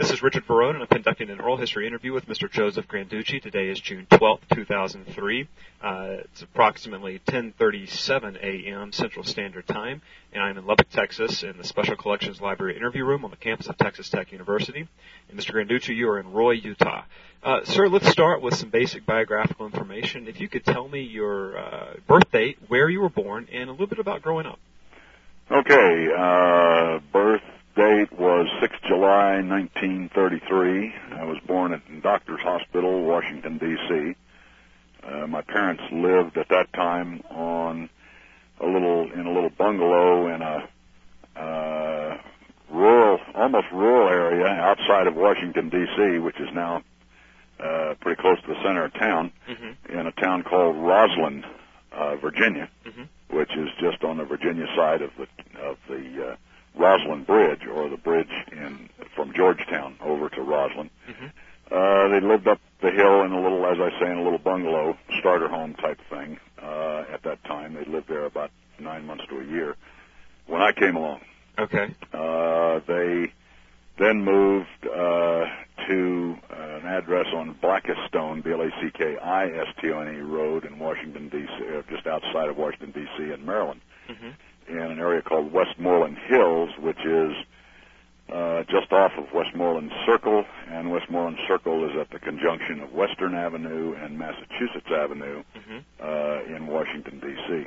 This is Richard Verone, and I'm conducting an oral history interview with Mr. Joseph Granducci. Today is June 12th, 2003. It's approximately 10:37 a.m. Central Standard Time, and I'm in Lubbock, Texas, in the Special Collections Library interview room on the campus of Texas Tech University. And Mr. Granducci, you are in Roy, Utah. Sir, let's start with some basic biographical information. If you could tell me your birth date, where you were born, and a little bit about growing up. Okay, birth date was 6 July 1933. I was born at Doctors Hospital, Washington, D.C. My parents lived at that time in a little bungalow in a almost rural area outside of Washington, D.C., which is now pretty close to the center of town, in a town called Roslyn, Virginia, which is just on the Virginia side of the Roslyn Bridge, or the bridge from Georgetown over to Roslyn. They lived up the hill in a little, as I say, in a little bungalow, starter home type thing. At that time, they lived there about 9 months to a year when I came along. Okay. They then moved to an address on Blackistone, Blackistone Road in Washington, D.C., just outside of Washington, D.C. in Maryland, in an area called Westmoreland Hills, which is just off of Westmoreland Circle, and Westmoreland Circle is at the conjunction of Western Avenue and Massachusetts Avenue in Washington, D.C.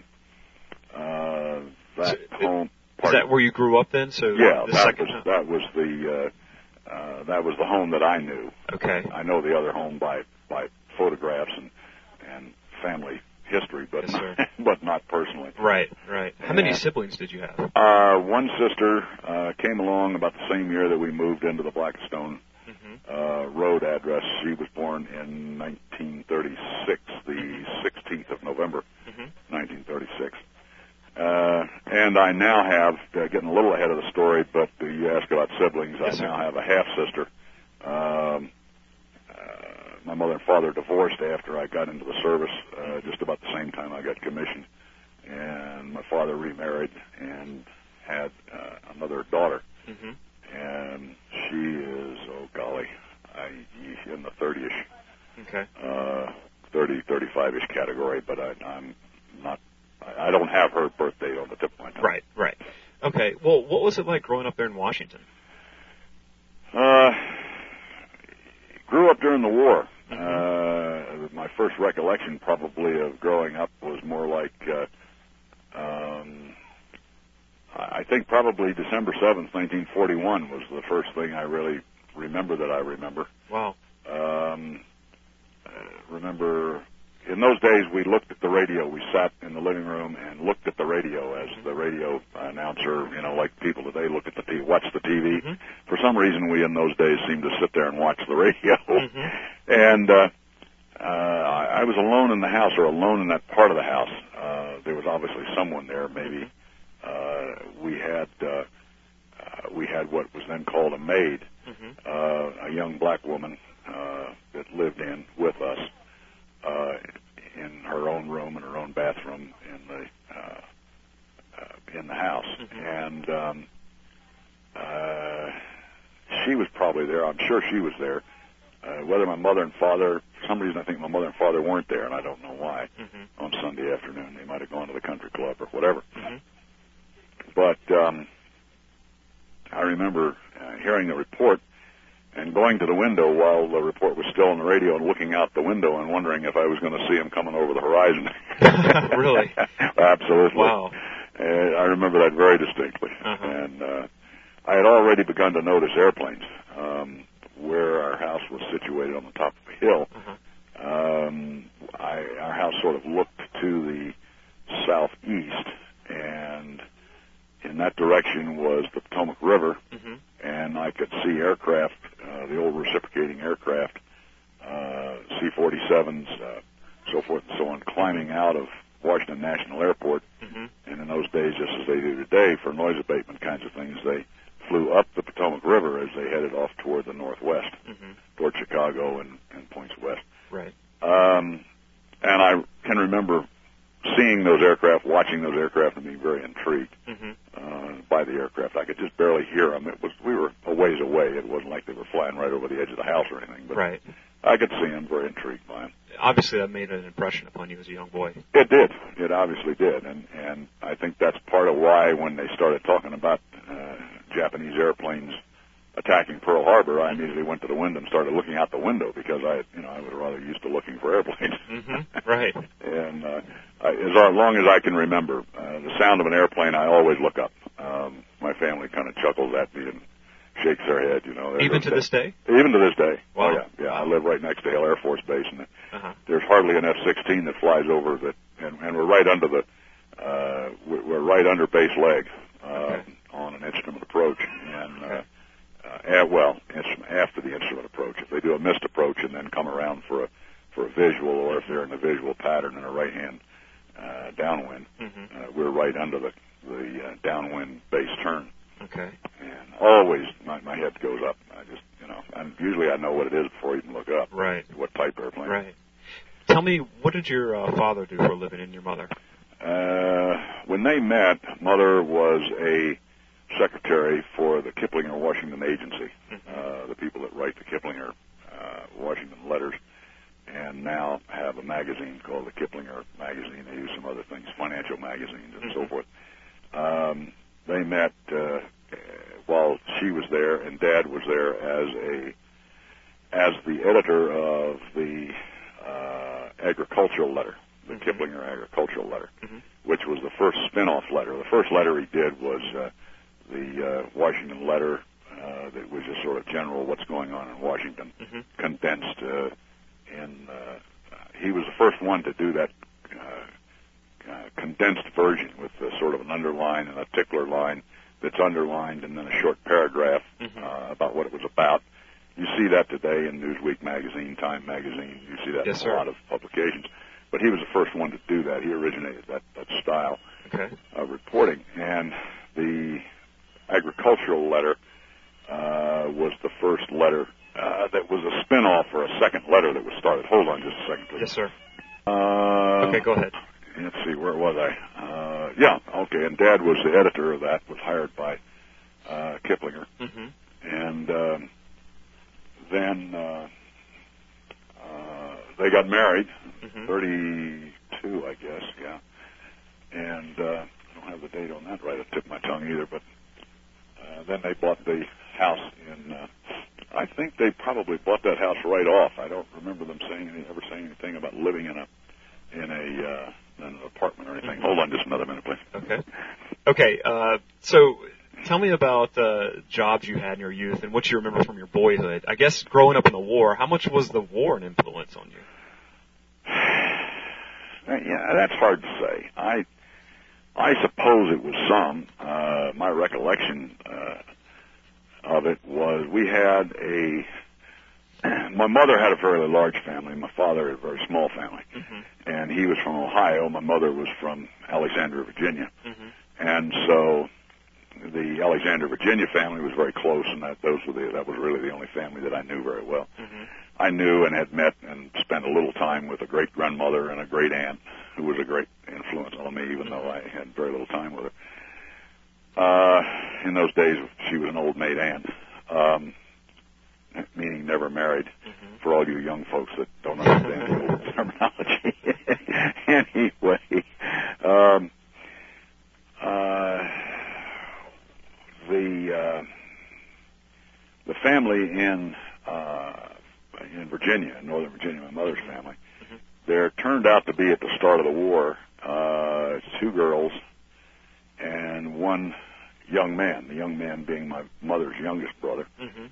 Is that where you grew up then? So yeah, that was the home that I knew. Okay. I know the other home by photographs and family history, but yes, but not personally. Right. How many siblings did you have? One sister came along about the same year that we moved into the Blackistone Road address. She was born in 1936, the 16th of November, 1936. And I now have, getting a little ahead of the story, but you ask about siblings, yes, I now have a half-sister. My mother and father divorced after I got into the service, just about the same time I got commissioned. And my father remarried and had another daughter. And she is, oh golly, in the 30-ish, 35-ish category, but I'm not, I don't have her birth date on the tip of my tongue. Right. Okay, well, what was it like growing up there in Washington? Grew up during the war. My first recollection probably of growing up was more like, I think probably December 7th, 1941 was the first thing I really remember that I remember. Wow. Remember, in those days we looked at the radio. We sat in the living room and looked at the radio as the radio announcer, like people today look at the TV, watch the TV. For some reason, we in those days seemed to sit there and watch the radio. And I was alone in the house, or alone in that part of the house. There was obviously someone there, maybe. We had what was then called a maid, a young black woman that lived with us. In her own room and her own bathroom in the house, and she was probably there. I'm sure she was there. Whether my mother and father, for some reason, I think my mother and father weren't there, and I don't know why. On Sunday afternoon, they might have gone to the country club or whatever. But I remember hearing the report and going to the window while the report was still on the radio and looking out the window and wondering if I was going to see him coming over the horizon. Really? Absolutely. Wow. I remember that very distinctly. And I had already begun to notice airplanes where our house was situated on the top of a hill. Our house sort of looked to the southeast, and in that direction was the Potomac River, and I could see aircraft, the old reciprocating aircraft, C-47s, so forth and so on, climbing out of Washington National Airport. And in those days, just as they do today, for noise abatement kinds of things, they flew up the Potomac River as they headed off toward the northwest, toward Chicago and points west. Right. And I can remember seeing those aircraft, watching those aircraft, and being very intrigued by the aircraft. I could just barely hear them. We were a ways away. It wasn't like they were flying right over the edge of the house or anything. But right. I could see them, very intrigued by them. Obviously, that made an impression upon you as a young boy. It did. It obviously did. And I think that's part of why when they started talking about Japanese airplanes attacking Pearl Harbor, I immediately went to the window and started looking out the window because I was rather used to looking for airplanes. Mm-hmm. Right. And as long as I can remember, the sound of an airplane, I always look up. My family kind of chuckles at me and shakes their head, Even to this day? Even to this day. Wow. Oh, yeah. I live right next to Hill Air Force Base, and there's hardly an F-16 that flies over that, and we're right under we're right under base leg on an instrument approach, and after the instrument approach. If they do a missed approach and then come around for a visual, or if they're in a visual pattern in a right-hand downwind, we're right under the downwind base turn. Okay. And always my head goes up. I just, and usually I know what it is before I even look up. Right. What type airplane. Right. Tell me, what did your father do for a living and your mother? When they met, Mother was a secretary for the Kiplinger Washington Agency, the people that write the Kiplinger Washington letters, and now have a magazine called the Kiplinger Magazine. They use some other things, financial magazines and so forth. They met while she was there, and Dad was there as the editor of the agricultural letter, the Kiplinger agricultural letter, which was the first spin-off letter. The first letter he did was the Washington letter that was just sort of general what's going on in Washington, condensed he was the first one to do that condensed version with sort of an underline and a tickler line that's underlined and then a short paragraph about what it was about. You see that today in Newsweek magazine, Time magazine. You see that in a lot of publications. But he was the first one to do that. He originated that style of reporting. And the agricultural letter was the first letter that was a spin-off or a second letter that was started. Hold on just a second, please. Yes, sir. Okay, go ahead. Let's see, where was I? Okay, and Dad was the editor of that, was hired by Kiplinger. And then they got married, 32, I guess, yeah. And I don't have the date on that right at the tip of my tongue either, but then they bought the house in, I think they probably bought that house right off. I don't remember them ever saying anything about living in an apartment or anything. Hold on just another minute, please. Okay, so tell me about jobs you had in your youth and what you remember from your boyhood. I guess growing up in the war, how much was the war an influence on you? Yeah, that's hard to say. I suppose it was some. My recollection of it was my mother had a very large family. My father had a very small family. And he was from Ohio. My mother was from Alexandria, Virginia. And so the Alexandria, Virginia family was very close, and that was really the only family that I knew very well. I knew and had met and spent a little time with a great-grandmother and a great-aunt who was a great influence on me, even though I had very little time with her. In those days, she was an old maid aunt, meaning never married, for all you young folks that don't understand the old terminology. Anyway, the family in Virginia, in Northern Virginia, my mother's family, there turned out to be at the start of the war 2 girls and 1 young man, the young man being my mother's youngest brother.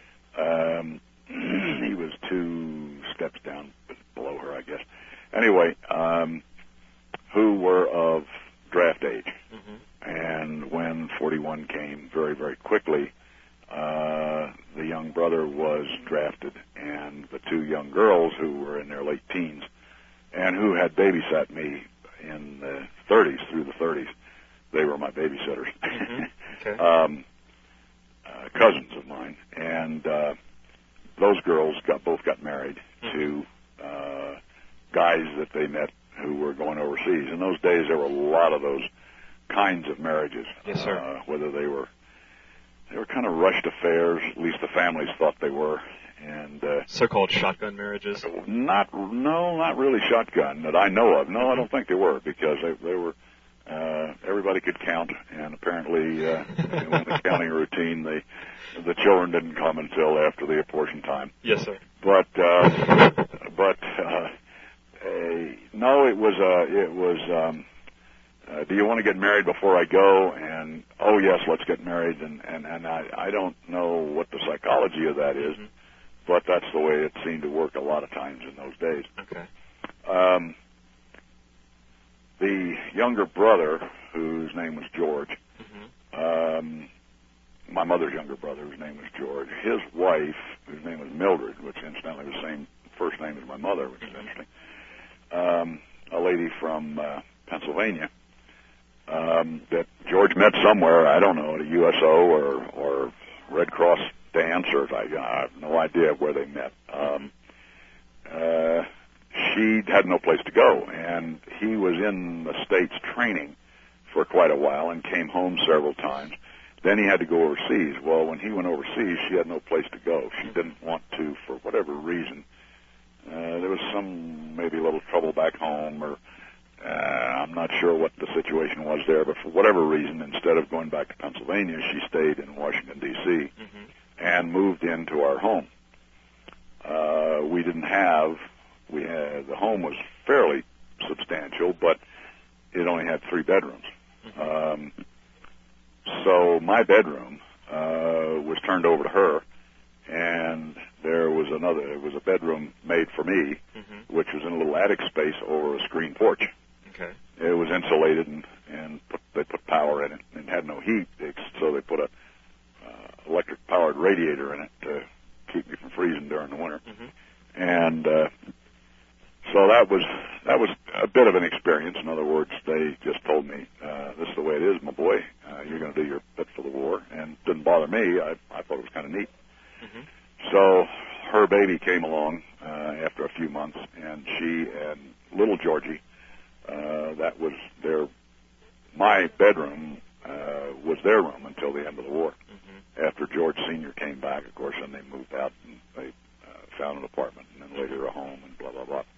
He was 2 steps down below her, I guess. Anyway, who were of draft age. And when 41 came, very, very quickly, the young brother was drafted, and the 2 young girls who were in their late teens and who had babysat me in the 30s, through the 30s, they were my babysitters. Cousins of mine. And those girls both got married to guys that they met who were going overseas. In those days, there were a lot of those kinds of marriages. Yes, sir. Whether they were kind of rushed affairs. At least the families thought they were. And so-called shotgun marriages. Not really shotgun that I know of. No, I don't think they were, because they were. Everybody could count, and apparently in the counting routine, the children didn't come until after the apportion time. Yes, sir. But no, it was. Do you want to get married before I go? And oh yes, let's get married. And I don't know what the psychology of that is, but that's the way it seemed to work a lot of times in those days. Okay. The younger brother, whose name was George, my mother's younger brother, whose name was George, his wife, whose name was Mildred, which incidentally was the same first name as my mother, which is interesting, a lady from Pennsylvania, that George met somewhere, I don't know, at a USO or Red Cross dance, or I have no idea where they met. She had no place to go, and he was in the States training for quite a while and came home several times. Then he had to go overseas. Well, when he went overseas, she had no place to go. She didn't want to, for whatever reason. There was maybe a little trouble back home, or I'm not sure what the situation was there, but for whatever reason, instead of going back to Pennsylvania, she stayed in Washington, D.C., and moved into our home. The home was fairly substantial, but it only had 3 bedrooms. So my bedroom was turned over to her, and there was a bedroom made for me, which was in a little attic space over a screen porch. Okay. It was insulated, and they put power in it, and had no heat, so they put a electric-powered radiator in it to keep me from freezing during the winter. And so that was a bit of an experience. In other words, they just told me, this is the way it is, my boy. You're going to do your bit for the war. And it didn't bother me. I thought it was kind of neat. So her baby came along after a few months, and she and little Georgie, that was my bedroom was their room until the end of the war. After George Sr. came back, of course, then they moved out, and they found an apartment, and then later a home, and blah, blah, blah.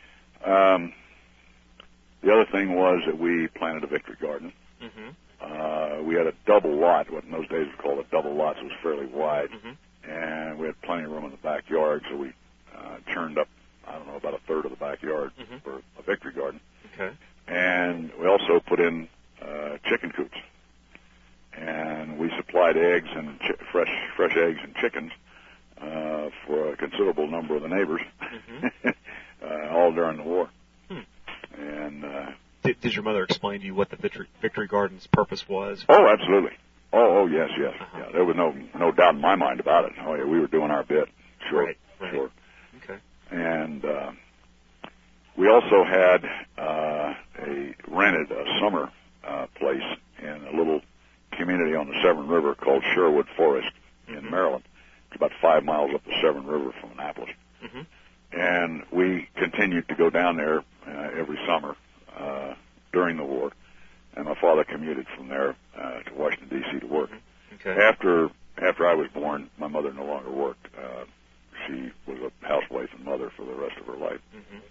The other thing was that we planted a victory garden. We had a double lot, what in those days was called a double lot, so it was fairly wide, and we had plenty of room in the backyard, so we churned up, I don't know, about a third of the backyard for a victory garden. Okay. And we also put in chicken coops, and we supplied eggs and fresh eggs and chickens for a considerable number of the neighbors, all during the war. And did your mother explain to you what the Victory Garden's purpose was? Oh, absolutely. Oh, yes. Yeah, there was no doubt in my mind about it. Oh, yeah, we were doing our bit. Sure. Right. Sure. Okay. And we also had rented a summer place in a little community on the Severn River called Sherwood Forest in Maryland. It's about 5 miles up the Severn River from Annapolis. And we continued to go down there every summer during the war. And my father commuted from there to Washington, D.C. to work. Okay. After I was born, my mother no longer worked. She was a housewife and mother for the rest of her life.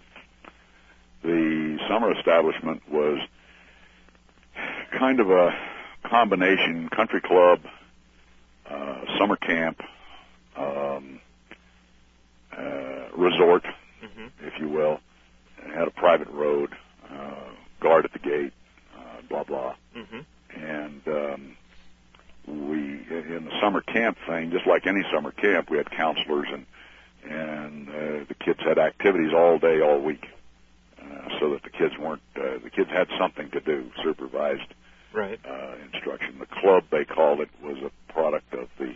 The summer establishment was kind of a combination country club, summer camp, resort, if you will. It had a private road, guard at the gate, blah, blah. And in the summer camp thing, just like any summer camp, we had counselors, and the kids had activities all day, all week, so that the kids had something to do, supervised instruction. The club, they called it, was a product of the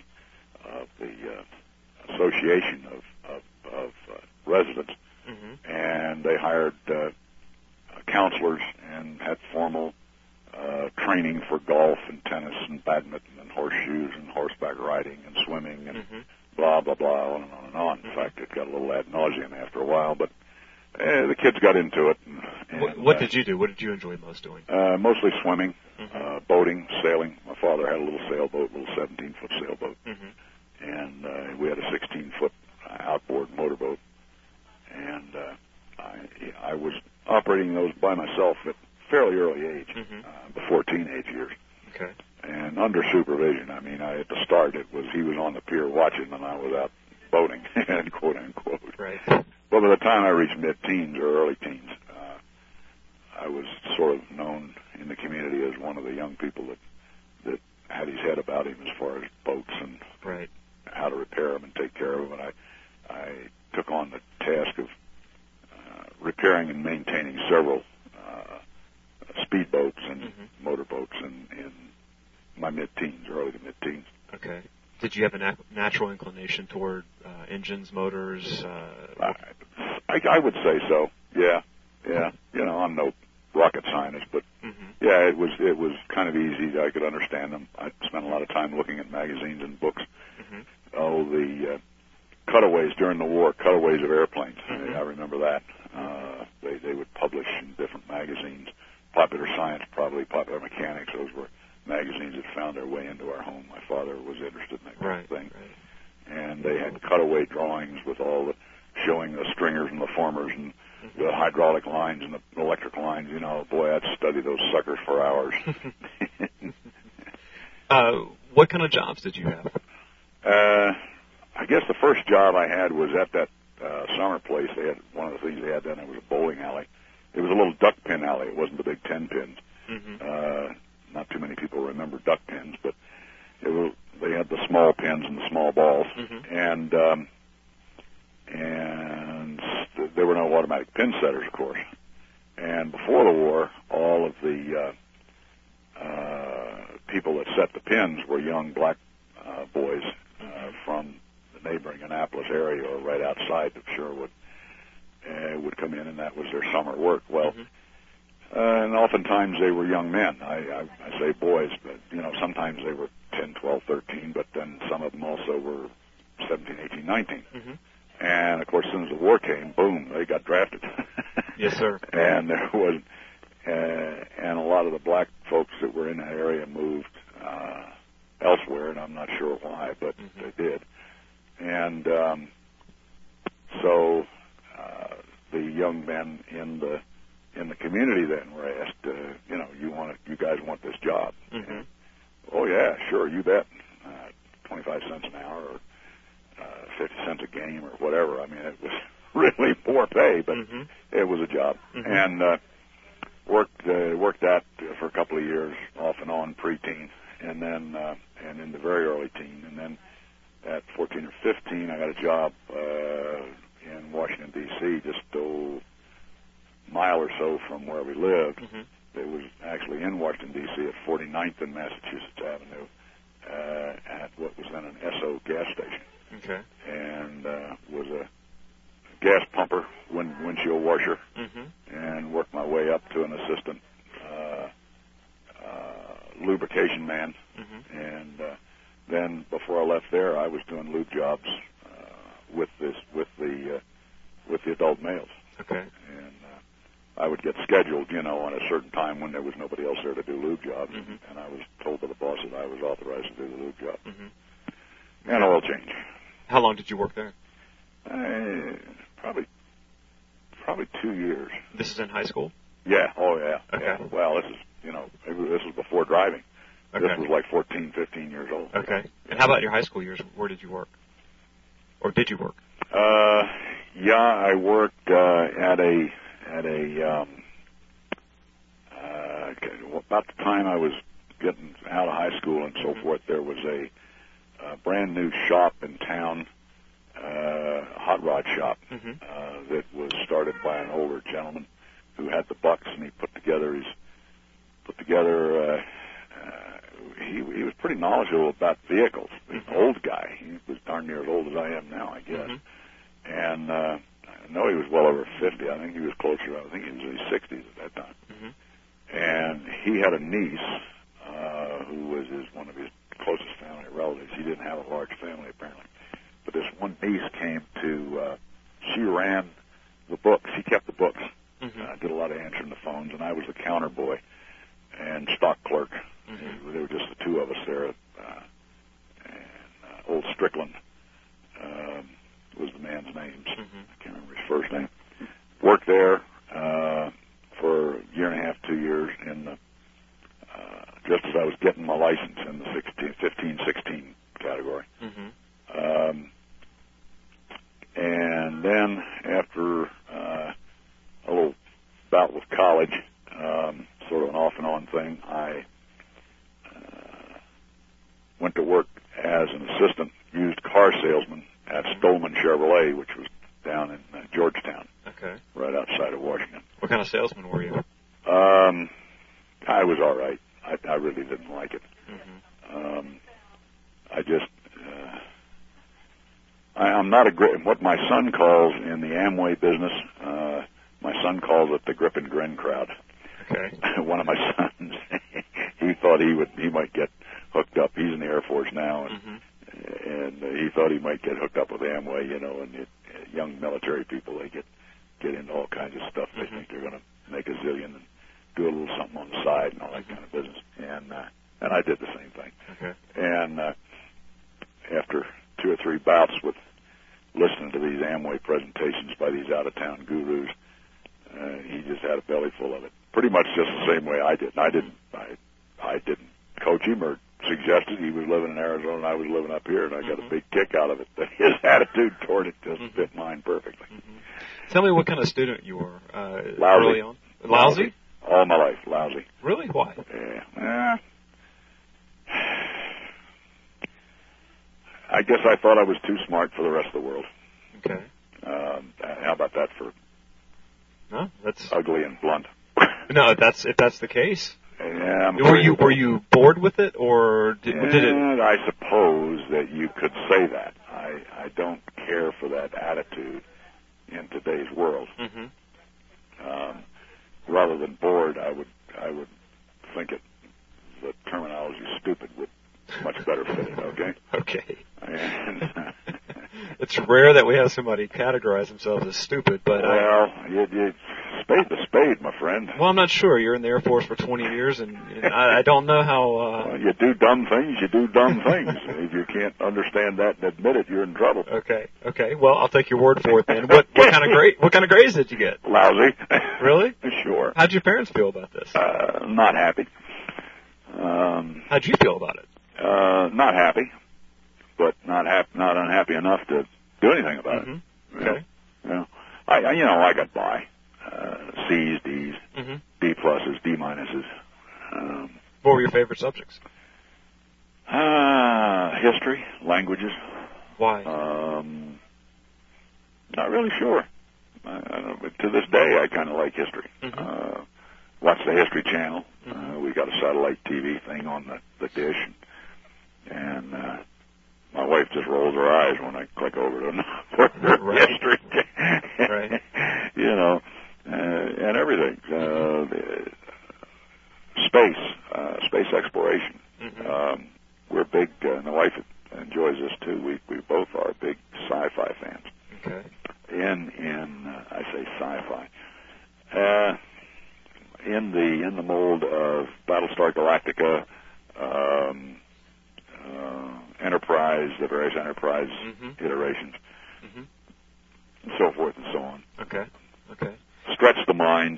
association of residents, and they hired counselors and had formal training for golf and tennis and badminton and horseshoes and horseback riding and swimming and blah, blah, blah, on and on and on. In fact, it got a little ad nauseum after a while, but the kids got into it. And what did you do? What did you enjoy most doing? Mostly swimming, boating, sailing. My father had a little sailboat, a little 17-foot sailboat, and we had a 16-foot outboard motorboat, and I was operating those by myself at fairly early age, before teenage years. Okay. And under supervision. I mean, at the start, he was on the pier watching, and I was out boating, quote unquote. Right. But by the time I reached mid-teens or early teens, I was sort of known in the community as one of the young people that had his head about him as far as boats and how to repair them and take care of them. And I took on the task of repairing and maintaining several speedboats and motorboats in my mid-teens, early to mid-teens. Okay. Did you have a natural inclination toward engines, motors? I would say so. Yeah. You know, I'm no rocket scientist, but yeah, it was kind of easy. I could understand them. I spent a lot of time looking at magazines and books. Oh, the cutaways during the war, cutaways of airplanes. I remember that. They would publish in different magazines. Popular Science, probably Popular Mechanics. Those were magazines that found their way into our home. My father was interested in that kind of thing. And they had cutaway drawings with all the showing the stringers and the formers and the hydraulic lines and the electric lines. You know, boy, I'd study those suckers for hours. What kind of jobs did you have? I guess the first job I had was at that summer place. They had one of the things they had then. It was a bowling alley. It was a little duck pin alley. It wasn't the big 10 pins. Not too many people remember duck pins, but they had the small pins and the small balls, and there were no automatic pin setters, of course. And before the war, all of the people that set the pins were young black boys from the neighboring Annapolis area or right outside of Sherwood. Would come in, and that was their summer work. Well, and oftentimes they were young men. I say boys, but, you know, sometimes they were 10, 12, 13, but then some of them also were 17, 18, 19. And, of course, as soon as the war came, boom, they got drafted. Yes, sir. And there was, and a lot of the black folks that were in that area moved elsewhere, and I'm not sure why, but they did. And so the young men in the community then were asked, you know, you guys want this job? And, oh yeah, sure, you bet. 25 cents an hour or 50 cents a game or whatever. I mean, it was really poor pay, but it was a job. And worked that for a couple of years, off and on, preteen, and then and in the very early teen, and then at 14 or 15, I got a job in Washington, D.C., just a mile or so from where we lived. It was actually in Washington, D.C. at 49th and Massachusetts Avenue at what was then an Esso gas station. And was a gas pumper, windshield washer, and worked my way up to an assistant lubrication man. And then before I left there, I was doing lube jobs with the adult males. And I would get scheduled, you know, on a certain time when there was nobody else there to do lube jobs, and I was told by the boss that I was authorized to do the lube job. And oil change. How long did you work there? Probably 2 years. This is in high school? Yeah. Oh, yeah. Okay. Yeah. Well, this is, you know, this was before driving. This was like 14, 15 years old. Okay. And how about your high school years? Where did you work? Or did you work? Yeah, I worked at about the time I was getting out of high school and so forth, there was a brand new shop in town, hot rod shop, that was started by an older gentleman who had the bucks, and he put together he was pretty knowledgeable about vehicles. He was an old guy. He was darn near as old as I am now, I guess. And I know he was well over 50. I think he was closer. I think he was in his 60s at that time. And he had a niece who was one of his closest family relatives. He didn't have a large family, apparently. But this one niece came to, she ran the books. She kept the books. Did a lot of answering the phones, and I was the counter boy and stock clerk There were just the two of us there, and old Strickland was the man's name. I can't remember his first name. Worked there for a year and a half, 2 years, just as I was getting my license in the 15, 16 category. And then after a little bout with college, sort of an off and on thing, I went to work as an assistant used car salesman at Stolman Chevrolet, which was down in Georgetown, right outside of Washington. What kind of salesman were you? I was all right. I really didn't like it. I'm not a great, what my son calls in the Amway business, my son calls it the grip and grin crowd. One of my sons, he thought he might get hooked up. He's in the Air Force now, and he thought he might get hooked up with Amway, you know, and young military people, they get into all kinds of stuff. They think they're going to make a zillion and do a little something on the side and all that kind of business. And I did the same thing. And after 2 or 3 bouts with listening to these Amway presentations by these out-of-town gurus, he just had a belly full of it. Pretty much just the same way I did. And I didn't coach him or suggest it. He was living in Arizona and I was living up here, and I got a big kick out of it. But his attitude toward it just fit mine perfectly. Tell me what kind of student you were lousy. Early on. Lousy? All my life, lousy. Really? Why? Yeah. I guess I thought I was too smart for the rest of the world. How about that for that's ugly and blunt? No, if that's the case. Yeah, were you bored with it, or did it? I suppose that you could say that. I don't care for that attitude in today's world. Rather than bored, I would think the terminology stupid would much better fit it. Okay. And, it's rare that we have somebody categorize themselves as stupid, but you spade the spade, my friend. Well, I'm not sure. You're in the Air Force for 20 years, and I don't know how. Well, you do dumb things. You do dumb things. If you can't understand that and admit it, you're in trouble. Okay. Well, I'll take your word for it then. What kind of grades did you get? Lousy. Really? Sure. How'd your parents feel about this? Not happy. How'd you feel about it? Not happy, but not unhappy enough to do anything about it. Okay. I got by. C's, D's, B pluses, D minuses. What were your favorite subjects? History, languages. Why? Not really sure. But to this day, I kind of like history. Watch the History Channel. We got a satellite TV thing on the dish, and my wife just rolls her eyes when I click over to history. Right. And everything. Space exploration. We're big. My wife enjoys this too. We both are big sci-fi fans. Okay. I say sci-fi. In the mold of Battlestar Galactica, Enterprise, the various Enterprise iterations, and so forth and so on. Okay. Stretch the mind.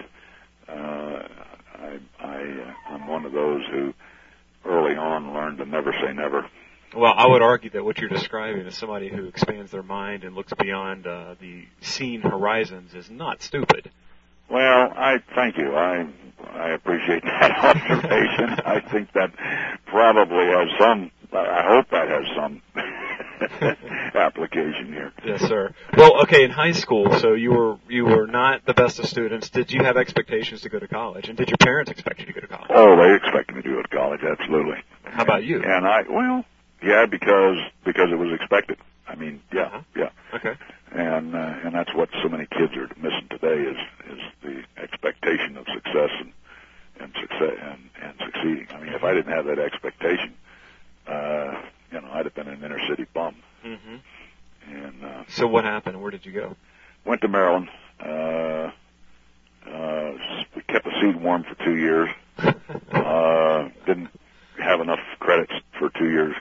I'm one of those who early on learned to never say never. Well, I would argue that what you're describing is somebody who expands their mind and looks beyond the seen horizons is not stupid. Well, I thank you. I appreciate that observation. I think that probably has some. I hope that has some application here. Yes, sir. Well, okay. In high school, so you were not the best of students. Did you have expectations to go to college, and did your parents expect you to go to college? Oh, they expected me to go to college. Absolutely. How about you? And yeah, because it was expected. I mean, yeah. Okay. And that's what so many kids are missing today is the expectation of success and succeeding. I mean, if I didn't have that expectation, I'd have been an inner city bum. And so what happened? Where did you go? Went to Maryland. We kept the seat warm for 2 years. have enough credits for 2 years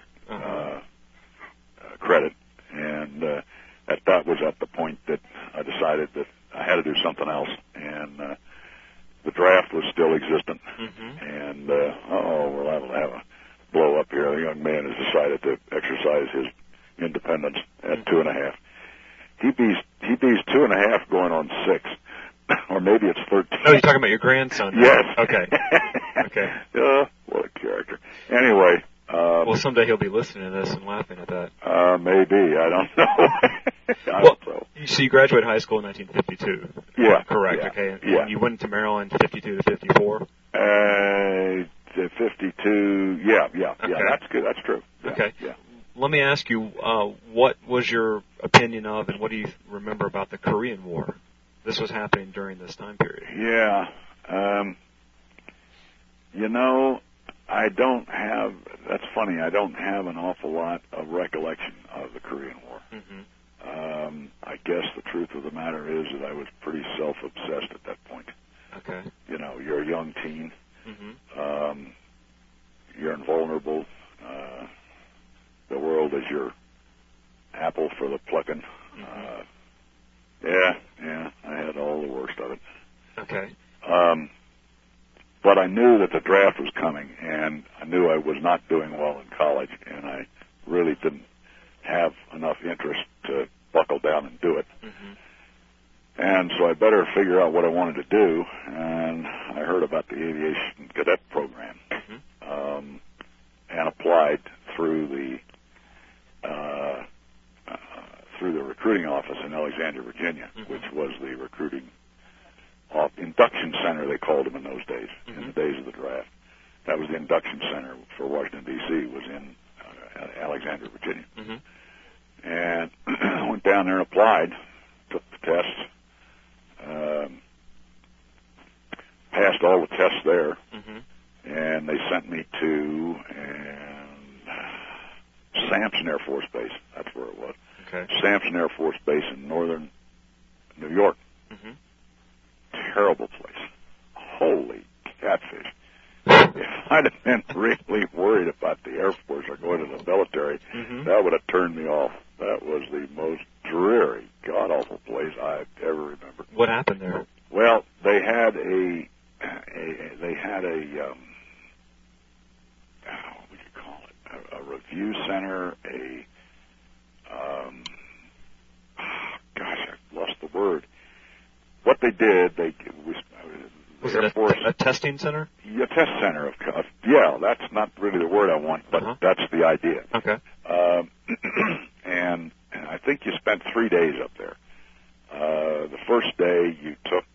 credit, and that was at the point that I decided that I had to do something else, and the draft was still existent, and well, that'll have a blow up here. The young man has decided to exercise his independence at 2.5. He bees 2.5 going on 6, or maybe it's 13. Oh, you're talking about your grandson? Yes. Okay. Okay. What a character. Anyway. Well, someday he'll be listening to this and laughing at that. Maybe. I don't know. Well, so you graduated high school in 1952. Yeah. Correct. Yeah, okay. And yeah. you went to Maryland 52 to 54. 52. Yeah. Okay. Yeah. That's good. That's true. Yeah, okay. Yeah. Let me ask you, what was your opinion of, and what do you remember about the Korean War? This was happening during this time period. Yeah. I don't have, that's funny, I don't have an awful lot of recollection of the Korean War. I guess the truth of the matter is that I was pretty self-obsessed at that point. Okay. You're a young teen. You're invulnerable. The world is your apple for the plucking. Yeah, I had all the worst of it. Okay. But I knew that the draft was coming, and I knew I was not doing well in college, and I really didn't have enough interest to buckle down and do it. And so I better figure out what I wanted to do, and I heard about the aviation cadet program, and applied through the recruiting office in Alexandria, Virginia, which was the recruiting induction center, they called them in those days, in the days of the draft. That was the induction center for Washington, D.C., was in Alexandria, Virginia. And I went down there and applied, took the tests, passed all the tests there, and they sent me to Sampson Air Force Base. That's where it was. Okay. Sampson Air Force Base in northern New York. Terrible place. Holy catfish. If I'd have been really worried about the Air Force or going to the military, that would have turned me off. That was the most dreary, god-awful place I've ever remembered. What happened there? Well, they had what would you call it? A review center, gosh, I lost the word. What they did, was it a testing center? A test center yeah, that's not really the word I want, but that's the idea. Okay. And I think you spent 3 days up there. The first day you took,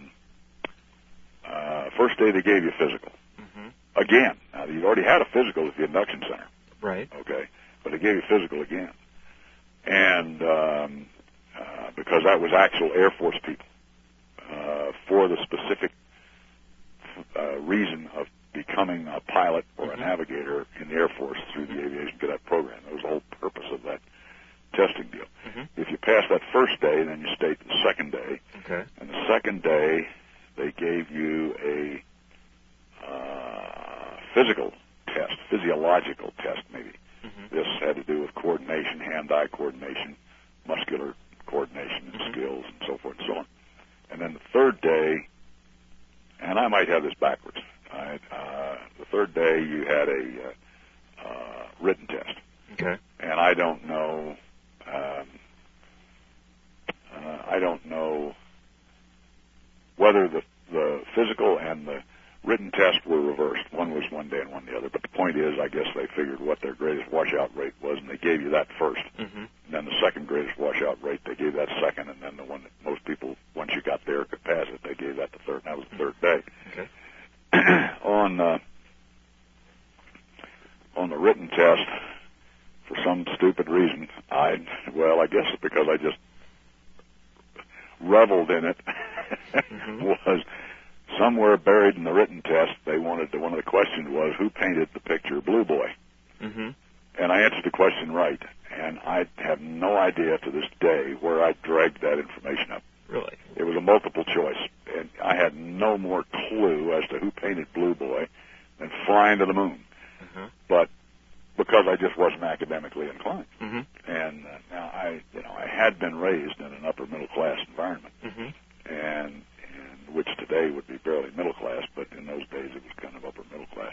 first day they gave you physical. Again. Now, you'd already had a physical at the induction center. Right. Okay. But they gave you physical again. And, because that was actual Air Force people, for the specific, reason of becoming a pilot or a navigator in the Air Force through the aviation cadet program. That was the whole purpose of that testing deal. If you passed that first day, then you stayed the second day. Okay. And the second day, they gave you a physical test, physiological test maybe. This had to do with coordination, hand-eye coordination, muscular coordination and skills and so forth and so on. And then the third day, and I might have this backwards, the third day you had a written test. Okay. And I don't know whether the physical and the written test were reversed. One was one day and one the other. But the point is, I guess they figured what their greatest washout rate was, and they gave you that first. And then the second greatest washout rate, they gave that second, and then the one that most people, once you got there, could pass it, they gave that the third, and that was the third day. Okay. On the written test, for some stupid reason, I guess it's because I just reveled in it, was somewhere buried in the written test, one of the questions was, who painted the picture Blue Boy? And I answered the question right, and I have no idea to this day where I dragged that information up. Really? It was a multiple choice, and I had no more clue as to who painted Blue Boy than flying to the moon. but because I just wasn't academically inclined. Mm-hmm. And now I had been raised in an upper middle class environment, and which today would be barely middle class, but in those days it was kind of upper middle class.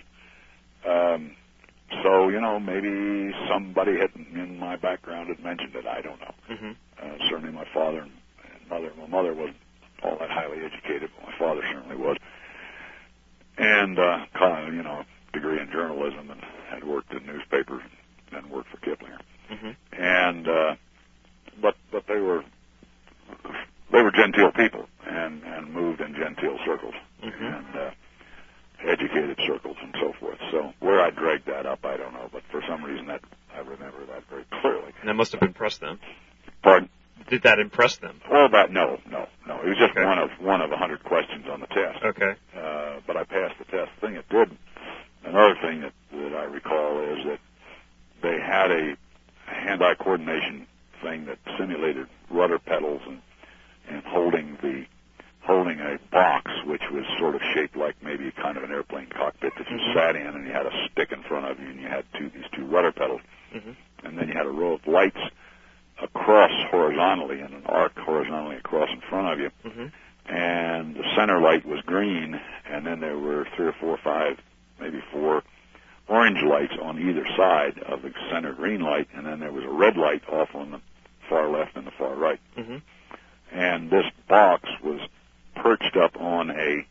So, maybe somebody in my background had mentioned it. I don't know. Certainly my father and mother. My mother wasn't all that highly educated, but my father certainly was. And, degree in journalism, and had worked in newspapers and then worked for Kiplinger. And, but they were genteel people and moved in genteel circles and educated circles and so forth. So where I dragged that up, I don't know, but for some reason I remember that very clearly. And that must have impressed them. Pardon? Did that impress them? Well, no. It was just one of 100 questions on the test. Okay. But I passed the test. The thing it did, another thing that I recall is that they had a hand-eye coordination thing that simulated rudder pedals and holding a box which was sort of shaped like maybe kind of an airplane cockpit that you sat in, and you had a stick in front of you, and you had these two rudder pedals, and then you had a row of lights across horizontally in an arc horizontally across in front of you, and the center light was green, and then there were 3 or 4 or 5, maybe 4 orange lights on either side of the center green light, and then there was a red light off on the far left and the far right. And this box was perched up on a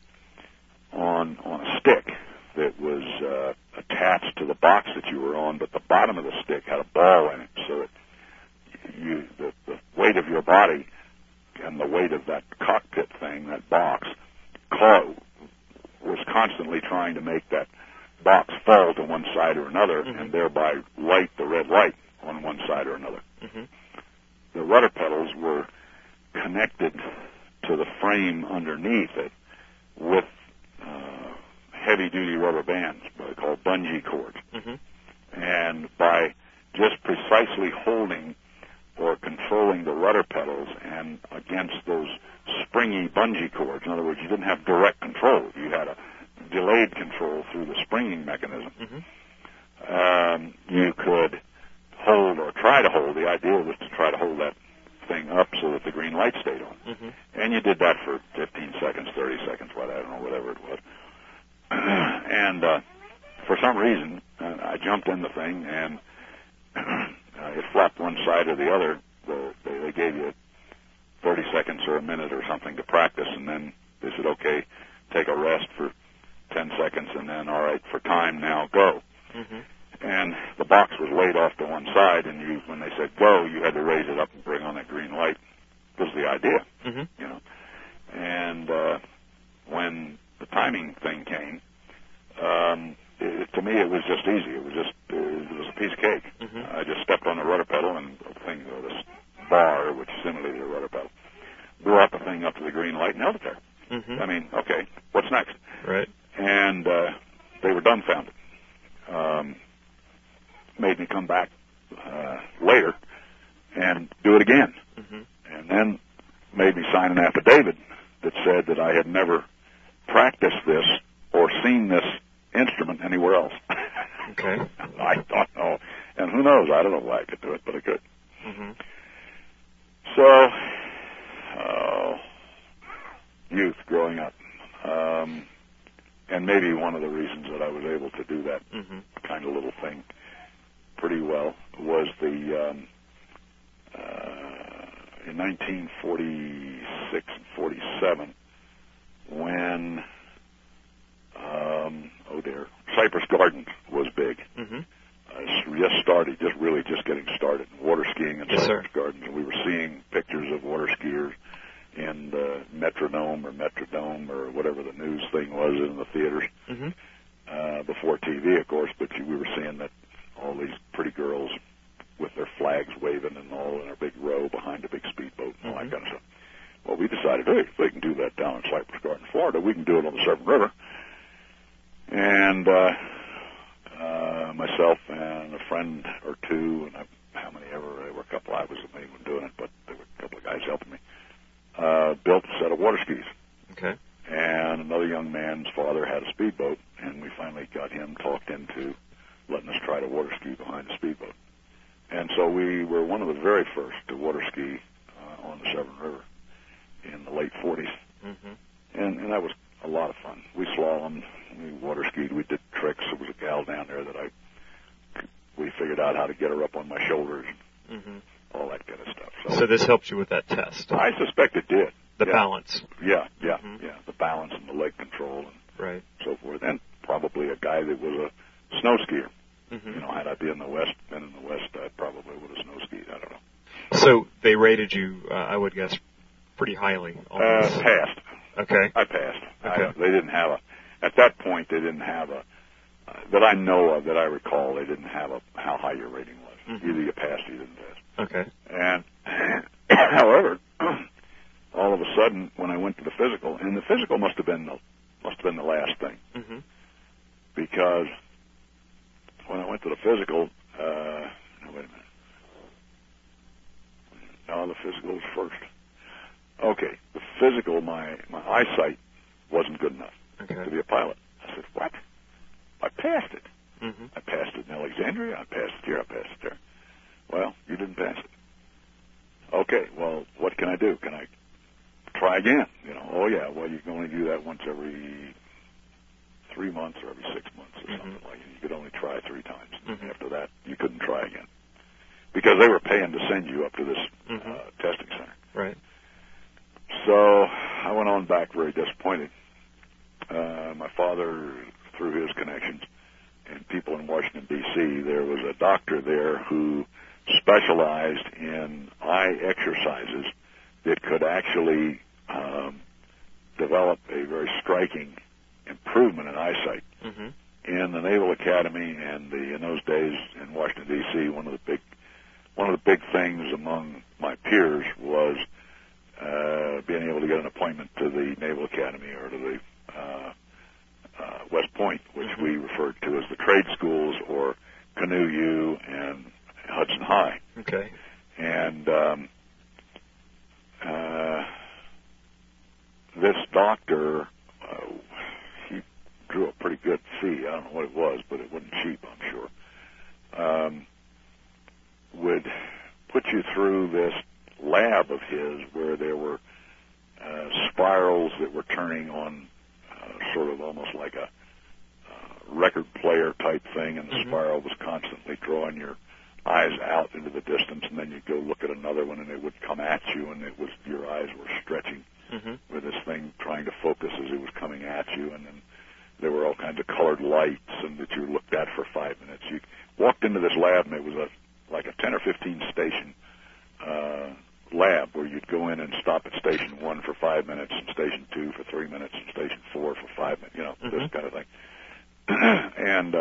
stick that was attached to the box that you were on, but the bottom of the stick had a ball in it, so that the weight of your body and the weight of that cockpit thing, that box, was constantly trying to make that box fall to one side or another, and thereby light the red light on one side or another. The rudder pedals were connected to the frame underneath it with heavy-duty rubber bands, what they call bungee cords. And by just precisely holding or controlling the rudder pedals and against those springy bungee cords, in other words, you didn't have direct control. You had a delayed control through the springing mechanism. You could hold or try to hold. The idea was to try to hold that thing up so that the green light stayed on. And you did that for 15 seconds, 30 seconds, I don't know, whatever it was. And for some reason, I jumped in the thing, and it flopped one side or the other. They gave you 30 seconds or a minute or something to practice, and then they said, okay, take a rest for 10 seconds, and then, all right, for time now, go. And the box was laid off to one side, and when they said go, you had to raise it up and bring on that green light. Was the idea, And when the timing thing came, to me it was just easy. It was a piece of cake. I just stepped on the rudder pedal, and this bar, which simulated a rudder pedal, brought the thing up to the green light and held it there. I mean, okay, what's next? Right. And they were dumbfounded. Made me come back later and do it again. And then made me sign an affidavit that said that I had never practiced this or seen this instrument anywhere else. Okay. I thought, no. And who knows? I don't know why I could do it, but I could. So, youth growing up. And maybe one of the reasons that I was able to do that kind of little thing pretty well was in 1946 and 47, when Cypress Gardens was big. Just getting started. Water skiing in Cypress Gardens. And we were seeing pictures of water skiers in the Metrodome or whatever the news thing was in the theaters. Before TV, of course, but we were seeing that all these pretty girls with their flags waving and all in a big row behind a big speedboat and all that kind of stuff. Well, we decided, hey, if they can do that down in Cypress Gardens, Florida, we can do it on the Severn River. And myself and a friend or two, and how many ever, there were a couple, I wasn't the main one doing it, but there were a couple of guys helping me, built a set of water skis. Okay. And another young man's father had a speedboat, and we finally got him talked into letting us try to water ski behind the speedboat. And so we were one of the very first to water ski on the Severn River in the late 40s. And that was a lot of fun. We slalomed, we water skied, we did tricks. There was a gal down there that we figured out how to get her up on my shoulders, all that kind of stuff. So this helped you with that test? I suspect it did. The balance. Yeah. The balance and the leg control and so forth. And probably a guy that was a snow skier. You know, had I been in the West, I probably would have snow skied. I don't know. So they rated you, I would guess, pretty highly. Passed. Okay. I passed. Okay. They didn't have at that point, they didn't have that I know of, that I recall, they didn't have how high your rating was. Either you passed or you didn't pass. Okay. And, however, all of a sudden, when I went to the physical, and the physical must have been the last thing. Because when I went to the physical, no, wait a minute. No, the physical was first. Okay, the physical, my eyesight wasn't good enough to be a pilot. I said, what? I passed it. I passed it in Alexandria, I passed it here, I passed it there. Well, you didn't pass it. Okay, well, what can I do? Can I try again? You know, oh yeah, well, you can only do that once every 3 months or every 6 months or something like that. You could only try 3 times. After that, you couldn't try again. Because they were paying to send you up to this testing center. Right. So I went on back very disappointed. My father, through his connections and people in Washington, D.C., there was a doctor there who specialized in eye exercises that could actually develop a very striking improvement in eyesight. In the Naval Academy and in those days in Washington, D.C., one of the big things among my peers was being able to get an appointment to the Naval Academy or to the West Point, which we referred to as the trade schools, or Canoe U and Hudson High. Okay. And this doctor, he drew a pretty good fee. I don't know what it was, but it wasn't cheap, I'm sure. Would put you through this lab of his where there were spirals that were turning on sort of almost like a record player type thing, and the spiral was constantly drawing your eyes out into the distance, and then you'd go look at another one and it would come at you, and it was, your eyes were stretching with this thing trying to focus as it was coming at you, and then there were all kinds of colored lights and that you looked at for 5 minutes. You walked into this lab and it was like a 10 or 15 station lab where you'd go in and stop at station 1 for 5 minutes, and station 2 for 3 minutes, and station 4 for 5 minutes, you know, this kind of thing. And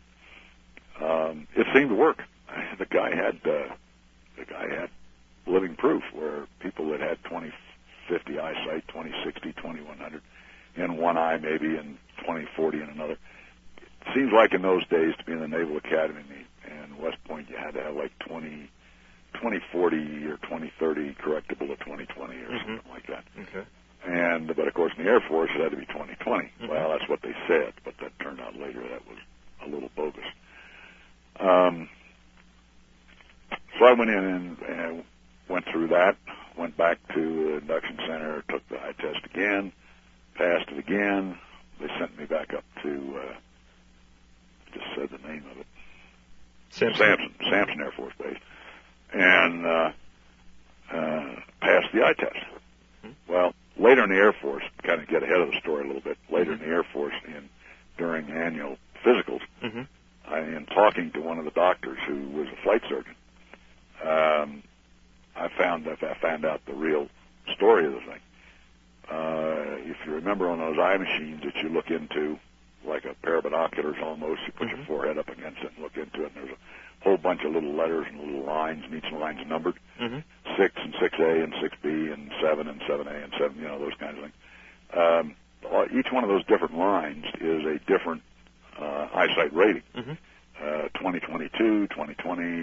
it seemed to work. The guy had living proof where people that had 20/50 eyesight, 20/60, 2100 in one eye maybe, and 20/40 in another. It seems like in those days, to be in the Naval Academy and West Point, you had to have like 20/40 or 20/30 correctable to 20/20 or something like that. Okay. But of course in the Air Force it had to be 20/20. Well, that's what they said, but that turned out later that was a little bogus. So I went in and went through that, went back to the induction center, took the eye test again, passed it again. They sent me back up to, just said the name of it, Sampson Air Force Base, and passed the eye test. Well, later in the Air Force, kind of get ahead of the story a little bit, later in the Air Force, during annual physicals, in talking to one of the doctors who was a flight surgeon, I found out the real story of the thing. If you remember on those eye machines that you look into, like a pair of binoculars almost, you put your forehead up against it and look into it, and there's a whole bunch of little letters and little lines, and each line's numbered, 6 and 6A and 6B and 7 and 7A and 7, you know, those kinds of things. Each one of those different lines is a different eyesight rating. 2022, 2020,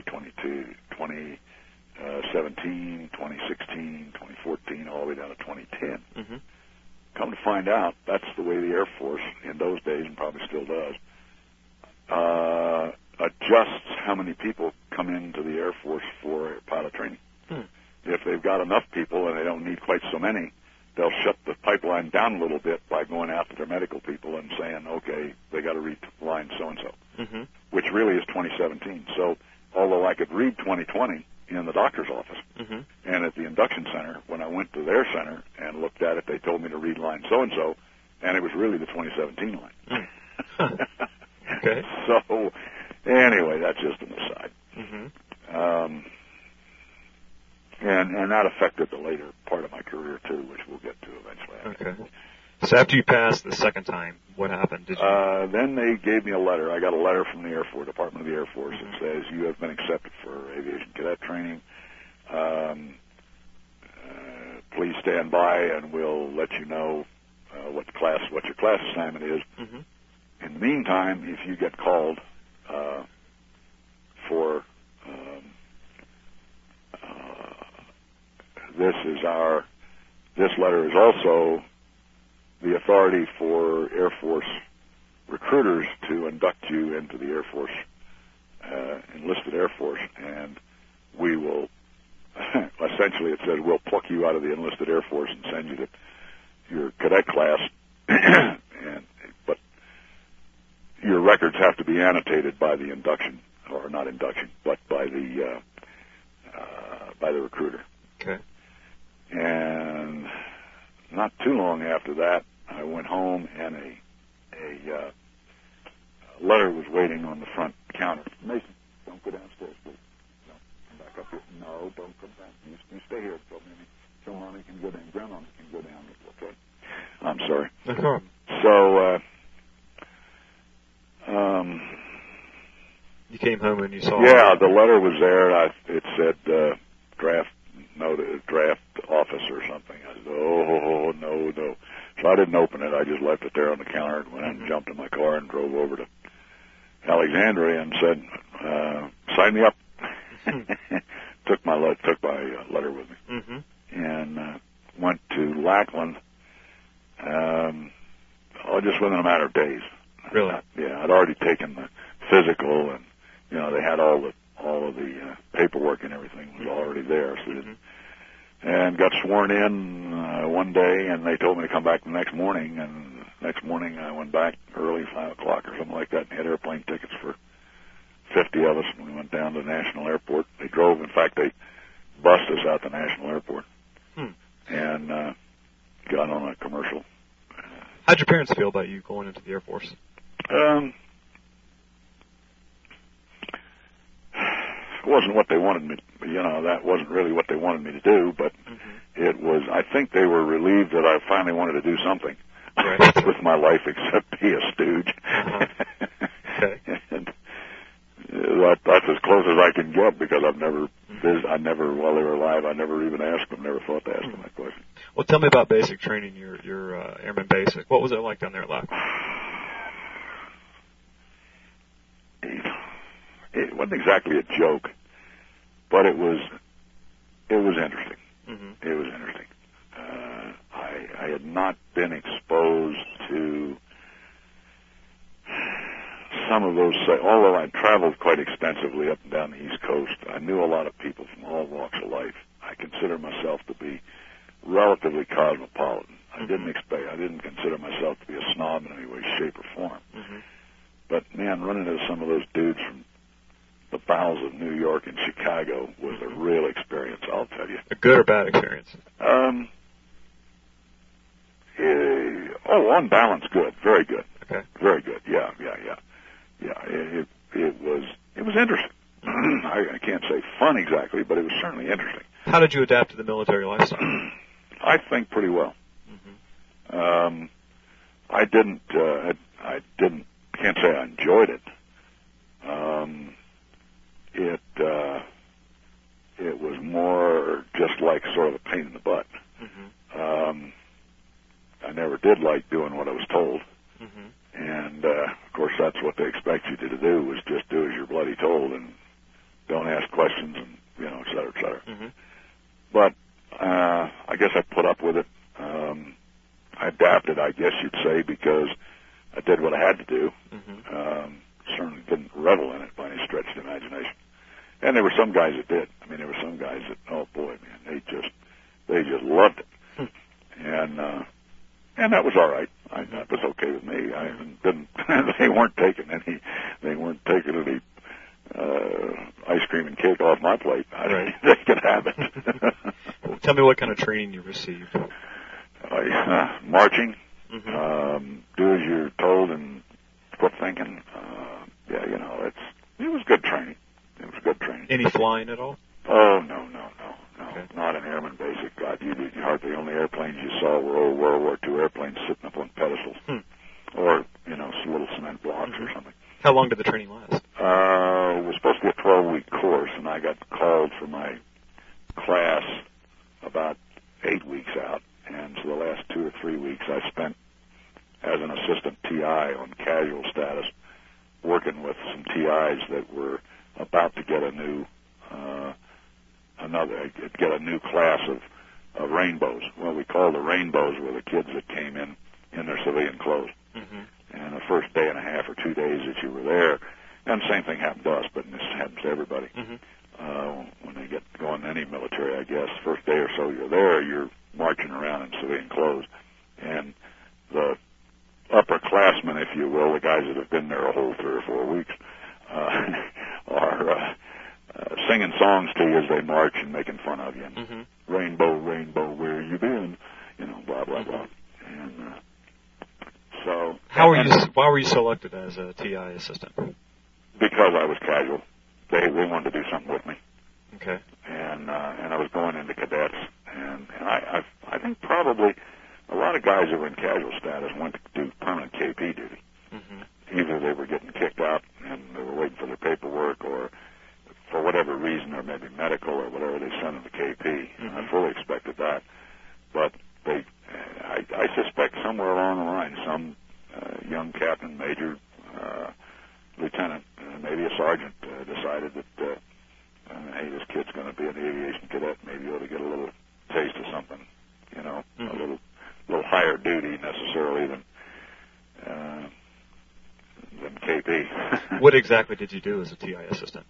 2017, 2016, 2014, all the way down to 2010. Come to find out, that's the way the Air Force in those days, and probably still does, adjusts how many people come into the Air Force for pilot training. If they've got enough people and they don't need quite so many, they'll shut the pipeline down a little bit by going after their medical people and saying, okay, they got to read line so-and-so, which really is 2017. So although I could read 2020 in the doctor's office and at the induction center, when I went to their center and looked at it, they told me to read line so-and-so, and it was really the 2017 line. Okay. So anyway, that's just an aside. And that affected the later part of my career, too, which we'll get to eventually. Okay. So after you passed the second time, what happened? Did you? Then they gave me a letter. I got a letter from the Air Force, Department of the Air Force, that says, you have been accepted for aviation cadet training. Please stand by, and we'll let you know what your class assignment is. In the meantime, if you get called for this letter is also the authority for Air Force recruiters to induct you into the Air Force, enlisted Air Force, and we will, essentially it says, we'll pluck you out of the enlisted Air Force and send you to your cadet class, but your records have to be annotated by the induction, or not induction, but by the recruiter. Okay. And not too long after that, I went home, and a letter was waiting on the front counter. Mason, don't go downstairs, please. No, come back up here. No, don't come down. You stay here. So Mommy can go down. Grandmommy can go down. Okay. I'm sorry. No problem. So, you came home and you saw. Yeah, the letter was there. It said draft office or something. I said, oh, no. So I didn't open it. I just left it there on the counter and went and jumped in my car and drove over to Alexandria and said, sign me up. Took my letter with me. And went to Lackland, just within a matter of days. Really? I'd already taken the physical, and they had all of the paperwork and everything was already there. So and got sworn in one day, and they told me to come back the next morning. And next morning I went back early, 5 o'clock or something like that, and had airplane tickets for 50 of us, and we went down to the National Airport. They drove, in fact, they bussed us out to National Airport and got on a commercial. How'd your parents feel about you going into the Air Force? It wasn't what they wanted me, that wasn't really what they wanted me to do, but it was, I think they were relieved that I finally wanted to do something with my life except be a stooge. Okay. And that's as close as I can get, because I never, while they were alive, I never even asked them, never thought to ask them that question. Well, tell me about basic training, your Airman Basic. What was it like down there at Lackland? It wasn't exactly a joke, but it was interesting. It was interesting. I had not been exposed to some of those, although I traveled quite extensively up and down the East Coast. I knew a lot of people from all walks of life. I consider myself to be relatively cosmopolitan. I didn't consider myself to be a snob in any way, shape, or form. But man, running into some of those dudes from the bowels of New York and Chicago was a real experience, I'll tell you. A good or bad experience? On balance, good. Very good. Okay. Very good. Yeah. It was interesting. I can't say fun exactly, but it was certainly interesting. How did you adapt to the military lifestyle? I think pretty well. I can't say I enjoyed it. It was more just like sort of a pain in the butt. I never did like doing what I was told. And, of course, that's what they expect you to do, is just do as you're bloody told and don't ask questions and, et cetera, et cetera. But I guess I put up with it. I adapted, I guess you'd say, because I did what I had to do. Certainly didn't revel in it by any stretch And there were some guys that did. I mean, there were some guys that, oh boy, man, they just loved it. And that was all right. That was okay with me. I didn't. They weren't taking any ice cream and cake off my plate. They could have it. Well, tell me what kind of training you received. Marching. Do as you're told and quit thinking. It was good training. It was good training. Any flying at all? Oh, no. Okay. Not an airman basic. God, the only airplanes you saw were old World War II airplanes sitting up on pedestals. Or, little cement blocks or something. How long did the training last? It was supposed to be a 12-week course, and I got called for my class about 8 weeks out. And so the last 2 or 3 weeks I spent as an assistant TI on casual status, working with some TIs that were about to get a new class of rainbows. Well, we called the rainbows were the kids that came in their civilian clothes. And the first day and a half or 2 days that you were there, and the same thing happened to us, but this happens to everybody. When they get going to any military, I guess, first day or so you're there, you're marching around in civilian clothes. And the upperclassmen, if you will, the guys that have been there a whole 3 or 4 weeks, are singing songs to you as they march and making fun of you. And rainbow, rainbow, where you been? Blah, blah, blah. And so... Why were you selected as a TI assistant? Because I was casual. They wanted to do something with me. Okay. And I was going into cadets. And I think probably a lot of guys that were in casual status went to do permanent KP duty. Either they were getting kicked out and they were waiting for their paperwork, or for whatever reason, or maybe medical or whatever, they sent them to KP. And I fully expected that. But I suspect somewhere along the line, some young captain, major, lieutenant, maybe a sergeant decided that, hey, this kid's going to be an aviation cadet. Maybe you ought to get a little taste of something, a little higher duty necessarily than KP. What exactly did you do as a TI assistant?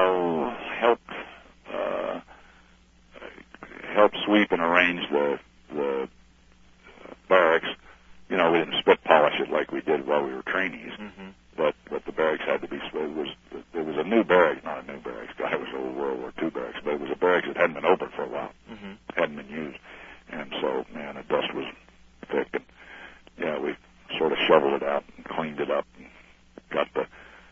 Help sweep and arrange the barracks. We didn't spit polish it like we did while we were trainees, but the barracks had to be. It was a new barracks, not a new barracks. God, it was old World War II barracks, but it was a barracks that hadn't been open for a while, hadn't been used, and so man, the dust was thick, and we sort of shoveled it out and cleaned it up, and got the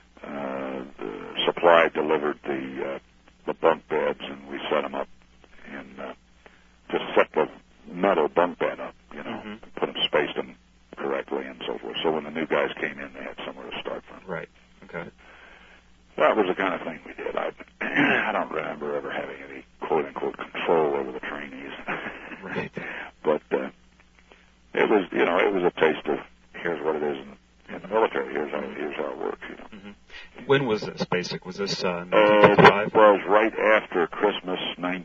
supply delivered the bunk beds, and we set them up and just set the metal bunk bed up, put them spaced them correctly and so forth. So when the new guys came in, they had somewhere to start from. Right. Okay. That was the kind of thing we did. I don't remember ever having any quote unquote control over the trainees. Right. But it was a taste of here's what it is in the military. Here's how it works. When was this? Was this 1955? Well, it was right after Christmas,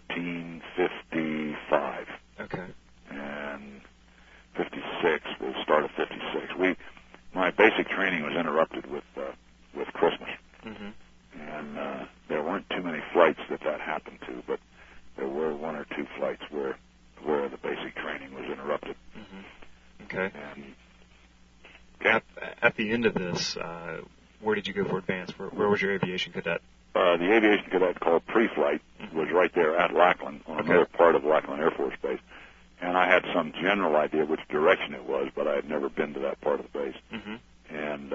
1955. Okay. And 56 was the start of 56. My basic training was interrupted with Christmas, and there weren't too many flights that happened to, but there were 1 or 2 flights where the basic training was interrupted. Okay. And at the end of this, where did you go for advance? Where was your aviation cadet? The aviation cadet called pre-flight was right there at Lackland, on another part of Lackland Air Force Base. And I had some general idea which direction it was, but I had never been to that part of the base. And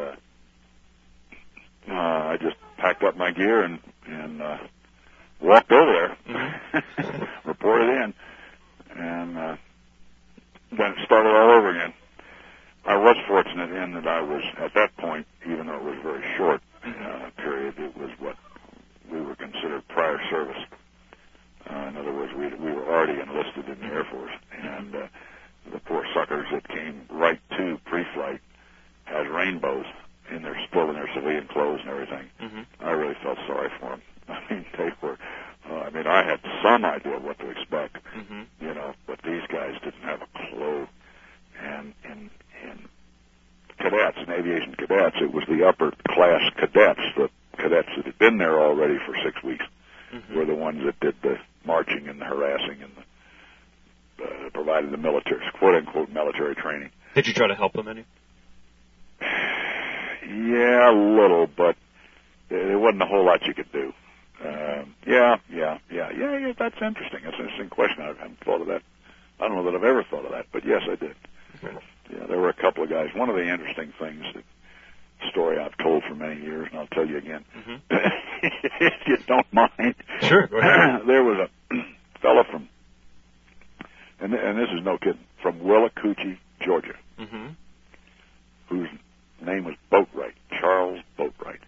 I just packed up my gear and walked over there, reported in, and then it started all over again. I was fortunate in that I was, at that point, even though it was a very short period, it was what we were considered prior service. In other words, we were already enlisted in the Air Force, and the poor suckers that came right to pre-flight as rainbows still in their civilian clothes and everything. I really felt sorry for them. I mean, they were. I had some idea what to expect, but these guys didn't have a clue. And in cadets, in aviation cadets, it was the upper class cadets, the cadets that had been there already for 6 weeks, were the ones that did the marching and the harassing and provided the military, quote-unquote, military training. Did you try to help them any? Yeah, a little, but there wasn't a whole lot you could do. Yeah, that's interesting. That's an interesting question. I haven't thought of that. I don't know that I've ever thought of that, but yes, I did. Okay. Yeah, there were a couple of guys. One of the interesting things, story I've told for many years, and I'll tell you again, if you don't mind. Sure, go ahead. There was a fellow from, and this is no kidding, from Willacoochee, Georgia, whose name was Boatwright, Charles Boatwright.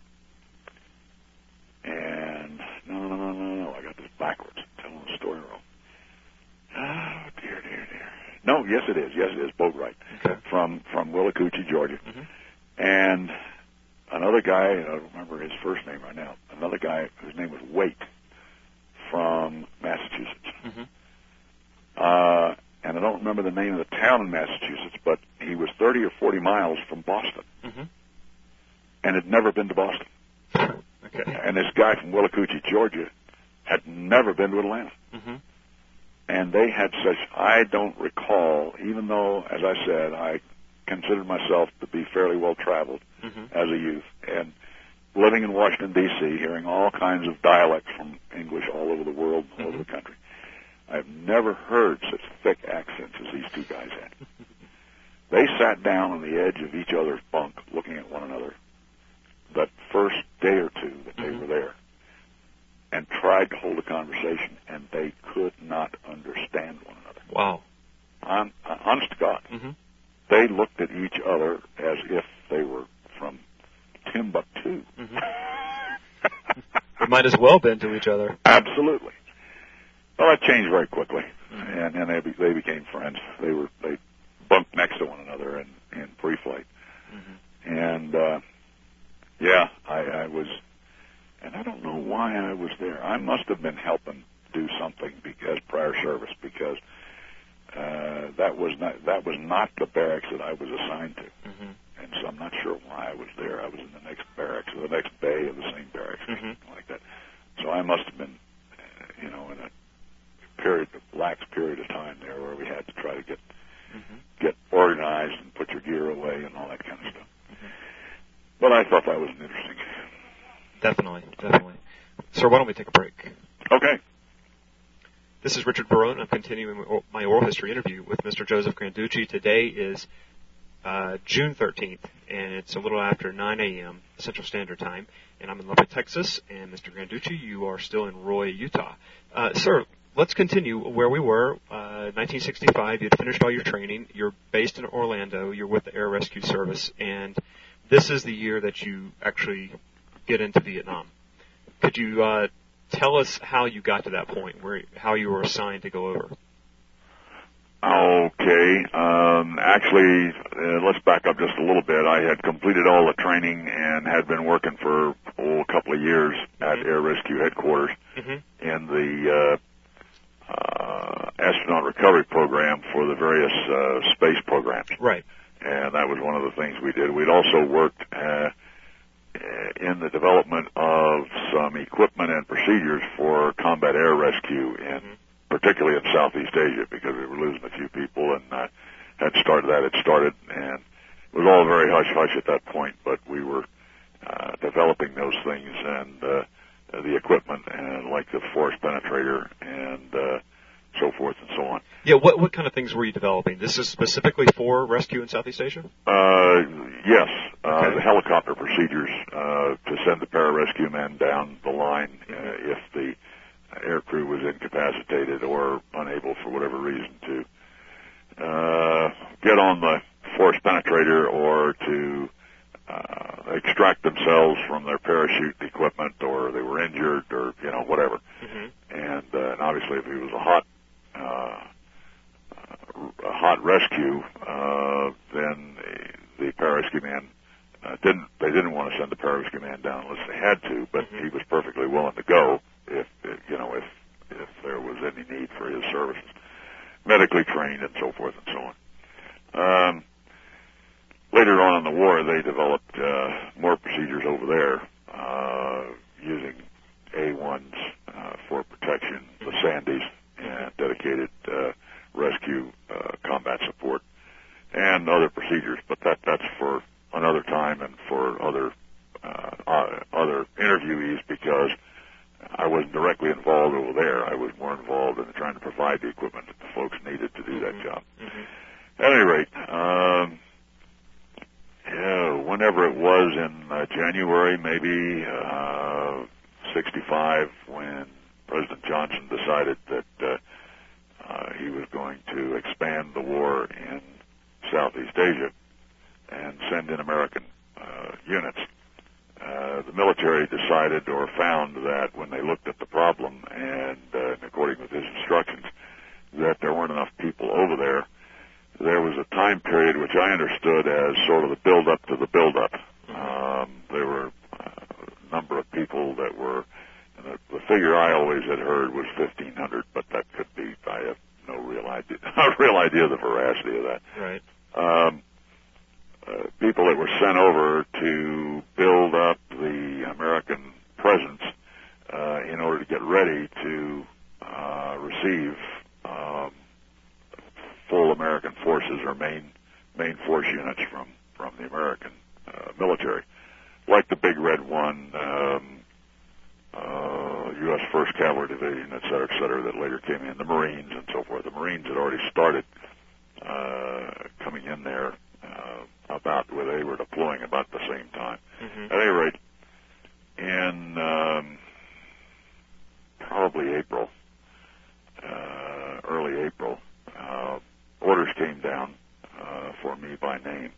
And no, I got this backwards. I'm telling the story wrong. Oh, dear. No, yes it is, Boatwright. Okay. From Willacoochee, Georgia. And another guy, I don't remember his first name right now, another guy whose name was Waite from Massachusetts. And I don't remember the name of the town in Massachusetts, but he was 30 or 40 miles from Boston and had never been to Boston. Okay. And this guy from Willacoochee, Georgia, had never been to Atlanta. And they had such, I don't recall, even though, as I said, I considered myself to be fairly well-traveled as a youth, and living in Washington, D.C., hearing all kinds of dialects from English all over the world, all over the country. I've never heard such thick accents as these two guys had. They sat down on the edge of each other's bunk looking at one another that first day or two that they were there and tried to hold a conversation, and they could not understand one another. Wow. Honest to God. They looked at each other as if they were from Timbuktu. They might as well been to each other. Absolutely. Well, that changed very quickly, and they became friends. They bunked next to one another in pre-flight, and I was, and I don't know why I was there. I must have been helping do something because prior service, because that was not the barracks that I was assigned to, and so I'm not sure why I was there. I was in the next barracks or the next bay of the same barracks, something like that. So I must have been, in a lax period of time there where we had to try to get organized and put your gear away and all that kind of stuff. But I thought that was interesting. Definitely. Sir, why don't we take a break? Okay. This is Richard Barone. I'm continuing my oral history interview with Mr. Joseph Granducci. Today is June 13th, and it's a little after 9 a.m. Central Standard Time, and I'm in Lubbock, Texas, and Mr. Granducci, you are still in Roy, Utah. Sir, let's continue where we were. 1965, you had finished all your training. You're based in Orlando. You're with the Air Rescue Service, and this is the year that you actually get into Vietnam. Could you tell us how you got to that point, how you were assigned to go over? Okay. Actually, let's back up just a little bit. I had completed all the training and had been working for a couple of years at Air Rescue Headquarters in the astronaut recovery program for the various space programs. Right. And that was one of the things we did. We'd also worked in the development of some equipment and procedures for combat air rescue, particularly in Southeast Asia, because we were losing a few people and had started that. It started, and it was all very hush-hush at that point, but we were developing those things and the equipment, and like the force penetrator and so forth and so on. Yeah, what kind of things were you developing? This is specifically for rescue in Southeast Asia? Yes. The helicopter procedures to send the pararescue men down the line if the air crew was incapacitated or unable for whatever reason to get on the force penetrator or to extract themselves from their parachute equipment, or they were injured, or whatever. And obviously, if it was a hot rescue, then the pararescue man didn't want to send the pararescue man down unless they had to, but he was perfectly willing to go if there was any need for his services, medically trained and so forth and so on. Later on in the war, they developed more procedures over there using A-1s for protection, the Sandys, and dedicated rescue combat support, and other procedures. But that's for another time and for other interviewees, because I wasn't directly involved over there. I was more involved in trying to provide the equipment that the folks needed to do that job. At any rate, whenever it was in January, maybe 65, when President Johnson decided that he was going to expand the war in Southeast Asia and send in American units. The military decided or found that when they looked at the problem and according with his instructions, that there weren't enough people over there. There was a time period which I understood as sort of the build-up to the build-up. There were a number of people that were, and the figure I always had heard was 1,500, but that could be, I have no real idea of the veracity of that. Right. People that were sent over to build up the American presence in order to get ready to receive full American forces or main force units from the American military, like the Big Red One, U.S. 1st Cavalry Division, et cetera, that later came in, the Marines and so forth. The Marines had already started coming in there about where they were deploying about the same time. At any rate, in probably April, early April, orders came down for me by name,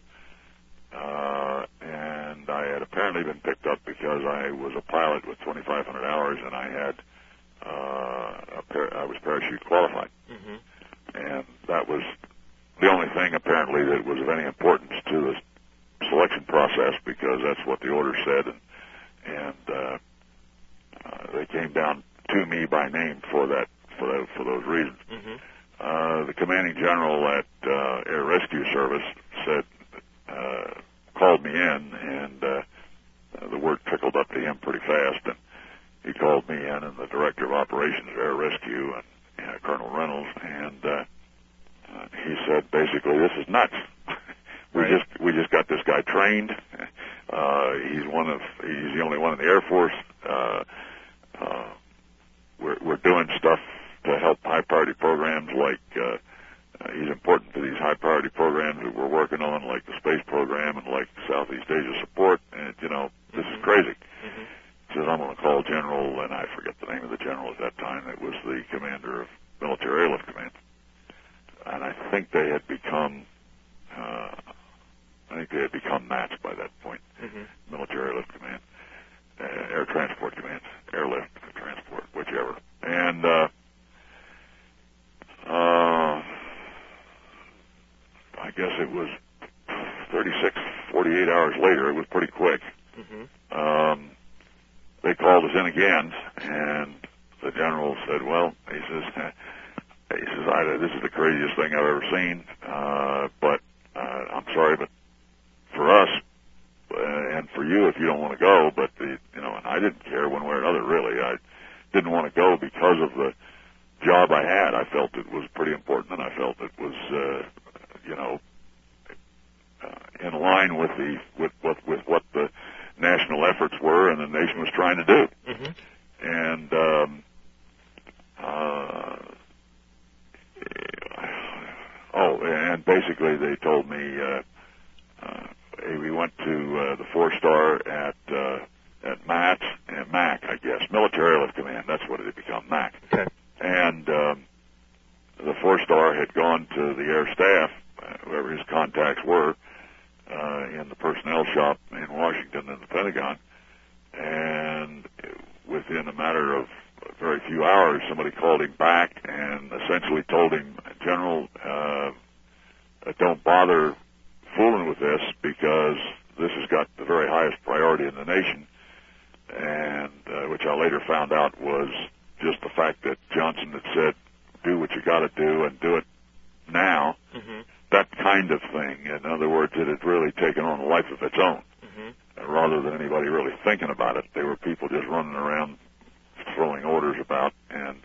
and I had apparently been picked up because I was a pilot with 2,500 hours, and I had I was parachute qualified, and that was the only thing apparently that was of any importance to the selection process, because that's what the order said, and they came down to me by name for those reasons. The commanding general at Air Rescue Service said, called me in, and the word trickled up to him pretty fast, and he called me in, and the director of operations at Air Rescue, and Colonel Reynolds, and he said, basically, this is nuts. We just got this guy trained. He's the only one in the Air Force. We're doing stuff to help high priority programs, like he's important to these high priority programs that we're working on, like the space program and like Southeast Asia support. And this is crazy. He says, I'm going to call General, and I forget the name of the general at that time. It was the commander of Military Airlift Command. And I think they had become MATS by that point. Military Airlift Command, Air Transport Command, Airlift Transport, whichever. And I guess it was 36, 48 hours later. It was pretty quick. They called us in again, and the general said, well, he says, this is the craziest thing I've ever seen, but I'm sorry, but for us, and for you if you don't want to go, but, and I didn't care one way or another, really. I didn't want to go because of the job I had. I felt it was pretty important, and I felt it was, in line with what the national efforts were and the nation was trying to do. And and basically they told me we went to the 4-star at MATS and MAC, I guess, Military Airlift Command. That's what it had become, MAC. Okay. And the 4-star had gone to the air staff, whoever his contacts were, in the personnel shop in Washington and the Pentagon, and within a matter of very few hours, somebody called him back and essentially told him, General, don't bother fooling with this, because this has got the very highest priority in the nation, and which I later found out was just the fact that Johnson had said, do what you got to do and do it now. That kind of thing. In other words, it had really taken on a life of its own. Rather than anybody really thinking about it, there were people just running around throwing orders about, and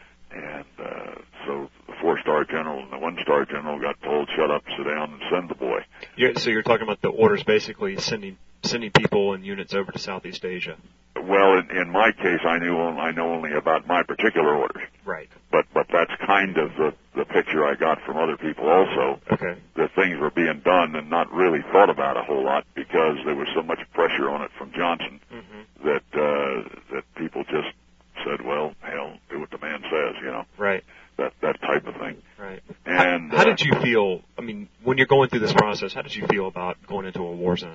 so the 4-star general and the 1-star general got told, shut up, sit down, and send the boy. So you're talking about the orders basically sending people and units over to Southeast Asia. Well, in my case, I know only about my particular orders. Right. But that's kind of the picture I got from other people also. Okay. That things were being done and not really thought about a whole lot because there was so much pressure on it from Johnson that people just said, well, hell, do what the man says, you know. Right. That type of thing. Right. And how did you feel? I mean, when you're going through this process, how did you feel about going into a war zone?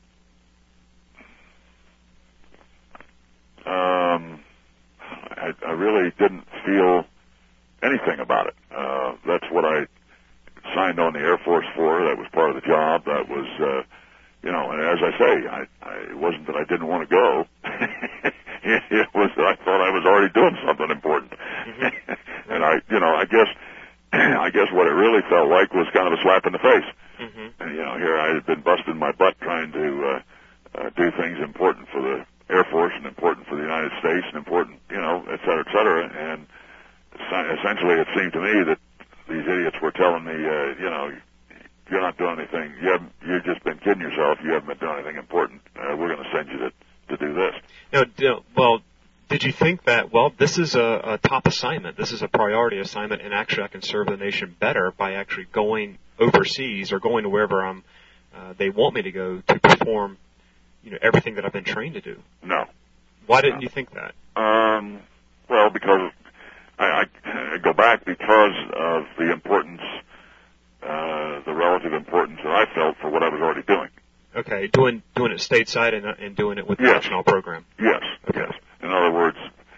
I really didn't feel anything about it. That's what I signed on the Air Force for. That was part of the job. That was, and as I say, it wasn't that I didn't want to go. It was that I thought I was already doing something important. Mm-hmm. And I guess what it really felt like was kind of a slap in the face. Mm-hmm. And, here I had been busting my butt trying to do things important for the Air Force and important for the United States and important, et cetera, and essentially it seemed to me that these idiots were telling me, you're not doing anything. You've just been kidding yourself. You haven't been doing anything important. We're going to send you to do this. Well, did you think that, this is a top assignment, this is a priority assignment, and actually I can serve the nation better by actually going overseas or going to wherever they want me to go to perform, everything that I've been trained to do? No. Why didn't you think that? Well, because I go back because of the importance, the relative importance that I felt for what I was already doing. Okay, doing it stateside and doing it with the national program. Yes, okay. Yes. In other words,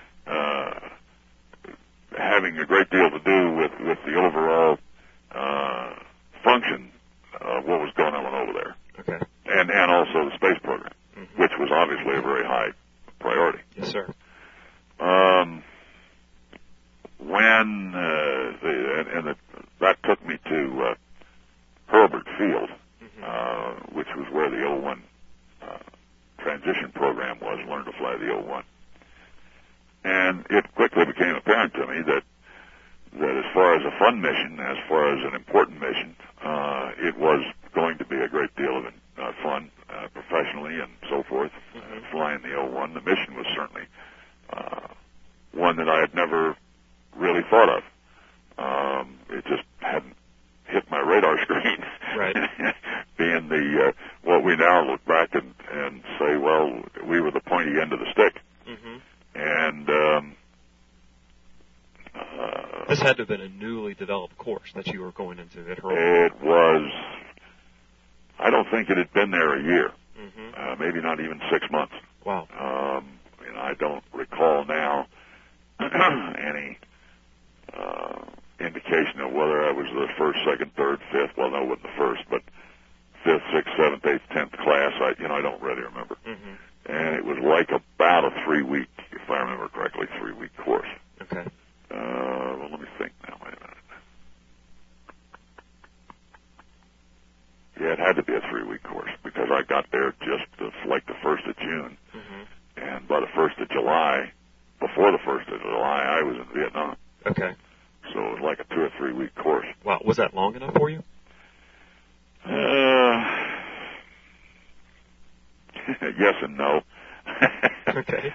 having a great deal to do with the overall function of what was going on over there. Okay. And also the space program, mm-hmm. which was obviously a very high priority. Yes, sir. That took me to Hurlburt Field, mm-hmm. Which was where the 01 transition program was, learned to fly the 01. And it quickly became apparent to me that as far as a fun mission, as far as an important mission, it was going to be a great deal of fun professionally and so forth, mm-hmm. Flying the 01. The mission was certainly one that I had never really thought of. It just hadn't hit my radar screen. Right. Being what we now look back and say, well, we were the pointy end of the stick. Mm-hmm. And this had to have been a newly developed course that you were going into at Hurlburt. It was. I don't think it had been there a year. Mm-hmm. Maybe not even 6 months. Wow. I don't recall now any indication of whether I was the first, second, third, fifth. Well, no, it wasn't the first, but fifth, sixth, seventh, eighth, 10th class. I don't really remember. Mm-hmm. And it was like about a 3-week, if I remember correctly, 3-week course. Okay. Well, let me think now. Wait a minute. Yeah, it had to be a 3-week course because I got there just like the 1st of June. Mm-hmm. And by the 1st of July, before the 1st of July, I was in Vietnam. Okay. So it was like a 2 or 3 week course. Wow. Was that long enough for you? Yes and no. Okay.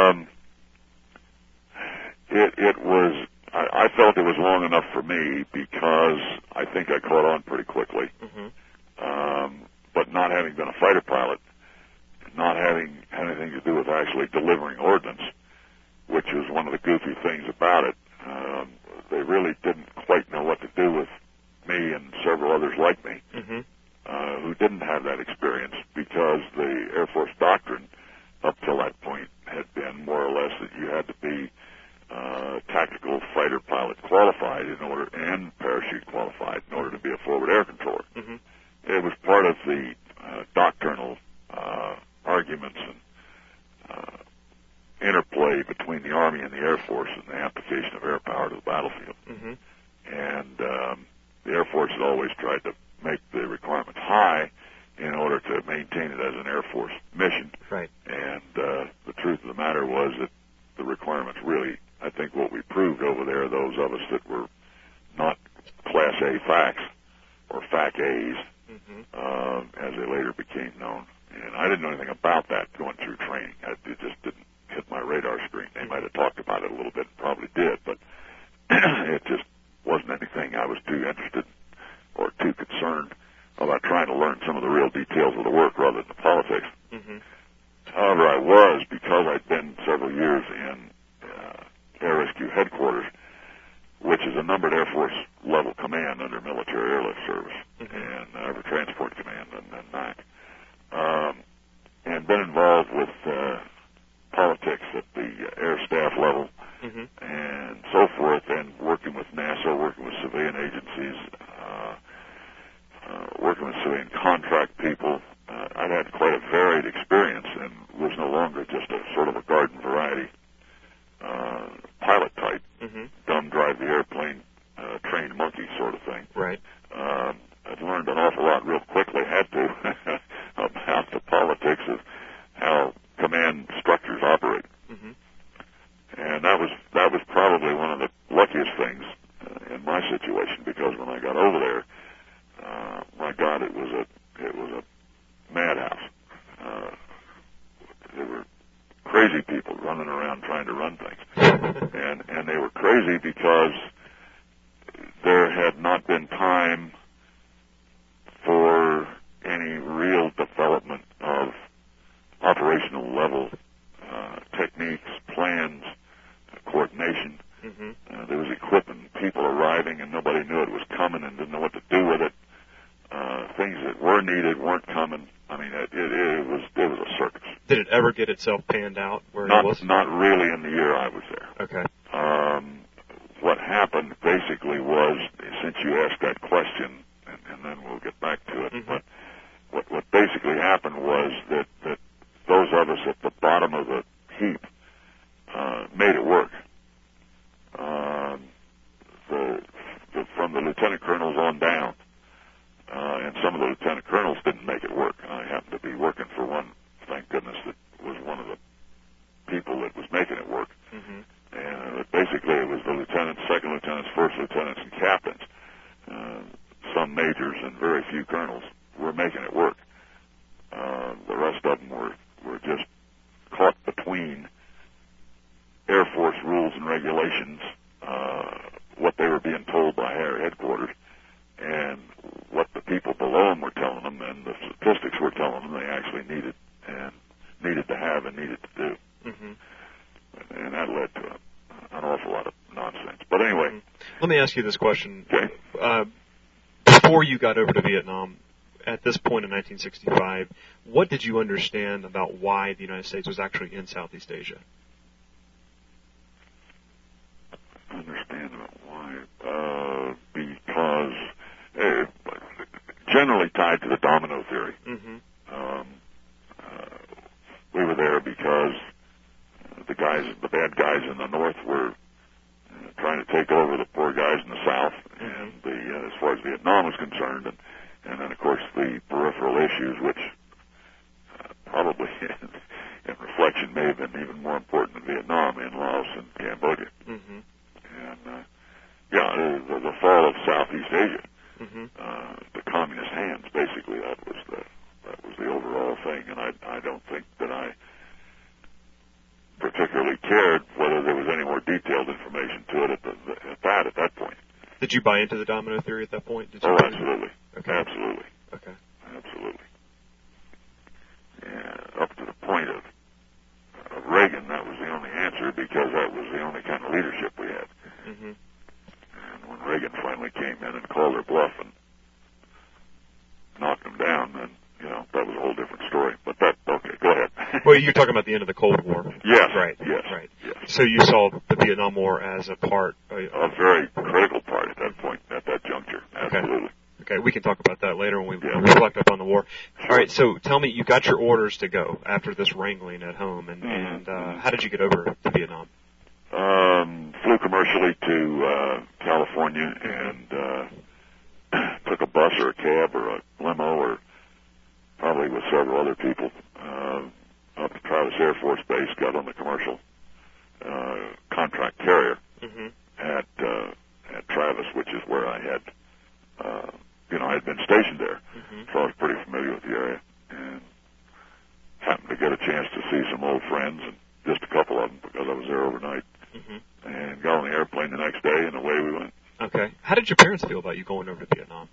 It was, I felt it was long enough for me because I think I caught on pretty quickly. Mm-hmm. But not having been a fighter pilot, not having anything to do with actually delivering ordnance, which was one of the goofy things about it, they really didn't quite know what to do with me and several others like me, mm-hmm. Who didn't have that experience because the Air Force doctrine up till that point had been more or less that you had to be tactical fighter pilot qualified and parachute qualified in order to be a forward air controller. Mm-hmm. It was part of the doctrinal arguments and interplay between the Army and the Air Force and the application of air power to the battlefield. Mm-hmm. And the Air Force had always tried to make the requirements high in order to maintain it as an Air Force mission. Right. And the truth of the matter was that the requirements really. I think what we proved over there, those of us that were not Class A FACs or FAC A's, as they later became known. And I didn't know anything about that going through training. It just didn't hit my radar screen. They might have talked about it a little bit, probably did, but it just wasn't anything I was too interested or too concerned about trying to learn some of the real details of the work rather than the politics. However, I was, because I'd been several years in Air Rescue Headquarters, which is a numbered Air Force level command under Military Airlift Service and Air Transport Command and NAC, and been involved with politics at the air staff level and so forth, and working with NASA, working with civilian agencies, working with civilian contract people. I'd had quite a varied experience and was no longer just a sort of a garden variety pilot type, dumb drive the airplane, trained monkey sort of thing. Right. I'd learned an awful lot real quickly, had to, about the politics of how command structures operate. And that was probably one of the luckiest things in my situation, because when I got over there, my God, it was a madhouse. There were crazy people running around trying to run things, and they were crazy because there had not been time for any real development of operational level techniques, plans, coordination. There was equipment, people arriving, and nobody knew it was coming and didn't know what to do with it. Things that were needed weren't coming. I mean, it was a circus. Did it ever get itself panned out where it was? Not really in the year I was there. Okay. What happened basically was, since you asked that question, and then we'll get back to it, but what basically happened was that those of us at the bottom of the heap made it work. From the lieutenant colonels on down, and some of the lieutenant colonels didn't make it work. I happened to be working for one, thank goodness, that was one of the people that was making it work. And basically it was the lieutenants, second lieutenants, first lieutenants, and captains. Some majors and very few colonels were making it work. The rest of them were just caught between Air Force rules and regulations, what they were being told by Air Headquarters, and what the people below them were telling them, and the statistics were telling them they actually needed to have and needed to do. And that led to an awful lot of nonsense. But anyway. Let me ask you this question. Okay. Before you got over to Vietnam, at this point in 1965, what did you understand about why the United States was actually in Southeast Asia? Understand about why? Because generally tied to the domino theory. We were there because the bad guys in the north were trying to take over the poor guys in the south, and as far as Vietnam was concerned, and then of course the peripheral issues, which probably in reflection may have been even more important than Vietnam, in Laos and Cambodia. And the fall of Southeast Asia, the communist hands, basically, that was the overall thing. And I don't think that I particularly cared whether there was any more detailed information to it at that point. Did you buy into the domino theory at that point? Absolutely. Okay. Absolutely. Okay. Absolutely. Yeah, up to the point of Reagan, that was the only answer, because that was the only kind of leadership we had. And when Reagan finally came in and called her bluff and knocked him down, then, that was a whole different story. But okay, go ahead. Well, you're talking about the end of the Cold War. Yes. Right. Yes. Right. Yes. So you saw the Vietnam War as a part. A very critical part at that point, at that juncture. Absolutely. Okay, we can talk about that later when we reflect upon the war. All right, so tell me, you got your orders to go after this wrangling at home, and how did you get over to Vietnam? Flew commercially to California and took a bus or a cab or a limo, or probably with several other people, up to Travis Air Force Base, got on the commercial, contract carrier Mm-hmm. at Travis, which is where I had, I had been stationed there, Mm-hmm. so I was pretty familiar with the area, and happened to get a chance to see some old friends, and just a couple of them because I was there overnight, Mm-hmm. and got on the airplane the next day, and away we went. Okay. How did your parents feel about you going over to Vietnam?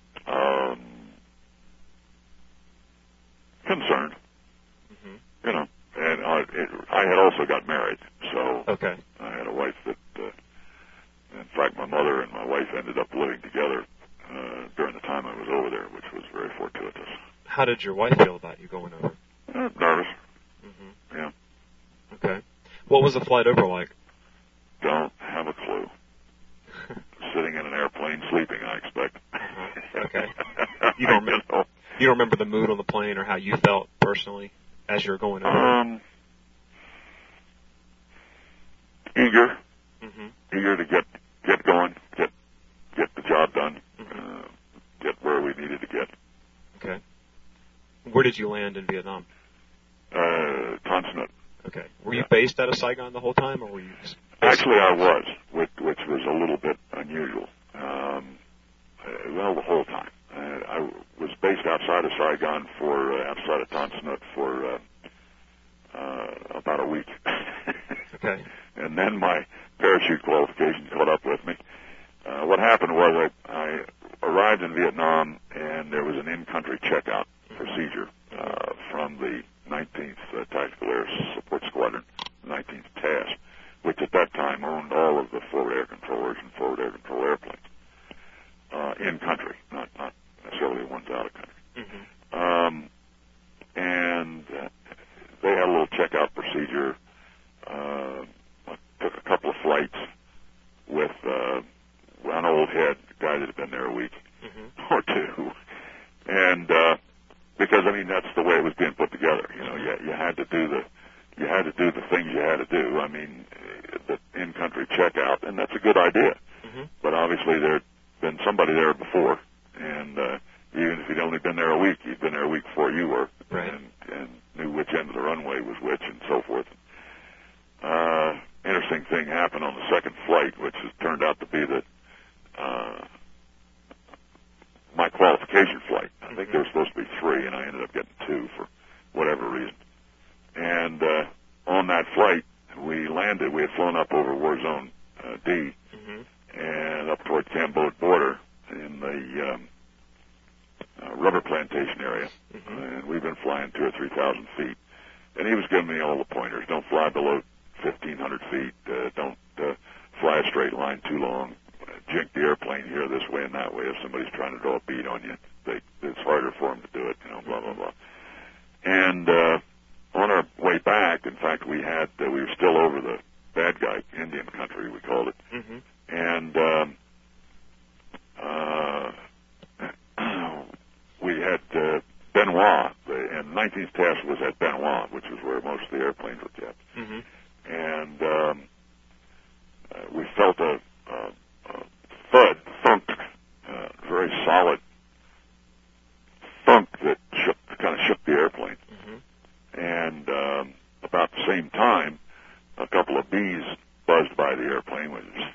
Concerned, Mm-hmm. and I had also got married, so Okay. I had a wife that, in fact, my mother and my wife ended up living together during the time I was over there, which was very fortuitous. How did your wife feel about you going over? Nervous, Mm-hmm. yeah. Okay. What was the flight over like? Don't have a clue. Sitting in an airplane, sleeping, I expect. Okay. You don't remember? You don't remember the mood on the plane or how you felt personally as you were going over? Eager. Mm-hmm. Eager to get going, get the job done, get where we needed to get. Okay. Where did you land in Vietnam? Ton Snuc. Okay. Were you based out of Saigon the whole time, or were you? Actually, I was, which was a little bit unusual. The whole time. I was based outside of Saigon outside of Ton Snuc for about a week. Okay. And then my parachute qualification caught up with me. What happened was I arrived in Vietnam, and there was an in-country checkout procedure from the 19th Tactical Air Support Squadron, 19th TAS, which at that time owned all of the forward air controllers and forward air control airplanes in country, not necessarily the ones out of country. Mm-hmm. And they had a little checkout procedure. I took a couple of flights with an old head, a guy that had been there a week or two, and because that's the way it was being put together. You had to do the things you had to do. The in-country checkout, and that's a good idea. Mm-hmm. But obviously there'd been somebody there before, and even if you'd only been there a week, you'd been there a week before you were, right, and knew which end of the runway was which, and so forth. Interesting thing happened on the second flight, which has turned out to be my qualification flight. I think there were supposed to be 3, and I ended up getting 2 for whatever reason. And on that flight, we landed. We had flown up over War Zone D and up toward Cambodia border in the rubber plantation area, and we've been flying 2,000 or 3,000 feet. And he was giving me all the pointers: don't fly below 1,500 feet. Don't fly a straight line too long. Jink the airplane here this way and that way. If somebody's trying to draw a bead on you, it's harder for them to do it. Blah blah blah. And on our way back, in fact, we were still over the bad guy Indian country, we called it, and we had Benoit, and 19th TAS was at Benoit, which is where most of the airplanes were kept. And we felt a thud, thunk, very solid thunk that kind of shook the airplane. And about the same time, a couple of bees buzzed by the airplane,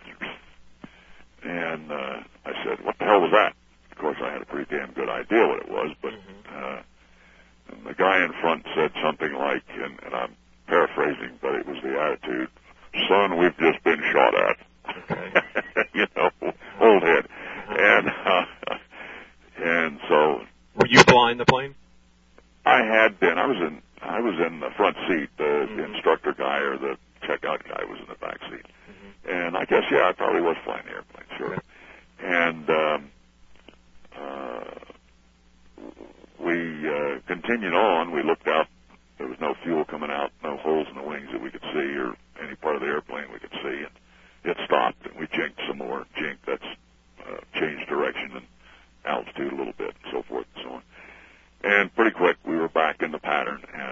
and I said, "What the hell was that?" Of course, I had a pretty damn good idea what it was, but and the guy in front said something like, and I'm paraphrasing, but it was the attitude, "Son, we've just been shot at." Okay. Old head. And so. Were you flying the plane? I had been. I was in the front seat. The instructor guy or the checkout guy was in the back seat. And I guess, I probably was flying the airplane, sure. Okay. And we continued on. We looked out. There was no fuel coming out, no holes in the wings that we could see, or any part of the airplane we could see. And it stopped, and we jinked some more. Jink, that's changed direction and altitude a little bit, and so forth and so on. And pretty quick, we were back in the pattern at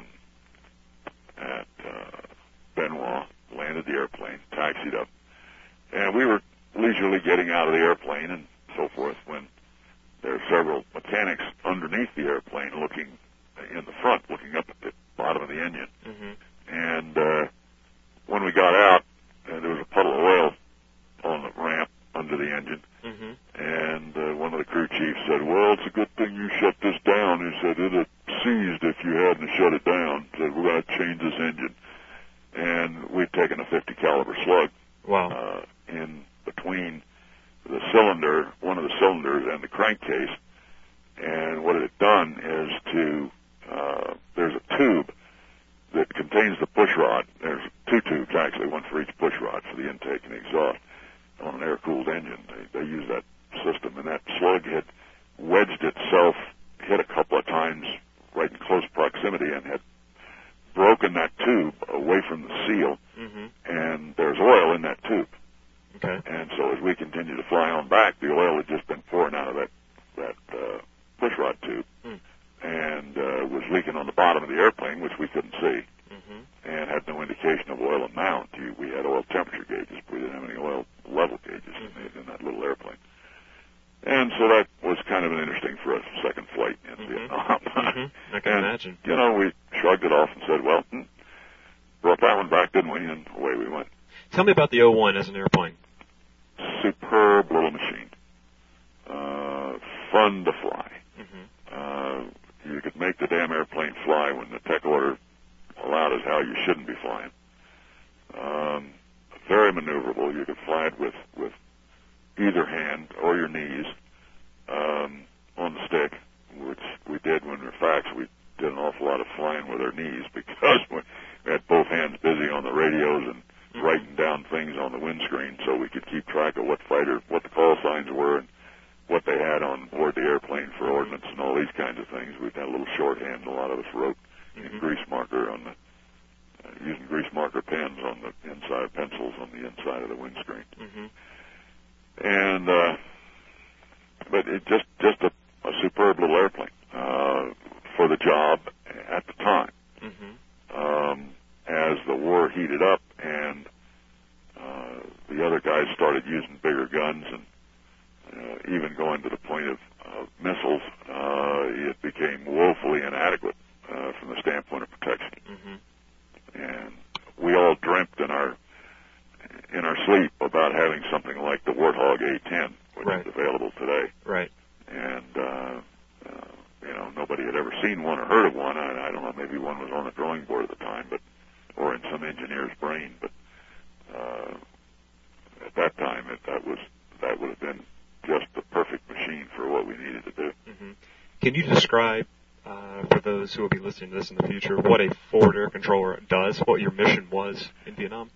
Benoit, landed the airplane, taxied up, and we were leisurely getting out of the airplane and so forth when there are several mechanics underneath the airplane looking in the front, looking up at the bottom of the engine. And when we said, well, it's a good thing you shut this down. He said, it'd have seized if you hadn't shut it down. He said, we're going to change this engine. And we'd taken a 50 caliber slug. Wow. In between the cylinder, one of the cylinders, and the crankcase. And what it had done is there's a tube that contains the push rod. There's two tubes, actually, one for each push rod for the intake and the exhaust. On an air-cooled engine, they use that system. And that slug had wedged itself, hit a couple of times right in close proximity, and had broken that tube away from the seal. Mm-hmm. And there's oil in that tube. Okay. And so as we continued to fly on back, the oil had just been pouring out of that push rod tube. And was leaking on the bottom of the airplane, which we couldn't see, and had no indication of oil amount. We had oil temperature gauges, but we didn't have any oil level gauges in that little airplane. And so that was kind of an interesting for a second flight in Vietnam. I can imagine. You know, we shrugged it off and said, well, brought that one back, didn't we? And away we went. Tell me about the 01 as an airplane. Superb little machine. Fun to fly. You could make the damn airplane fly when the tech order allowed us how you shouldn't be flying. Very maneuverable. You could fly it with either hand or your knees on the stick, which we did when we were fax. We did an awful lot of flying with our knees because we had both hands busy on the radios and writing down things on the windscreen so we could keep track of what the call signs were and what they had on board the airplane for ordnance and all these kinds of things. We've had a little shorthand. A lot of us wrote in grease marker on using grease marker pens on the inside, pencils on the inside of the windscreen. And but it just a superb little airplane for the job at the time. As the war heated up and the other guys started using bigger guns and even going to the point of missiles, it became woefully inadequate from the standpoint of protection. And we all dreamt in our sleep about having something like the Warthog A-10, which is available today. Right. And nobody had ever seen one or heard of one. I don't know, maybe one was on the drawing board at the time, or in some engineer's brain. But at that time, that would have been just the perfect machine for what we needed to do. Can you describe, for those who will be listening to this in the future, what a forward air controller does, what your mission was in Vietnam?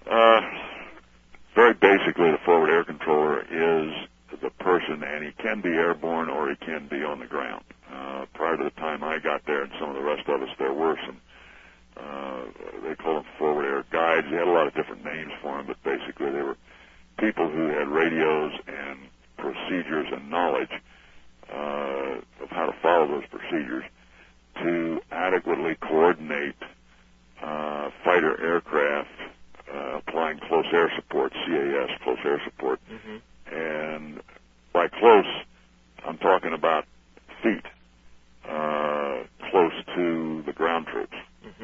Very basically, the forward air controller is the person, and he can be airborne or he can be on the ground. Prior to the time I got there and some of the rest of us, there were some, they call them forward air guides. They had a lot of different names for them, but basically they were people who had radios and procedures and knowledge of how to follow those procedures to adequately coordinate fighter aircraft applying close air support, CAS, close air support. And by close, I'm talking about feet, close to the ground troops.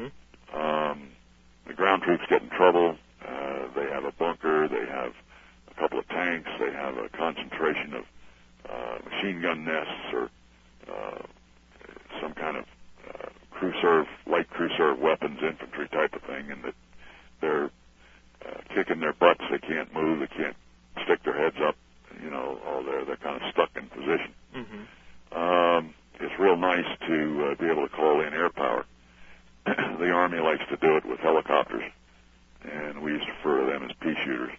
The ground troops get in trouble. They have a bunker. They have a couple of tanks. They have a concentration of machine gun nests or some kind of light crew serve weapons, infantry type of thing, and that they're kicking their butts. They can't move. They can't stick their heads up. All they're kind of stuck in position. It's real nice to be able to call in air power. The Army likes to do it with helicopters, and we used to refer to them as pea shooters.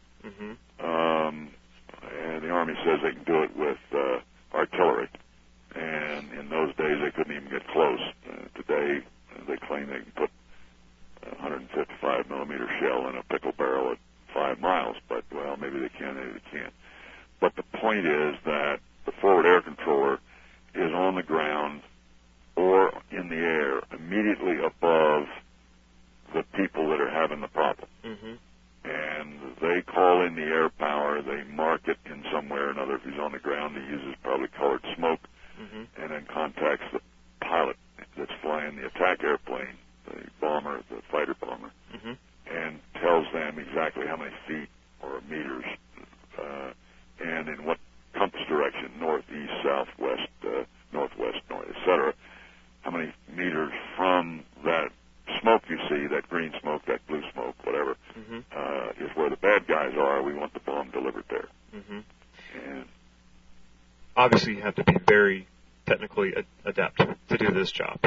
And the Army says they can do it with artillery. And in those days, they couldn't even get close. Today, they claim they can put a 155 millimeter shell in a pickle barrel at 5 miles. But, well, maybe they can, maybe they can't. But the point is that the forward air controller is on the ground or in the air immediately above the people that are having the problem. And they call in the air power. They mark it in some way or another. If he's on the ground, he uses probably colored smoke and then contacts the pilot that's flying the attack airplane, the bomber, the fighter bomber, and tells them exactly how many feet or meters and in what compass direction, north, east, south, west, obviously you have to be very technically adept to do this job.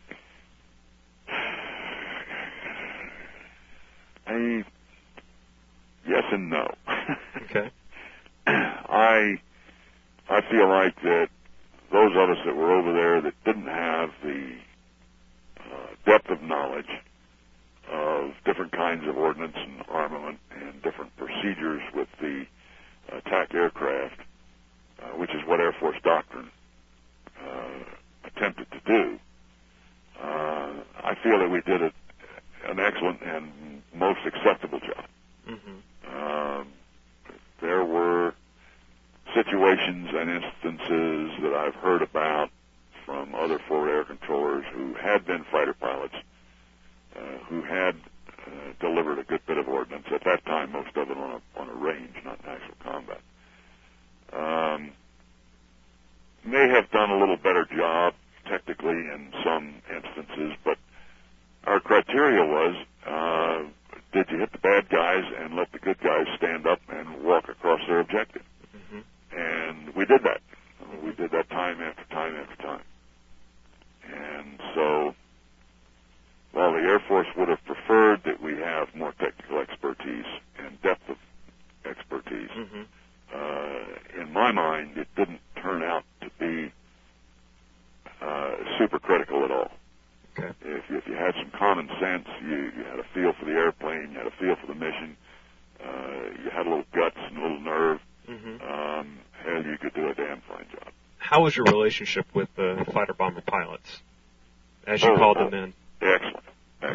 Yes and no. Okay. I feel like that those of us that were over there that didn't have the depth of knowledge of different kinds of ordnance and armament and different procedures with the attack aircraft, which is what Air Force doctrine attempted to do, I feel that we did an excellent and most acceptable job. Mm-hmm. There were situations and instances that I've heard about from other forward air controllers who had been fighter pilots, who had delivered a good bit of ordnance, at that time most of it on a range, not in actual combat. May have done a little better job technically in some instances, but our criteria was, did you hit the bad guys and let the good guys stand up and walk across their objective? Mm-hmm. And we did that. We did that time after time after time. And so, while the Air Force would have preferred that we have more technical expertise and depth of expertise, mm-hmm. In my mind, it didn't turn out to be super critical at all. Okay. If you had some common sense, you had a feel for the airplane, you had a feel for the mission, you had a little guts and a little nerve, mm-hmm. Hell, you could do a damn fine job. How was your relationship with the fighter bomber pilots, as you called them in? Excellent.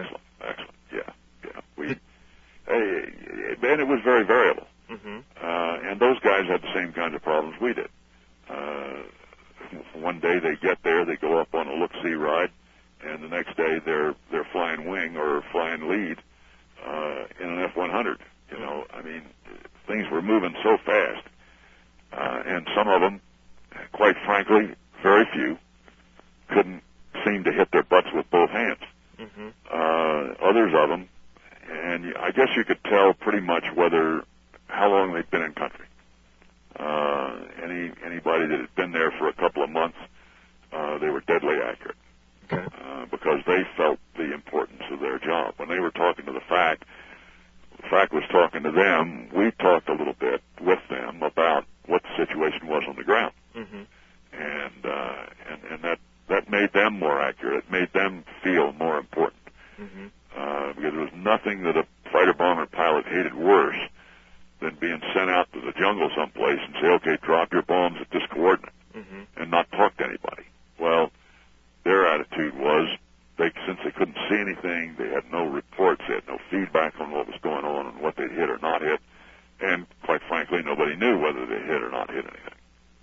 Yeah. And it was very variable. Mm-hmm. And those guys had the same kinds of problems we did. One day they get there, they go up on a look-see ride, and the next day they're flying wing or flying lead in an F-100. You know, I mean, things were moving so fast, and some of them, quite frankly, very few, couldn't seem to hit their butts with both hands. Mm-hmm. Others of them, and I guess you could tell pretty much how long they'd been in country. Anybody that had been there for a couple of months, they were deadly accurate. Okay. Because they felt the importance of their job. When they were talking to the FAC was talking to them, we talked a little bit with them about what the situation was on the ground. Mm-hmm. And that made them more accurate. It made them feel more important. Mm-hmm. Because there was nothing that a fighter bomber pilot hated worse than being sent out to the jungle someplace and say, okay, drop your bombs at this coordinate, mm-hmm. and not talk to anybody. Well, their attitude was, since they couldn't see anything, they had no reports, they had no feedback on what was going on and what they'd hit or not hit, and quite frankly, nobody knew whether they hit or not hit anything.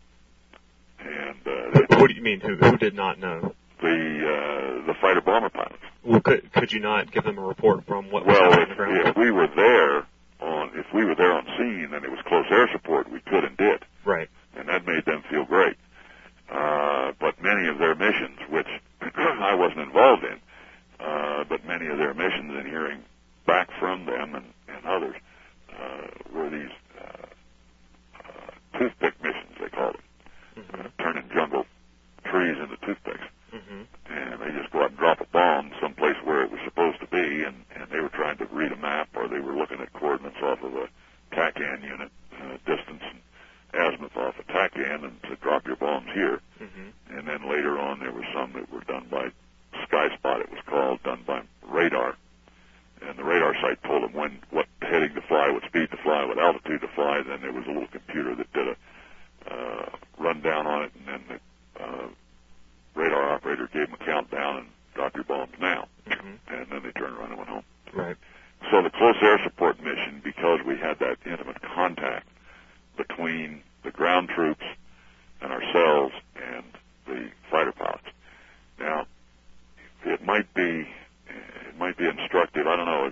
And what do you mean? Who did not know? The fighter bomber pilots. Well, could you not give them a report from what was happening on the ground? If we were there on scene and it was close air support, we could and did. Right. And that made them feel great. But many of their missions, which I wasn't involved in, but many of their missions and hearing back from them and others were these toothpick missions, they called them, mm-hmm. Turning jungle trees into toothpicks. Mm-hmm. And they just go out and drop a bomb someplace where it was supposed to be, and they were trying to read a map, or they were looking at coordinates off of a TACAN unit, distance and azimuth off a TACAN, and to drop your bombs here. Mm-hmm. And then later on, there were some that were done by SkySpot, it was called, done by radar. And the radar site told them what heading to fly, what speed to fly, what altitude to fly. Then there was a little computer that did a rundown on it, and then the radar operator gave them a countdown and drop your bombs now. Mm-hmm. And then they turned around and went home. Right. So the close air support mission, because we had that intimate contact between the ground troops and ourselves and the fighter pilots. Now, it might be instructive, I don't know,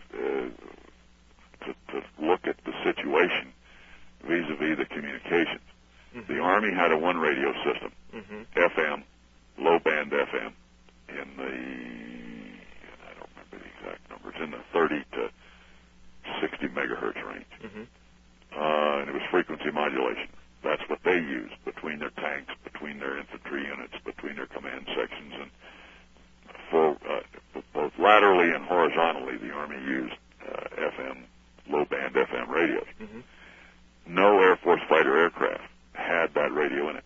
to look at the situation vis-a-vis the communications. Mm-hmm. The Army had a one radio system, mm-hmm. FM, low band FM, in I don't remember the exact numbers, in the 30 to 60 megahertz range. Mm-hmm. And it was frequency modulation. That's what they used between their tanks, between their infantry units, between their command sections, and both laterally and horizontally, the Army used low-band FM radios. Mm-hmm. No Air Force fighter aircraft had that radio in it,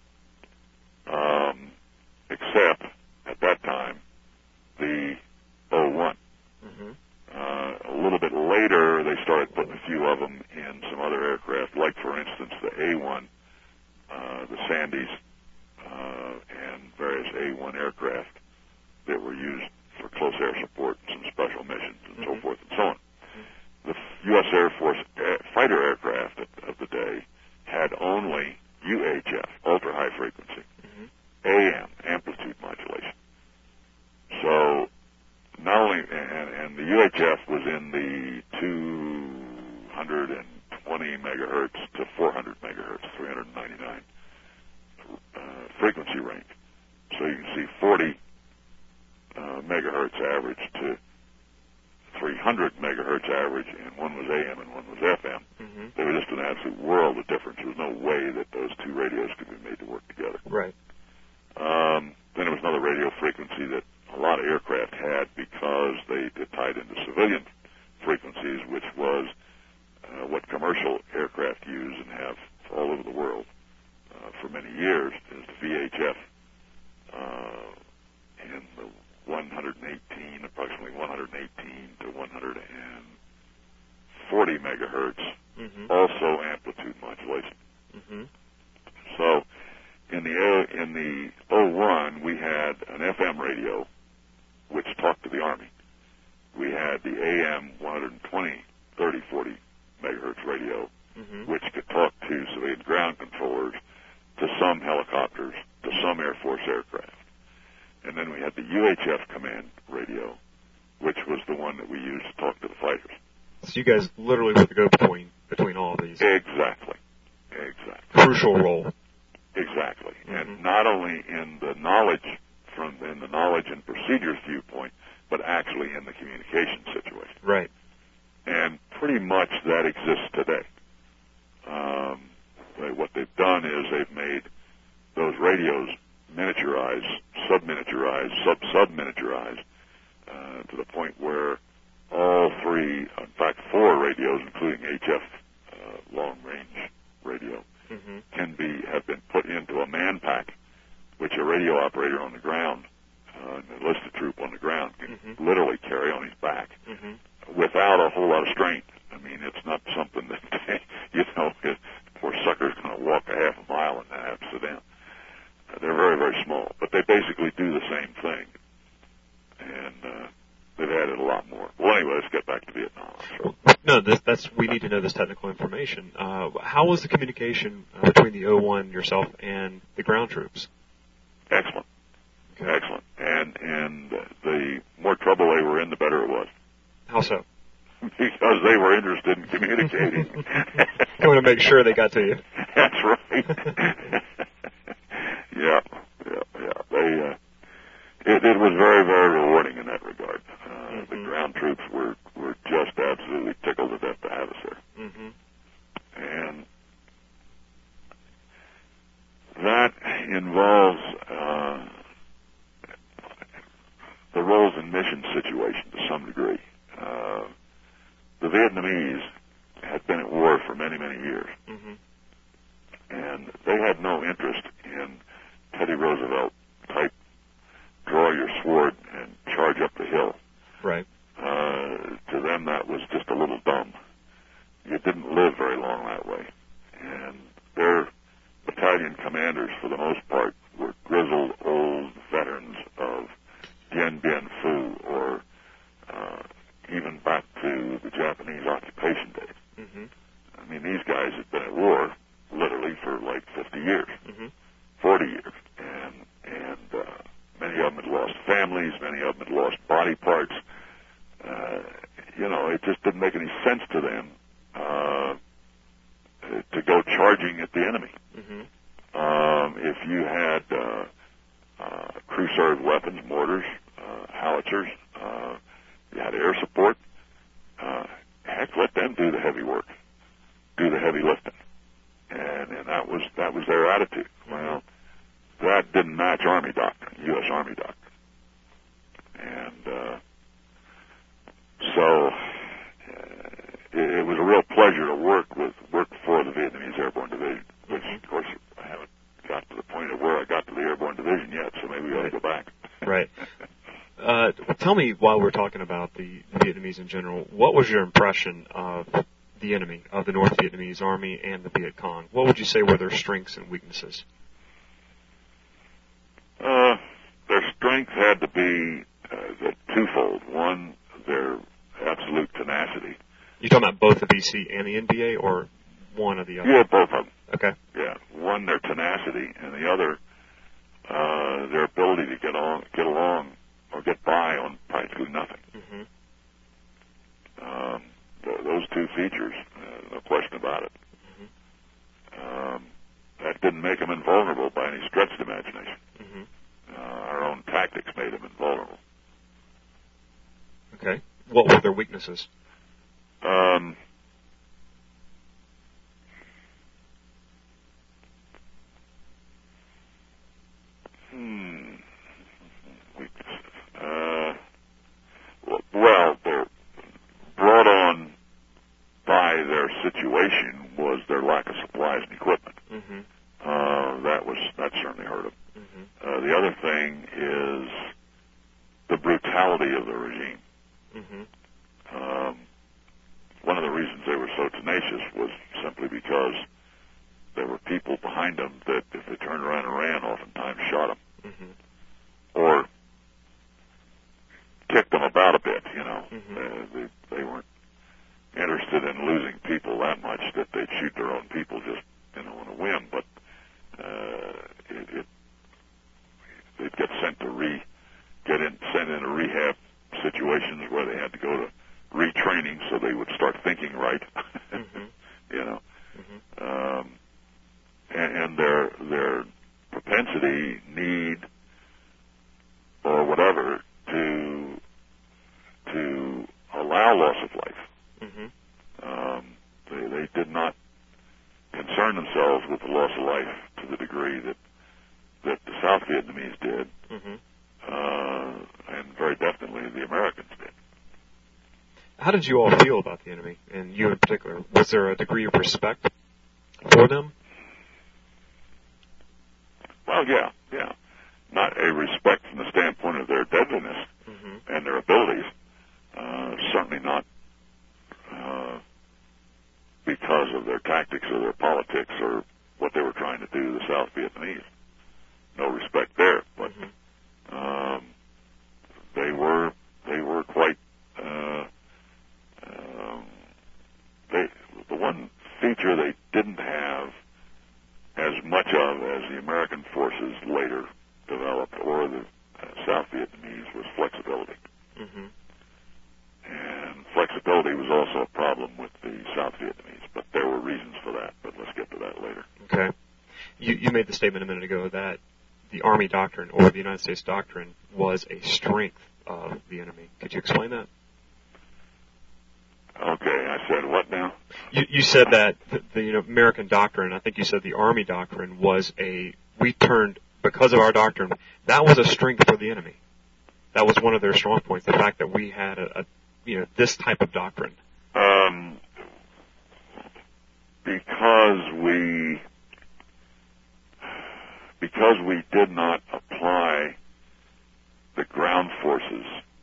except at that time the O-1. Mm-hmm. A little bit later, they started putting a few of them in some other aircraft, like, for instance, the A-1, the Sandys, and various A-1 aircraft that were used for close air support and some special missions and so forth and so on. The U.S. Air Force fighter aircraft of the day had only UHF, ultra-high frequency, AM, amplitude modulation. So not only, and the UHF was in the 220 megahertz to 400 megahertz, 399 frequency range. So you can see 40 megahertz average to 300 megahertz average, and one was AM and one was FM. Mm-hmm. They were just an absolute world of difference. There was no way that those two radios could be made to work together. Right. Then there was another radio frequency that a lot of aircraft had because they tied into civilian frequencies, which was what commercial aircraft use and have all over the world for many years, is the VHF in the 118, approximately 118 to 140 megahertz, also amplitude modulation. Mm-hmm. So in the O-1, we had an FM radio which talked to the Army. We had the AM 120, 30, 40 megahertz radio, which could talk to civilian ground controllers, to some helicopters, to some Air Force aircraft. And then we had the UHF command radio, which was the one that we used to talk to the fighters. So you guys literally were the go-between all of these. Exactly. Crucial role. Exactly. And not only in the knowledge and procedures viewpoint, but actually in the communication situation. Right. And pretty much that exists today. What they've done is they've made those radios miniaturized, sub-miniaturized, sub-sub-miniaturized, to the point where all three, in fact 4 radios, including HF long-range radio, have been put into a man pack, which a radio operator on the ground, an enlisted troop on the ground, can literally carry on his back without a whole lot of strength. I mean, it's not something that, poor sucker's going to walk a half a mile and then have to sit down. They're very, very small, but they basically do the same thing. And they've added a lot more. Well, anyway, let's get back to Vietnam. So. No, we need to know this technical information. How was the communication between the O-1, yourself, and the ground troops? Excellent. Okay. Excellent. And the more trouble they were in, the better it was. How so? Because they were interested in communicating. I want to make sure they got to you. That's right. Yeah. It was very, very rewarding in that regard. The ground troops were just absolutely tickled to death to have us there. And that involves the roles and mission situation to some degree. The Vietnamese had been at war for many, many years. And they had no interest in Teddy Roosevelt type draw your sword and charge up the hill. Right. To them, that was just a little dumb. You didn't live very long that way. And their battalion commanders, for the most part, were grizzled old veterans of Dien Bien Phu, or even back to the Japanese occupation days. I mean, these guys had been at war literally for like 50 years, 40 years. And many of them had lost families, many of them had lost body parts. It just didn't make any sense to them to go charging at the enemy. If you had crew-served weapons, mortars, howitzers, you had air support, heck, let them do the heavy work, do the heavy lifting. and that was their attitude. Well, that didn't match Army doctrine, U.S. Army doctrine, and so it was a real pleasure to work for the Vietnamese Airborne Division, which of course I haven't got to the point of where I got to the Airborne Division yet, so maybe we ought to go back. Right. Tell me, while we're talking about the Vietnamese in general, what was your impression of the enemy, of the North Vietnamese Army and the Viet Cong? What would you say were their strengths and weaknesses? Their strength had to be twofold. One, their absolute tenacity. You talking about both the VC and the NVA, or one or the other? Yeah, both of them. Okay. Yeah, one, their tenacity, and the other, their ability to get along or get by on practically nothing. Mm-hmm. Those two features, no question about it. Mm-hmm. That didn't make them invulnerable by any stretched imagination. Mm-hmm. Our own tactics made them invulnerable. Okay. What were their weaknesses? Well, they're brought on by their situation was their lack of supplies and equipment. Mm-hmm. That certainly hurt them. Mm-hmm. The other thing is the brutality of the regime. Mm-hmm. One of the reasons they were so tenacious was simply because there were people behind them that, if they turned around and ran, oftentimes shot them. Mm-hmm. Or kicked them about a bit, you know. Mm-hmm. They weren't interested in losing people that much that they'd shoot their own people just, you know, on a whim, but they'd get sent into rehab situations where they had to go to retraining so they would start thinking right. Mm-hmm. You know. Mm-hmm. And their propensity, need, or whatever to allow loss of life. Mm-hmm. They did not concern themselves with the loss of life to the degree that the South Vietnamese did, and very definitely the Americans did. How did you all feel about the enemy, and you in particular? Was there a degree of respect for them? Well, yeah. Not a respect from the standpoint of their deadliness and their abilities. Certainly not because of their tactics or their politics or what they were trying to do to the South Vietnamese. No respect there, but they were quite. The one feature they didn't have as much of as the American forces later developed, or the South Vietnamese, was flexibility. Mm-hmm. And flexibility was also a problem with the South Vietnamese, but there were reasons for that, but let's get to that later. Okay. You made the statement a minute ago that the Army doctrine, or the United States doctrine, was a strength of the enemy. Could you explain that? Okay, I said what now? You said that the American doctrine, I think you said the Army doctrine, was because of our doctrine, that was a strength for the enemy. That was one of their strong points, the fact that we had this type of doctrine. Because we did not apply the ground forces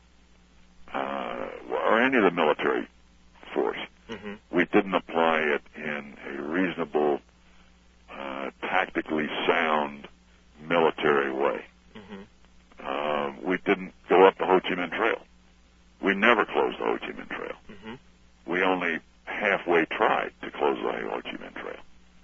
or any of the military force. Mm-hmm. We didn't apply it in a reasonable, tactically sound military way. Mm-hmm. We didn't go up the Ho Chi Minh Trail. We never closed the Ho Chi Minh Trail. Mm-hmm. We only halfway tried to close the Ho Chi Minh Trail.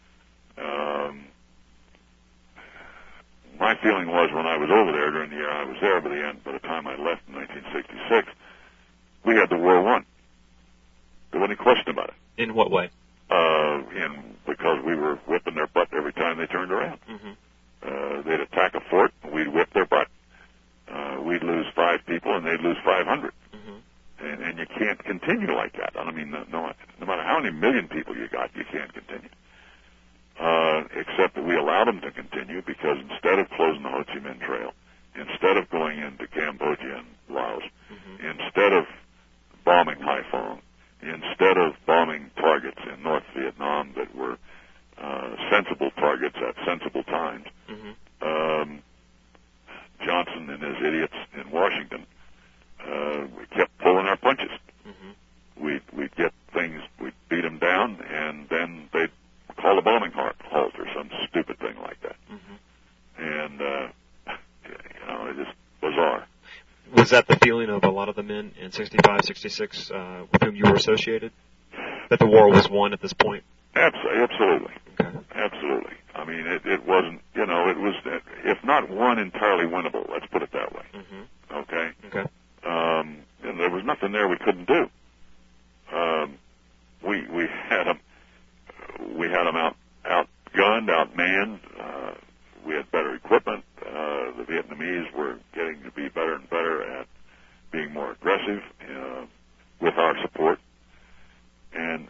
My feeling was, when I was over there during the year I was there, by the time I left in 1966, we had the war won. There wasn't any question about it. In what way? Because we were whipping their butt every time they turned around. Mm-hmm. They'd attack a fort, and we'd whip their butt. We'd lose 5 people, and they'd lose 500. Mm-hmm. And you can't continue like that. I mean, no matter how many million people you got, you can't continue. continue because instead of closing the Ho Chi Minh Trail, instead of going into Cambodia and Laos, instead of bombing Haiphong, instead of bombing targets in North Vietnam that were sensible targets at sensible times, Johnson and his idiots in Washington we kept pulling our punches. We'd get things, we'd beat them down, and then they'd call a bombing halt or some stupid thing like that. And, it's just bizarre. Was that the feeling of a lot of the men in 65, 66 with whom you were associated? That the war was won at this point? Absolutely. Okay. Absolutely. I mean, it wasn't, it was, if not won, entirely winnable. Let's put it that way. Okay? Okay. And there was nothing there we couldn't do. We had them outgunned, outmanned. We had better equipment. The Vietnamese were getting to be better and better at being more aggressive with our support. And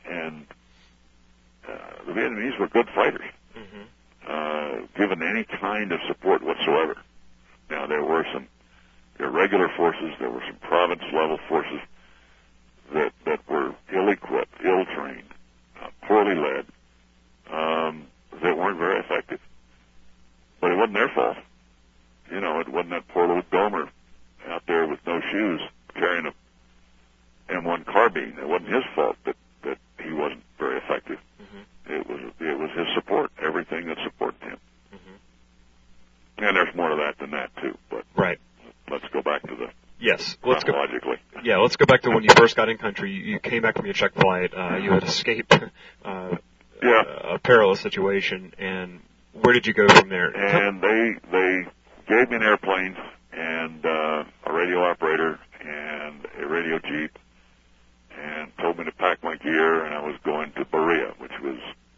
the Vietnamese were good fighters, given any kind of support whatsoever. Now, there were some irregular forces, there were some province-level forces that were ill-equipped, ill-trained, poorly led, that weren't very effective. But it wasn't their fault. It wasn't that poor little Gomer out there with no shoes carrying a M1 carbine. It wasn't his fault that he wasn't very effective. It was his support, everything that supported him. And there's more to that than that too. But right. Let's go back to the chronologically. Let's go back to when you first got in country. You came back from your check flight. You had escaped a perilous situation, and where did you go from there? And they gave me an airplane and a radio operator and a radio jeep, and told me to pack my gear, and I was going to Berea, which was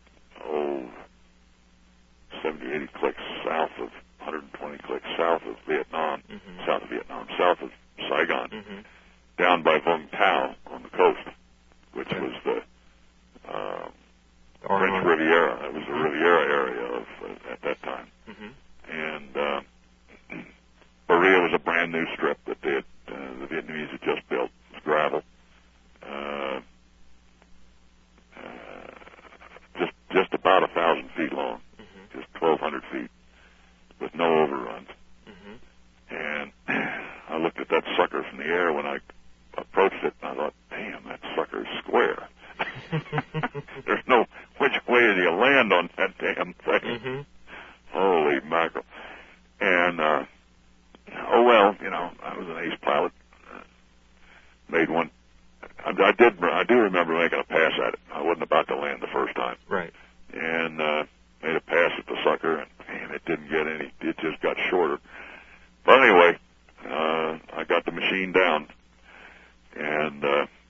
70, 80 clicks south of 120 clicks south of Vietnam, south of Saigon, down by Vung Tau on the coast, which was the French Riviera. That was the Riviera area at that time. And Berea was a brand new strip that the Vietnamese had just built. It was gravel. Just about 1,000 feet long, just 1,200 feet, with no overruns. And I looked at that sucker from the air when I approached it, and I thought, damn, that sucker's square. There's no which way do you land on that damn thing. Holy mackerel. And, I was an ace pilot. Made one. I do remember making a pass at it. I wasn't about to land the first time. Right. And made a pass at the sucker, and man, it didn't get any. It just got shorter. But anyway, I got the machine down, and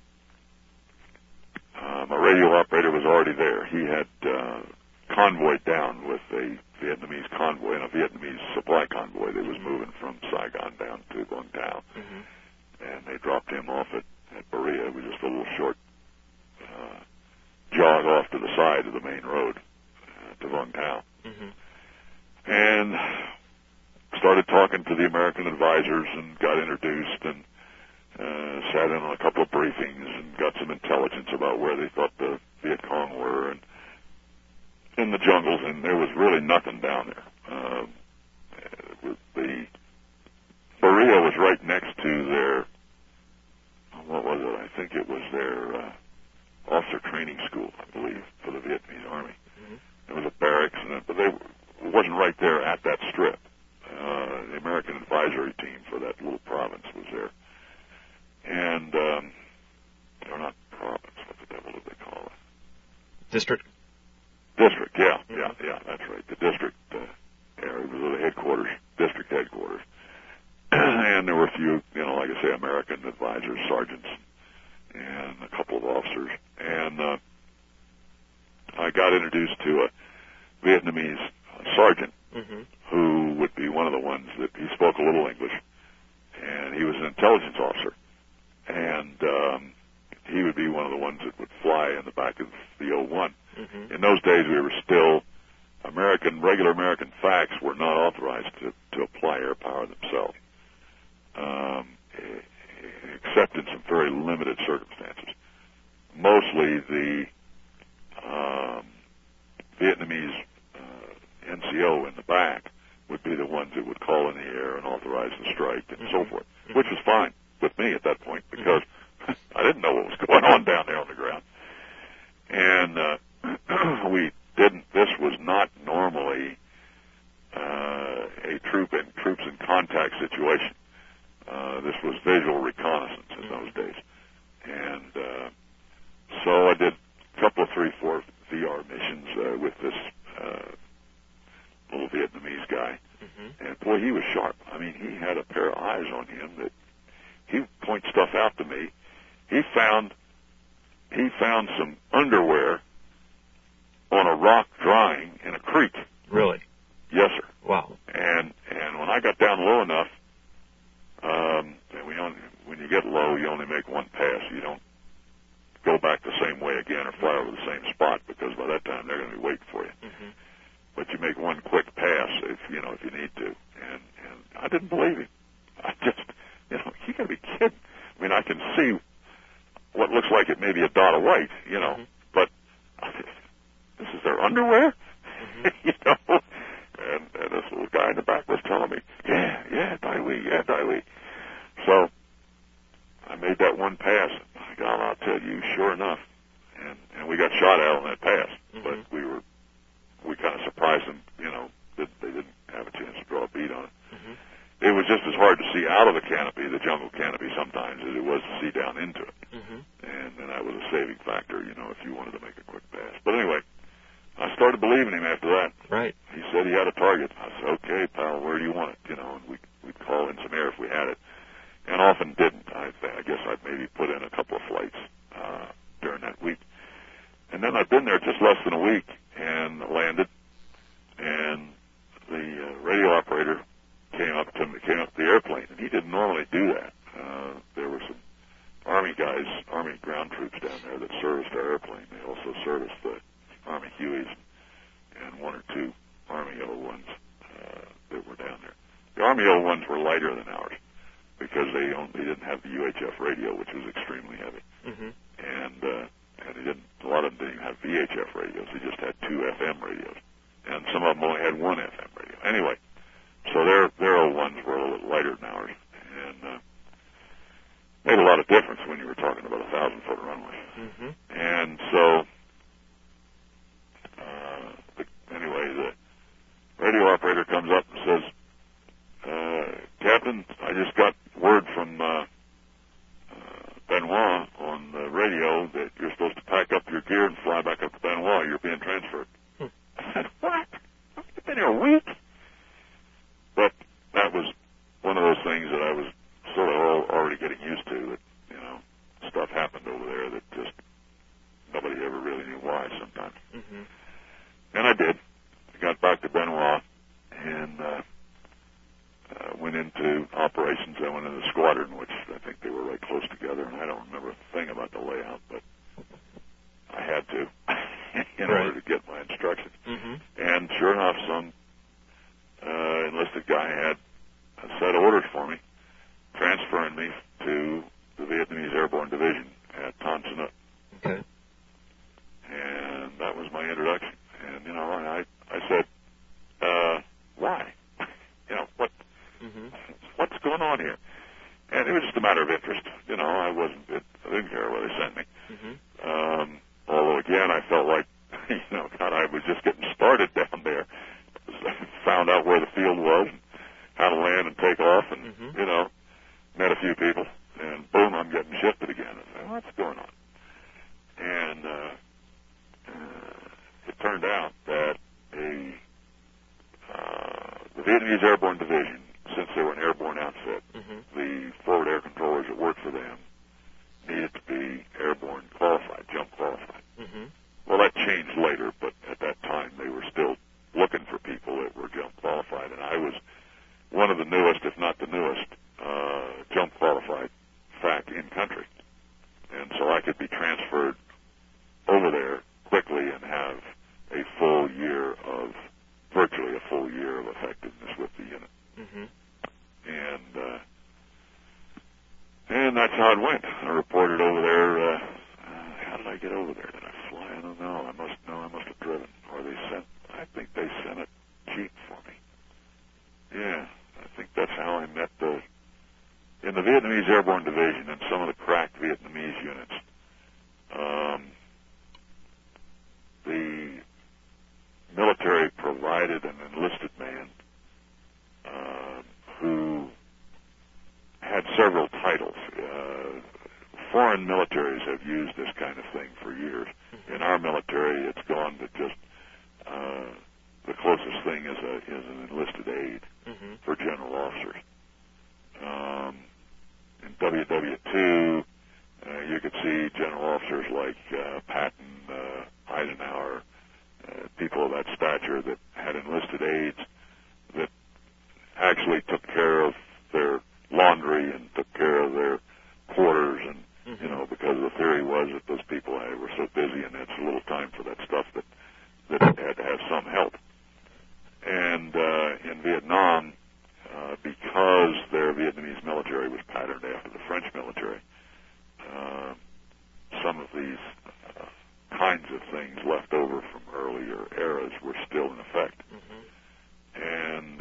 my radio operator was already there. He had convoyed down with a Vietnamese convoy and a Vietnamese supply convoy that was moving from Saigon down to Vung Tau. And they dropped him off at Berea. It was just a little short jog off to the side of the main road to Vung Tau. And started talking to the American advisors and got introduced and sat in on a couple of briefings and got some intelligence about where they thought the Viet Cong were and in the jungles, and there was really nothing down there. The Berea was right next to their, what was it? I think it was their officer training school, I believe, for the Vietnamese Army. There was a barracks, but it wasn't right there at that strip. The American advisory team for that little province was there. And, or not province, what the devil did they call it? District? District, yeah, that's right. The district area was the headquarters, district headquarters. And there were a few, like I say, American advisors, sergeants, and a couple of officers. And I got introduced to a Vietnamese sergeant who would be one of the ones that he spoke a little English, and he was an intelligence officer. And he would be one of the ones that would fly in the back of the O-1. In those days, we were still regular American fax medics were not authorized to apply air power themselves, except in some very limited circumstances. Mostly the Vietnamese NCO in the back would be the ones that would call in the air and authorize the strike and so forth, which was fine with me at that point because I didn't know what was going on down there on the ground. And this was not normally a troops in contact situation. This was visual reconnaissance in those days. And so I did a couple of 3-4 VR missions with this little Vietnamese guy. And boy, he was sharp. I mean, he had a pair of eyes on him that he point stuff out to me. He found some underwear on a rock drying in a creek. Really? Yes, sir. Wow. And when I got down low enough, when you get low, you only make one pass. You don't go back the same way again or fly over the same spot because by that time they're going to be waiting for you. But you make one quick pass if you need to. And I didn't believe him. I just, you got to be kidding. I mean, I can see what looks like it may be a dot of white, but this is their underwear, And this little guy in the back was telling me, yeah, Dai Wei. So I made that one pass. God, I'll tell you, sure enough, and we got shot at on that pass, but we kind of surprised them, they didn't have a chance to draw a bead on it. It was just as hard to see out of the canopy, the jungle canopy sometimes, as it was to see down into it. And that was a saving factor, if you wanted to make a quick pass. But anyway, I started believing him after that. Right. He said he had a target. I said, okay, pal, where do you want it? And we'd call in some air if we had it. And often didn't. I guess I'd maybe put in a couple of flights during that week. And then I'd been there just less than a week and landed, and the radio operator came up the airplane, and he didn't normally do that. There were some Army guys, Army ground troops down there that serviced our airplane. They also serviced the Army Hueys and one or two Army O-1s that were down there. The Army O-1s were lighter than ours because they didn't have the UHF radio, which was extremely heavy. And a lot of them didn't even have VHF radios. They just had 2 FM radios. And some of them only had 1 FM radio. Anyway, so their O-1s were a little lighter than ours. And made a lot of difference when you were talking about 1,000-foot runway. And so, anyway, the radio operator comes up and says, Captain, I just got word from Benoit on the radio that you're supposed to pack up your gear and fly back up to Benoit. You're being transferred. I said, what? I've been here a week? But that was one of those things that I was sort of already getting used to, that, stuff happened over there that just nobody ever really knew why sometimes. And I did. I got back to Benoit and went into operations. I went into the squadron, which I think they were right close together, and I don't remember a thing about the layout, but I had to in order to get my instructions. And sure enough, some enlisted guy had a set of orders for me, transferring me to the Vietnamese Airborne Division at Tan Son Nhut. Okay. And that was my introduction. And, I said, why? What's going on here? And it was just a matter of interest. I didn't care where they sent me. Although, again, I felt like, God, I was just getting started down there. Found out where the field was, and how to land and take off, and, met a few people, and boom, I'm getting shifted again. I said, what's going on? And it turned out that the Vietnamese Airborne Division, since they were an airborne outfit, the forward air controllers that worked for them needed to be airborne qualified, jump qualified. Well, that changed later, but at that time they were still looking for people that were jump qualified, and I was one of the newest, if not the newest, jump qualified fact in country. And so I could be transferred over there quickly and have a full year of virtually a full year of effectiveness with the unit. Mm-hmm. And that's how it went. I reported over there. How did I get over there? Did I fly? I don't know. I must have driven. Or I think they sent a jeep for me. Yeah, I think that's how I met in the Vietnamese Airborne Division and some of the cracked Vietnamese units. The military provided an enlisted man who had several titles. Foreign militaries have used this kind of thing for years. In our military, it's gone to just the closest thing is an enlisted aide for general officers. In WW2, you could see general officers like Patton, Eisenhower, people of that stature that had enlisted aides that actually took care of their laundry and took care of their quarters, and because the theory was that those people were so busy and had so little time for that stuff that had to have some help. And in Vietnam, because their Vietnamese military was patterned after the French military, some of these kinds of things left over from earlier eras were still in effect. And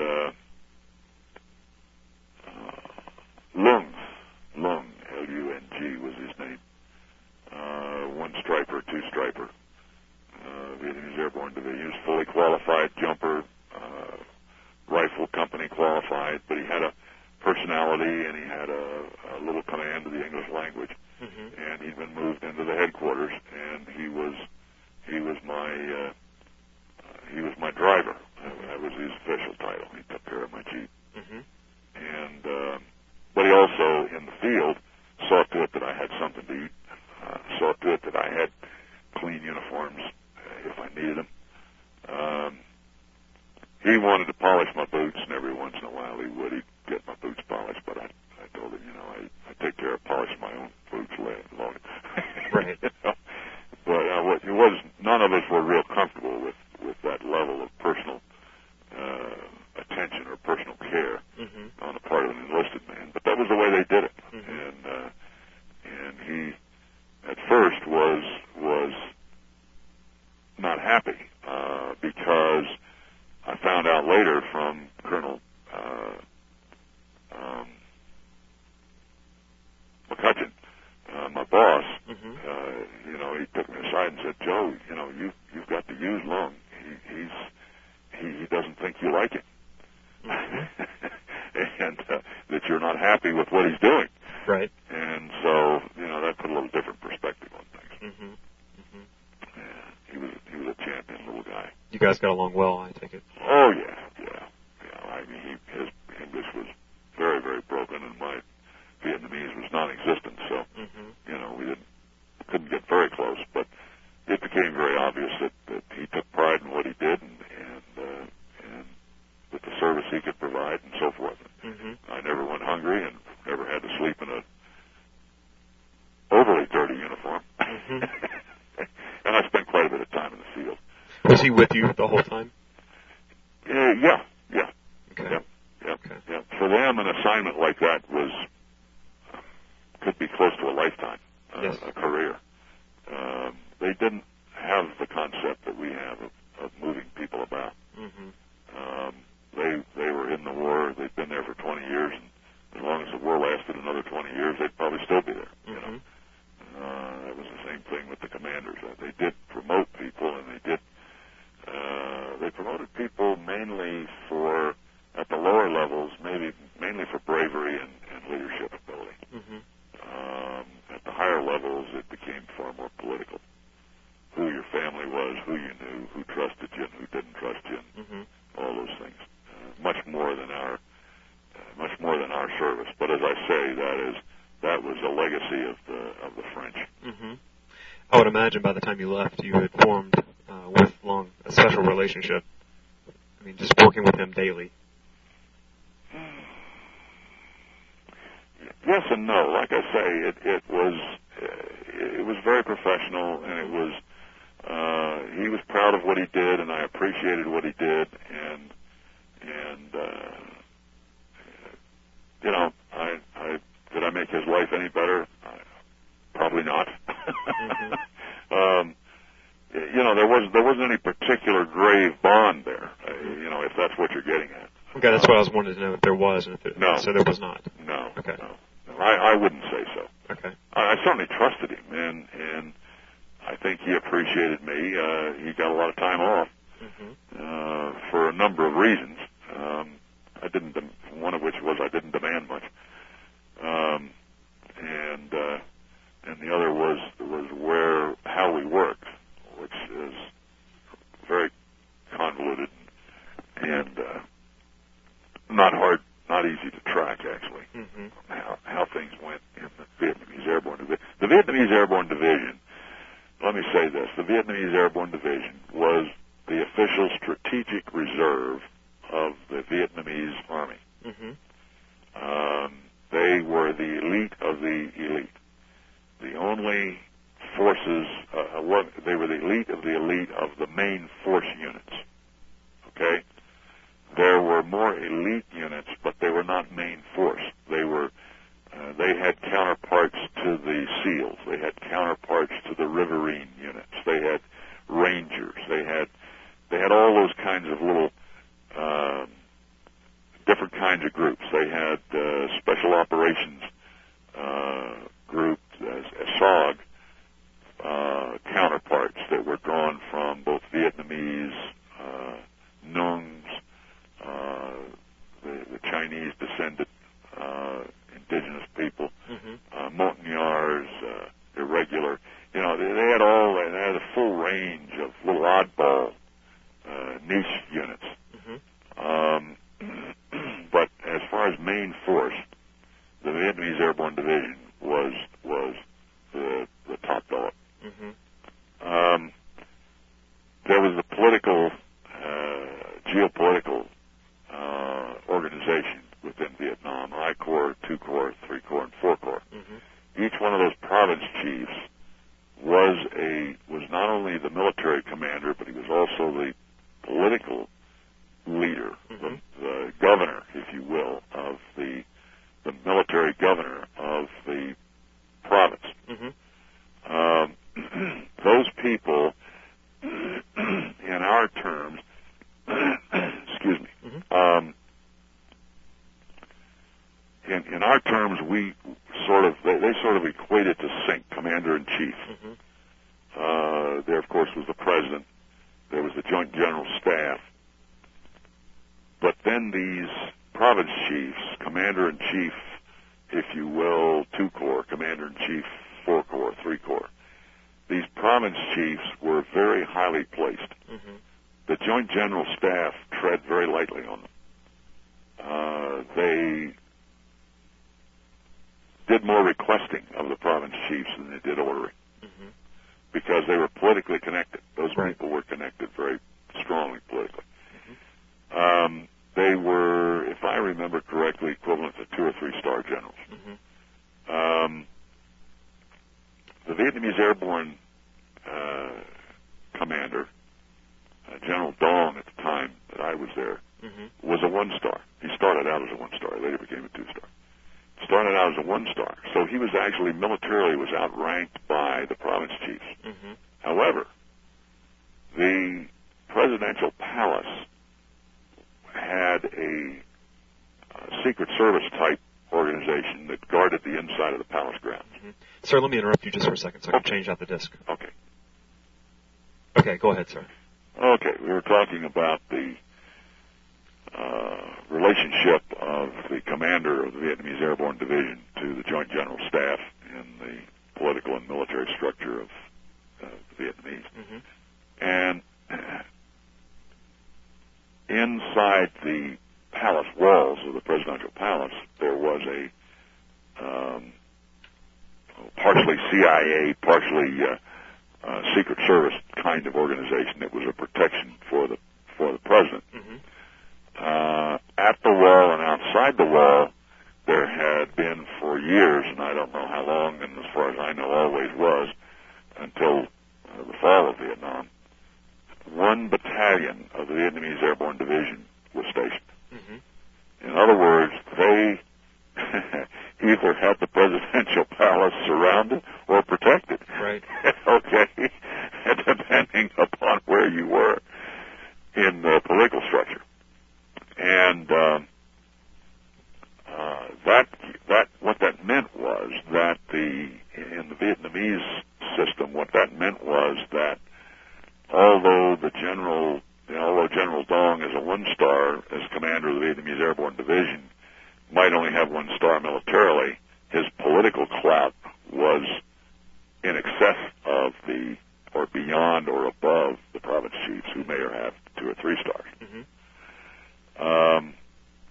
Lung, L-U-N-G was his name, one striper, two striper, Vietnamese Airborne Division. He was fully qualified jumper, rifle company qualified, but he had a personality and he had a little command of the English language. And he'd been moved into the headquarters, and he was my driver. That was his official title. He took care of my Jeep. And but he also, in the field, saw to it that I had something to eat, saw to it that I had clean uniforms if I needed them. He wanted to polish my boots, and every once in a while he'd get my boots polished, but I told him, I take care of polishing my own boots, Logan. Right. But it was, none of us were real comfortable with that level of personal attention or personal care on the part of an enlisted man. But that was the way they did it. And he, at first, was not happy because I found out later from Colonel McCutcheon, my boss, he took me aside and said, "Joe, you've got to use Lung. He doesn't think you like him, and that you're not happy with what he's doing." Right. And so, that put a little different perspective on things. Yeah, he was a champion little guy. You guys got along well, I take it. Oh yeah. I mean, his English was very, very broken, and my Vietnamese was non-existent. So, we couldn't get very close, but it became very obvious that he took pride in what he did, and with the service he could provide, and so forth. I never went hungry, and never had to sleep in a overly dirty uniform. And I spent quite a bit of time in the field. Was he with you the whole time? Yeah. Okay. Yeah. For them, an assignment like that could be close to a lifetime, yes. A career. They didn't have the concept that we have of moving people about. They were in the war. They'd been there for 20 years, and as long as the war lasted another 20 years, they'd probably still be there. That was the same thing with the commanders. They did promote people, and they promoted people mainly at the lower levels, mainly for bravery and leadership ability. At the higher levels, it became far more political. Who your family was, who you knew, who trusted you, and who didn't trust you, all those things. Much more than our service. But as I say, that was a legacy of the French. I would imagine by the time you left, you had formed with Lung a special relationship. I mean, just working with him daily. Yes and no. Like I say, it was very professional, and it was he was proud of what he did, and I appreciated what he did, and you know, did I make his life any better? Probably not. Mm-hmm. You know, there wasn't any particular grave bond there. You know, if that's what you're getting at. Okay, that's what I was wanting to know if there was, and if it, no. So there was not. No. Okay. No. I wouldn't say so. Okay. I certainly trusted him, and I think he appreciated me. He got a lot of time off for a number of reasons. I didn't. One of which was I didn't demand much, and the other was how we worked, which is very convoluted and not easy to track actually. Mm-hmm. How things went in the Vietnamese Airborne Division. The Vietnamese Airborne Division. Let me say this: the Vietnamese Airborne Division was the official strategic reserve of the Vietnamese Army. Mm-hmm. They were the elite of the elite. The only forces, they were the elite of the main force units. Okay? There were more elite units, but they were not main force. They had counterparts to the SEALs. They had counterparts to the Riverine units. They had Rangers. They had all those kinds of little different kinds of groups. They had special operations group, SOG, counterparts that were drawn from both Vietnamese, Nungs, the Chinese descended indigenous people, Montagnards, irregular. You know, they had a full range of little oddball niche units. But as far as main force, the Vietnamese Airborne Division was the top dog. There was the political, geopolitical organization within Vietnam: I Corps, 2 Corps, 3 Corps, and 4 Corps. Each one of those province chiefs was not only the military commander, but he was also the political leader, the governor, if you will, of the military governor of the province. Those people, in our terms, excuse me, in our terms, they sort of equated to SINC, Commander in Chief. There, of course, was the President. There was the Joint General Staff. But then these province chiefs, Commander-in-Chief, if you will, 2 Corps, Commander-in-Chief, 4 Corps, 3 Corps, these province chiefs were very highly placed. The Joint General Staff tread very lightly on them. They did more requesting of the province chiefs than they did ordering, because they were politically connected. Those people were connected very strongly politically. They were, if I remember correctly, equivalent to 2 or 3 star generals. The Vietnamese Airborne commander, General Dong at the time that I was there, was a 1-star. He started out as a 1-star. Later became a 2-star. Started out as a 1-star. So he was actually militarily was outranked by the province chiefs. However, the presidential palace had a Secret Service type organization that guarded the inside of the palace grounds. Sir, let me interrupt you just for a second so I can change out the disc. Okay. Okay, go ahead, sir. Okay, we were talking about the relationship of the commander of the Vietnamese Airborne Division to the Joint General Staff in the political and military structure of the Vietnamese. And inside the palace walls of the presidential palace, there was a partially CIA, partially Secret Service kind of organization that was a protection for the president. At the wall and outside the wall, there had been for years, and I don't know how long, and as far as I know, always was, until the fall of Vietnam, 1 battalion of the Vietnamese Airborne Division was stationed. Mm-hmm. In other words, they either had the presidential palace surrounded or protected. Right. Okay, depending upon where you were in the political structure. And that what that meant was that in the Vietnamese system, what that meant was that although General Dong is a 1-star as commander of the Vietnamese Airborne Division, might only have 1 star militarily, his political clout was in excess of or beyond or above the province chiefs, who may have 2 or 3 stars. Mm-hmm.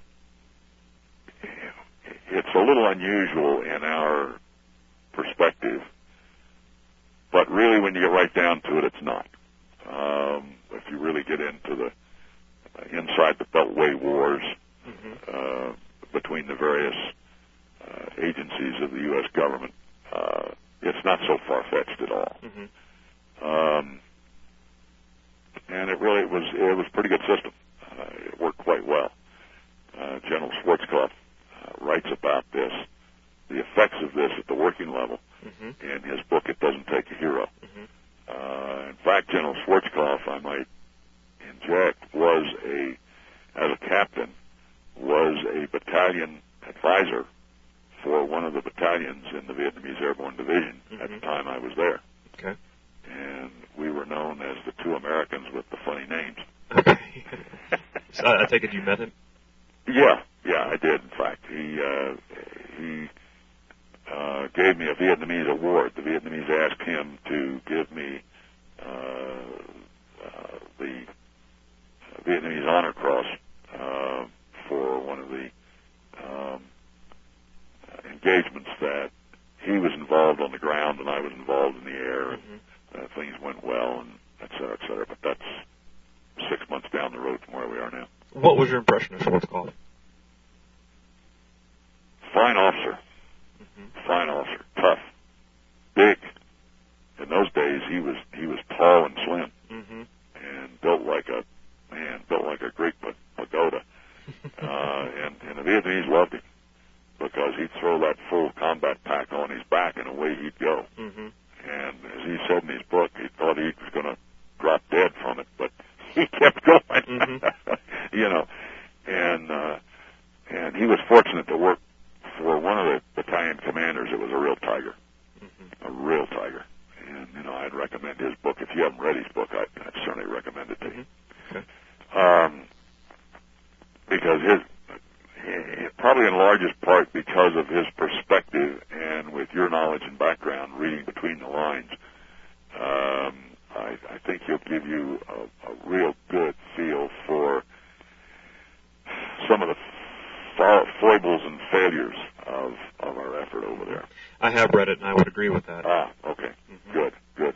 It's a little unusual in our perspective, but really when you get right down to it, it's not. If you really get into the inside the Beltway wars, mm-hmm. Between the various agencies of the U.S. government, it's not so far-fetched at all. Mm-hmm. And it was a pretty good system. It worked quite well. General Schwarzkopf writes about this, the effects of this at the working level, mm-hmm. in his book, It Doesn't Take a Hero. Mm-hmm. In fact, General Schwarzkopf, I might inject, as a captain, was a battalion advisor for one of the battalions in the Vietnamese Airborne Division, mm-hmm. at the time I was there. Okay. And we were known as the 2 Americans with the funny names. Okay. So I take it you met him? Yeah, I did, in fact. He gave me a Vietnamese award. The Vietnamese asked him to give me the Vietnamese Honor Cross for one of the engagements that he was involved on the ground and I was involved in the air, and mm-hmm. Things went well, and et cetera, et cetera. But that's 6 months down the road from where we are now. What was your impression of Schwarzkopf? Fine officer. Mm-hmm. Fine officer. Tough. Big. In those days, he was tall and slim, mm-hmm. and built like a Greek pagoda. And the Vietnamese loved him because he'd throw that full combat pack on his back and away he'd go. Mm-hmm. And as he said in his book, he thought he was going to drop dead from it, but he kept going. Mm-hmm. And he was fortunate to work for one of the battalion commanders that was a real tiger. Mm-hmm. A real tiger. And, I'd recommend his book. If you haven't read his book, I'd certainly recommend it to you. Okay. Because probably in largest part because of his perspective and with your knowledge and background, reading between the lines, I think he'll give you a real good feel for some of the foibles and failures of our effort over there. I have read it, and I would agree with that. Okay. Mm-hmm. Good.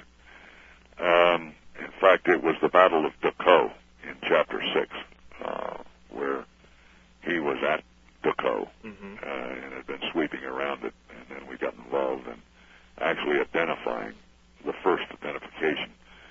In fact, it was the Battle of Ducos in Chapter 6, where he was at Ducos, mm-hmm. And had been sweeping around it, and then we got involved in actually identifying the first identification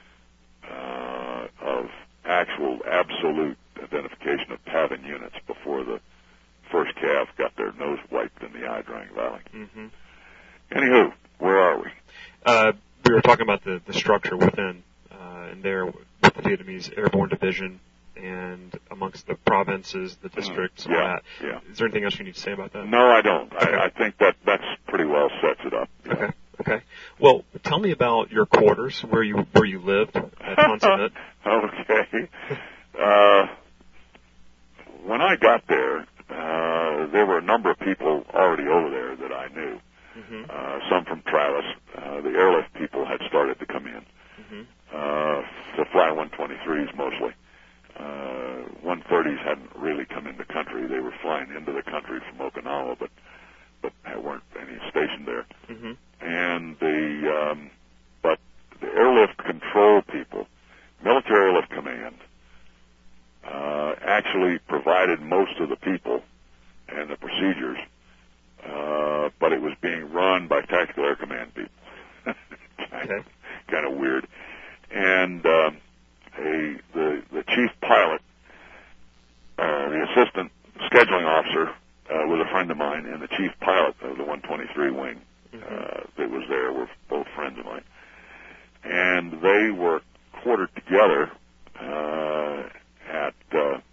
of actual absolute identification of PAVN units before the first cav got their nose wiped in the Ia Drang Valley. Mm-hmm. Anywho, where are we? We were talking about the structure within and there with the Vietnamese Airborne Division and amongst the provinces, the districts, and all that. Yeah. Is there anything else you need to say about that? No, I don't. Okay. I think that's pretty well sets it up. Okay. Okay. Well, tell me about your quarters, where you lived at Ton Son Nhut. Okay. When I got there, there were a number of people already over there that I knew. Mm-hmm. Some from Travis. The airlift people had started to come in. Mm-hmm. To fly 123s mostly. 130s hadn't really come into the country. They were flying into the country from Okinawa, but there weren't any stationed there. Mm-hmm. And but the airlift control people, Military Airlift Command, actually provided most of the people and the procedures, but it was being run by Tactical Air Command people. Kind of weird. officer was a friend of mine, and the chief pilot of the 123 wing that was there were both friends of mine. And they were quartered together at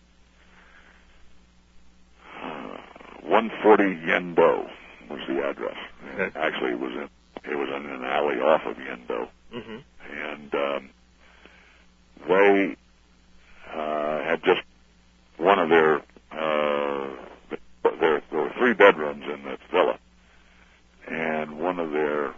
140 Yendo was the address. Okay. Actually, it was in an alley off of Yendo. And they had just one of their there were 3 bedrooms in this villa, and one of their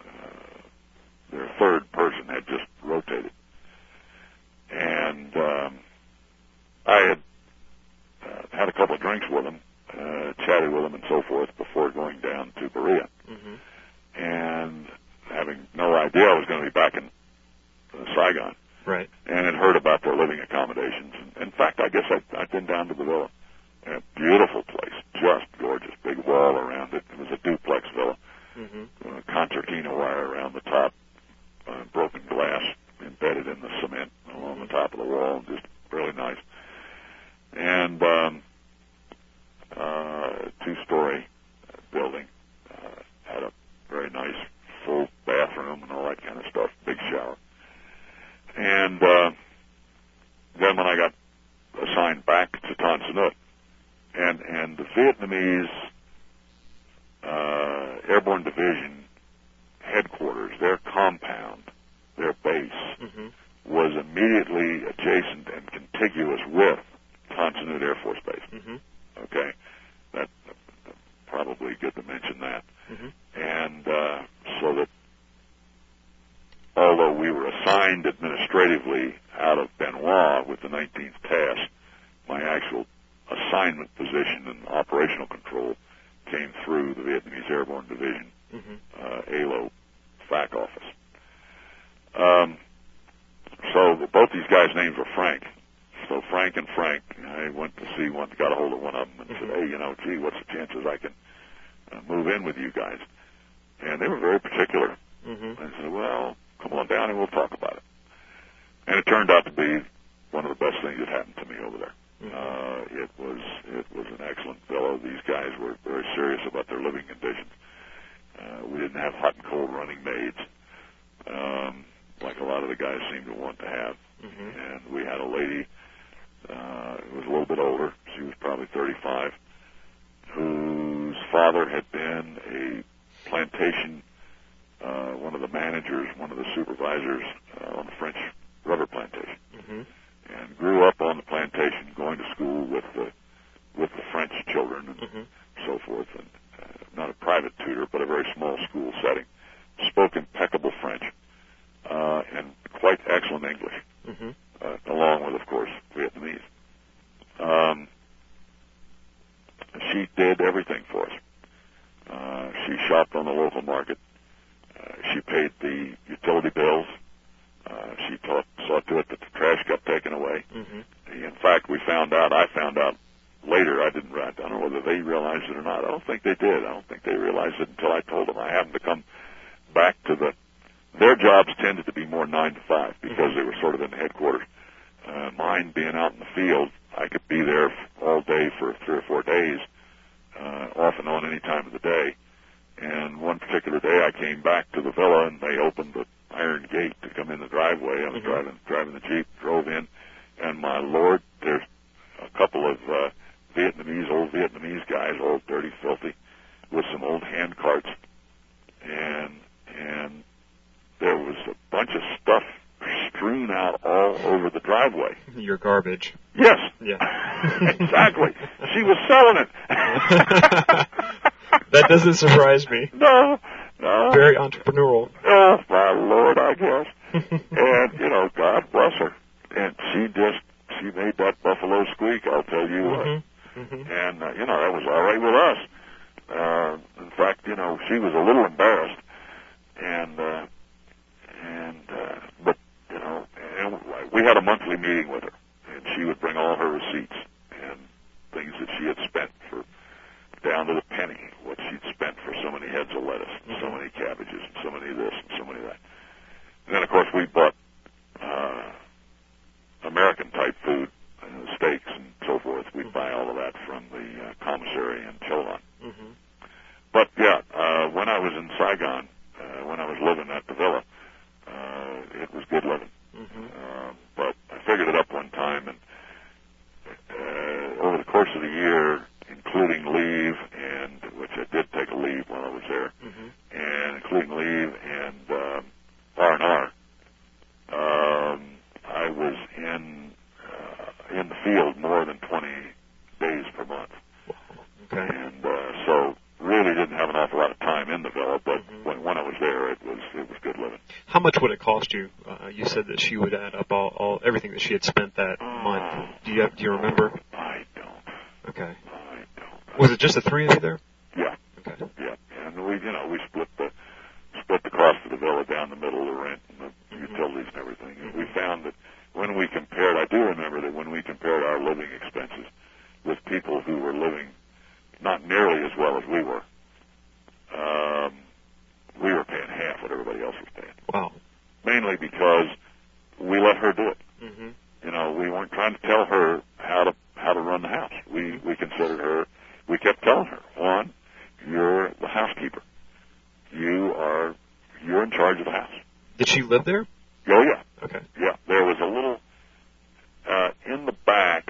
third person had just rotated. And I had had a couple of drinks with him, chatted with him and so forth before going down to Berea. And having no idea I was going to be back in Saigon. Right. And had heard about their living accommodations. And in fact, I guess I'd been down to the villa. A beautiful place, just gorgeous, big wall around it. It was a duplex villa, concertina wire around the top, broken glass embedded in the cement along the top of the wall, just really nice. And 2-story building, had a very nice full bathroom and all that kind of stuff, big shower. And then when I got assigned back to Tan Son Nhut, and the Vietnamese Airborne Division headquarters, their compound, their base, was immediately adjacent and contiguous with Tan Son Nhut Air Force Base. Okay, that probably good to mention that. And so that although we were assigned administratively out of Benoit with the 19th task, my actual assignment position and operational control came through the Vietnamese Airborne Division, ALO FAC office. So both these guys' names were Frank. So Frank and Frank, I went to see one, got a hold of one of them and said, hey, gee, what's the chances I can move in with you guys? And they were very particular. I said, well, come on down and we'll talk about it. And it turned out to be one of the best things that happened to me over there. It was an excellent villa. These guys were very serious about their living conditions. We didn't have hot and cold running maids, like a lot of the guys seem to want to have. And we had a lady who was a little bit older. She was probably 35, whose father had been a plantation, one of the managers, one of the supervisors on the French rubber plantation, and grew up on the plantation, going to school with the French children and so forth, and not a private tutor, but a very small school setting. Spoke impeccable French and quite excellent English, along with, of course, Vietnamese. She did everything for us. She shopped on the local market. She paid the utility bills. She saw to it that the trash got taken away. In fact, I found out later, I don't know whether they realized it or not. I don't think they did. I don't think they realized it until I told them. I happened to come back to their jobs tended to be more 9 to 5 because they were sort of in the headquarters. Mine being out in the field, I could be there all day for 3 or 4 days, off and on any time of the day. And one particular day I came back to the villa and they opened the iron gate to come in the driveway. I was driving the Jeep, drove in, and my Lord, there's a couple of old Vietnamese guys, all dirty, filthy, with some old hand carts, and there was a bunch of stuff strewn out all over the driveway. Your garbage. Yes. Yeah. Exactly. She was selling it. That doesn't surprise me. No. Very entrepreneurial. Oh, my Lord, I guess. And, God bless her. And she made that buffalo squeak, I'll tell you what. And, that was all right with us. In fact, she was a little embarrassed. But we had a monthly meeting with her. And she would bring all her receipts and things that she had spent for, down to the penny, what she'd spent for so many heads of lettuce, and so many cabbages, and so many this, and so many that. And then, of course, we bought American-type food, steaks and so forth. We'd buy all of that from the commissary in Chelan. Mm-hmm. But yeah, when I was in Saigon, when I was living at the villa, it was good living. Mm-hmm. But I figured it up one time, and over the course of the year, including leave, and which I did take a leave while I was there, mm-hmm. and including leave and R&R, I was in the field more than 20 days per month. Okay. And so really didn't have an awful lot of time in the villa, but mm-hmm. when I was there, it was good living. How much would it cost you? You said that she would add up all everything that she had spent that month. Do you remember? I don't. Okay. I don't. Was it just the three of you there? Yeah. Okay. Yeah. And we split the cost of the villa down the middle, the rent and the mm-hmm. utilities and everything. And mm-hmm. we found that when we compared, I do remember that when we compared our living expenses with people who were living not nearly as well as we were paying half what everybody else was paying. Wow. Mainly because we let her do it. Mm-hmm. You know, we weren't trying to tell her how to run the house. We considered her. We kept telling her, one, you're the housekeeper. You're in charge of the house. Did she live there? Oh yeah. Okay. Yeah. There was a little in the back.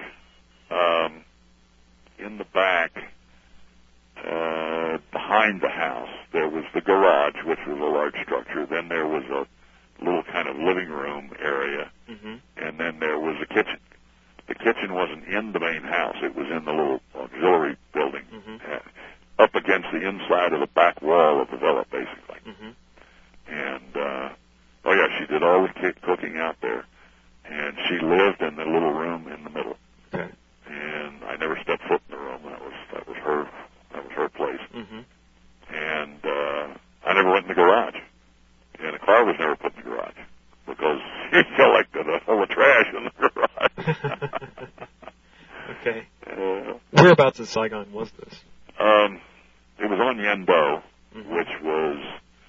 Behind the house, there was the garage, which was a large structure. Then there was a little kind of living room area, mm-hmm. and then there was a kitchen. The kitchen wasn't in the main house. It was in the little auxiliary building, mm-hmm. up against the inside of the back wall of the villa, basically. Mm-hmm. And, oh yeah, she did all the cooking out there. And she lived in the little room in the middle. Okay. And I never stepped foot in the room. That was her place. Mm-hmm. And I never went in the garage. And the car was never put in the garage because she felt like full of trash in the garage. Okay. Whereabouts in Saigon was this? It was on Yen Do, mm-hmm. which was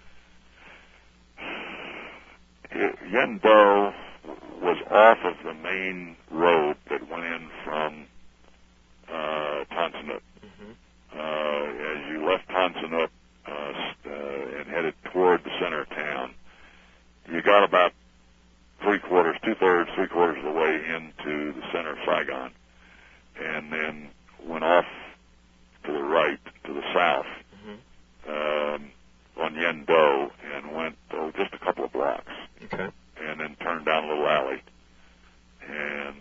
Yen Do was off of the main road that went in from Tonsanut. Mm-hmm. As you left Tonsanut and headed toward the center of town, you got about three-quarters of the way into the center of Saigon, and then went off to the right, to the south, mm-hmm. On Yen Do, and went just a couple of blocks. Okay. And then turned down a little alley, and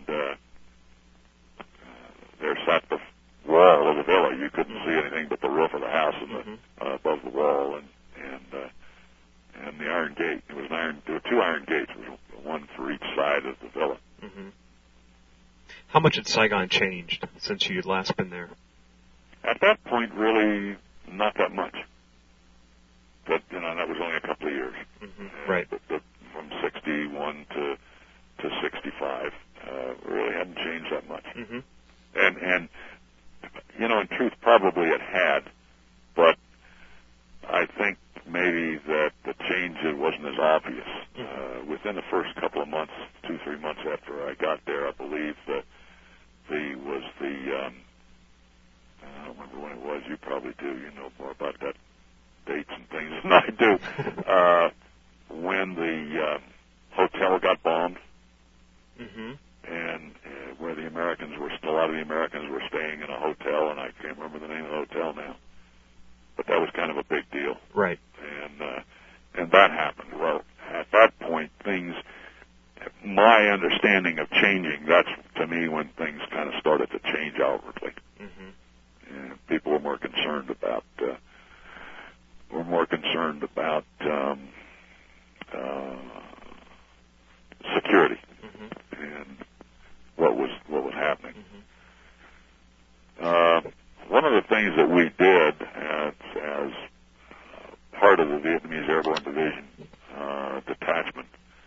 there sat the wall of the villa. You couldn't mm-hmm. see anything but the roof of the house and mm-hmm. above the wall, and the iron gate. There were two iron gates, one for each side of the villa. Mm-hmm. How much had Saigon changed since you had last been there? At that point, really not that much. But that was only a couple of years. Mm-hmm. Right. But from 61 to 65, really hadn't changed that much. Mm-hmm. And in truth, probably it had, but I think maybe that the change wasn't as obvious. Mm-hmm. Within the first couple of months, 2-3 months after I got there, I believe that I don't remember when it was. You probably do. You know more about that dates and things than I do. When the hotel got bombed, mm-hmm. and where the Americans were, a lot of the Americans were staying in a hotel, and I can't remember the name of the hotel now. But that was kind of a big deal. Right. And that happened. Well, at that point, my understanding of changing, that's to me when things kind of started to change outwardly. Mm-hmm. And people were more concerned about security, mm-hmm. and what was happening. Mm-hmm. One of the things that we did as part of the Vietnamese Airborne Division detachment,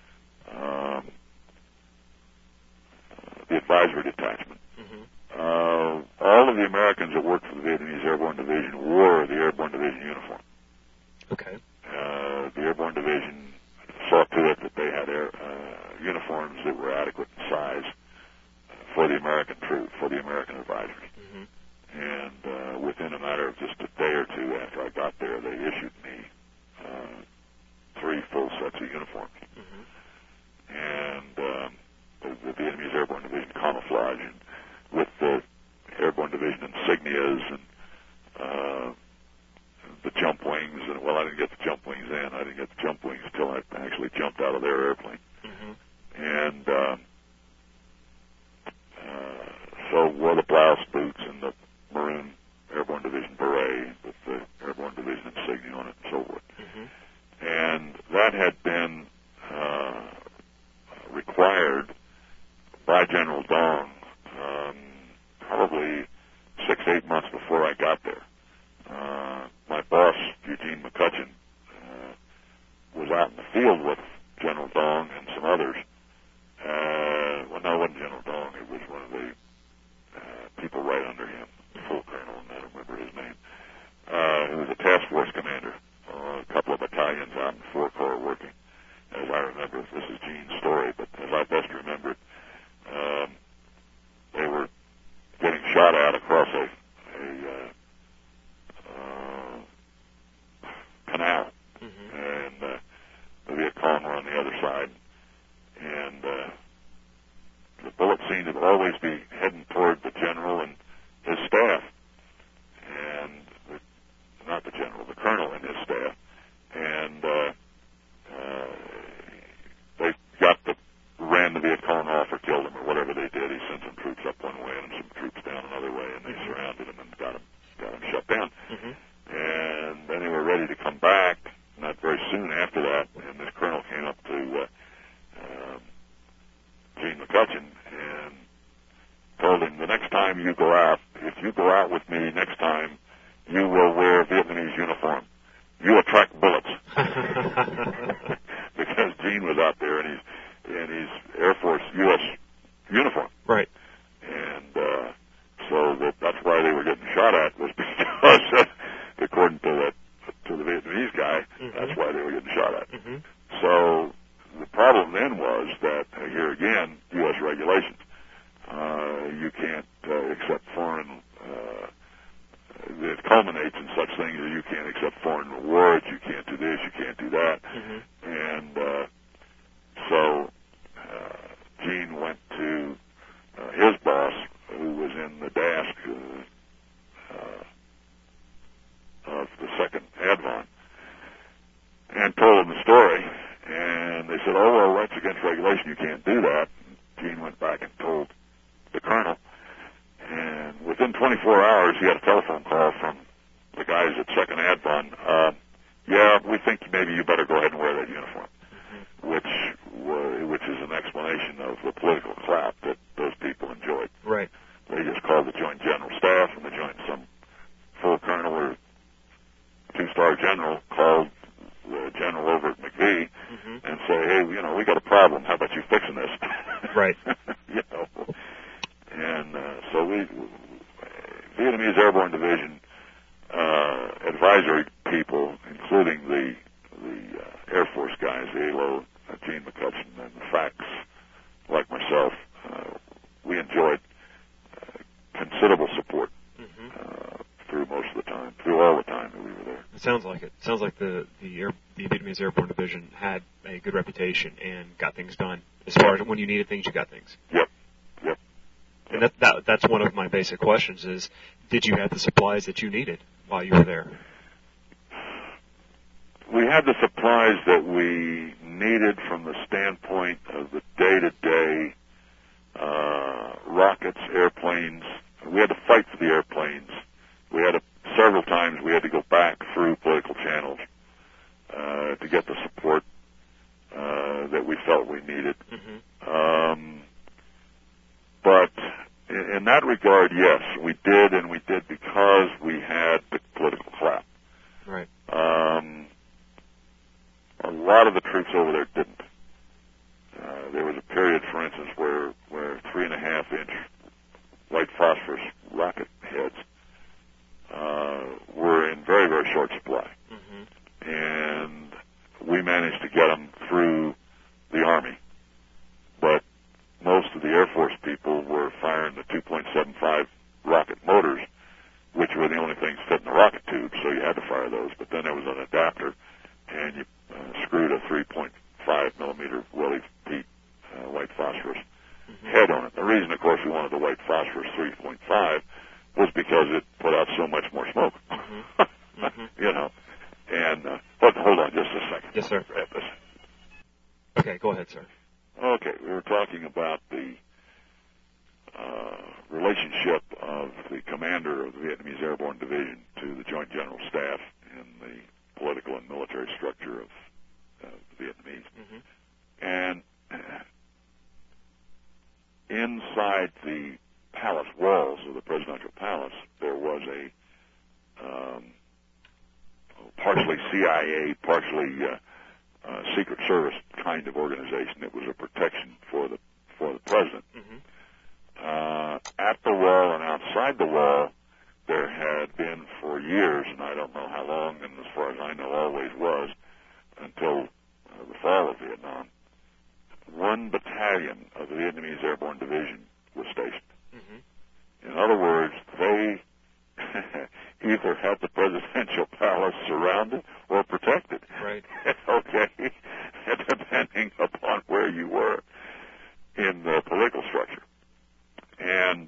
the advisory detachment, mm-hmm. All of the Americans that worked for the Vietnamese Airborne Division wore the Airborne Division uniform. Okay. The Airborne Division saw to it that they had uniforms that were adequate in size for the American troops, for the American advisors. Mm-hmm. And within the jump wings, and well, I didn't get the jump wings then. I didn't get the jump wings until I actually jumped out of their airplane. And so wore the blouse, boots, and the maroon Airborne Division beret with the Airborne Division insignia on it and so forth. And that had been required by General Dong probably 6 to 8 months before I got there. My boss, Eugene McCutcheon, was out in the field with General Dong and some others. Well, no, it wasn't General Dong. It was one of the people right under him, the full colonel, and I don't remember his name. He was a task force commander. A couple of battalions out in 4 Corps working, as I remember. This is Gene's story, but as I best remember it, they were getting shot at across a canal, and the Viet Cong were on the other side, and the bullets seemed to always be heading toward the general and his staff, and not the general, the colonel and his staff, and they ran the Viet Cong off or killed him or whatever they did. He sent some troops up one way and some troops down another way, and they surrounded him and got him shut down. And then they were ready to come back, not very soon after that, and this colonel came up to Gene McCutcheon and told him, the next time you go out, if you go out with me next time, you will wear Vietnamese uniform. You attract bullets. Because Gene was out there in his Air Force U.S. uniform. Right. And so that's why they were getting shot at, was because, according to the Vietnamese guy, that's why they were getting shot at. So the problem then was that, here again, U.S. regulations. You can't accept foreign, it culminates in such things as you can't accept foreign rewards, you can't do this, you can't do that. And so Gene went to his boss, who was in the desk of the 2nd Advon, and told him the story. And they said, oh, well, that's against regulation, you can't do that. And Gene went back and told the colonel. And within 24 hours, he had a telephone call from the guys at 2nd Advon. Yeah, we think maybe you better go ahead and wear that uniform, which is an explanation of the political clap that those people enjoyed. Right. They just called the Joint General Staff, and some full colonel or 2-star general called the general over at McVie and say, hey, we got a problem. How about you fixing this? Right. And so Vietnamese Airborne Division advisory people, including the Air Force guys, the ALO, Gene McCutcheon, and the FACs, like myself, we enjoyed considerable support through most of the time, through all the time that we were there. It sounds like it. It sounds like the Vietnamese Airborne Division had a good reputation and got things done. As far as when you needed things, you got things. Yep. And that's one of my basic questions is, did you have the supplies that you needed while you were there? We had the supplies that we needed from the standpoint of the day-to-day rockets, airplanes. We had to fight for the airplanes. Several times we had to go back through political channels to get the support that we felt we needed. But in that regard, yes, we did, and we did because we had the political clap. Right. A lot of the troops over there didn't. There was a period, for instance, where 3.5-inch white phosphorus rocket heads were in very, very short supply. And we managed to get them through the Army. But most of the Air Force people were firing the 2.75 rocket motors, which were the only things fit in the rocket tube, so you had to fire those. But then there was an adapter, and you screwed a 3.5 millimeter Willie Pete white phosphorus head on it. The reason, of course, we wanted the white phosphorus 3.5 was because it put out so much more smoke. Yes, sir. Okay, go ahead, sir. Okay, we were talking about the relationship of the commander of the Vietnamese Airborne Division to the Joint General Staff and the political and military structure of the Vietnamese. Mm-hmm. And inside the palace walls of the presidential palace, there was a partially CIA, partially Secret Service kind of organization. It was a protection for the president. Mm-hmm. At the wall and outside the wall, there had been for years, and I don't know how long, and as far as I know, always was, until the fall of Vietnam, one battalion of the Vietnamese Airborne Division was stationed. Mm-hmm. In other words, they either had the presidential palace surrounded or protected. Right. Okay. Depending upon where you were in the political structure. And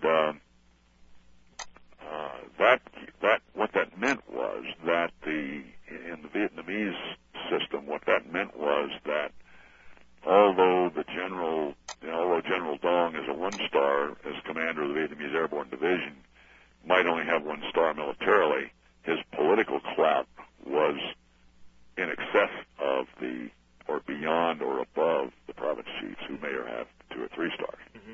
that what that meant was that in the Vietnamese system, what that meant was that although General Dong is a 1-star as commander of the Vietnamese Airborne Division, might only have 1 star militarily, his political clout was in excess of or beyond or above the province chiefs who may have 2 or 3 stars. Mm-hmm.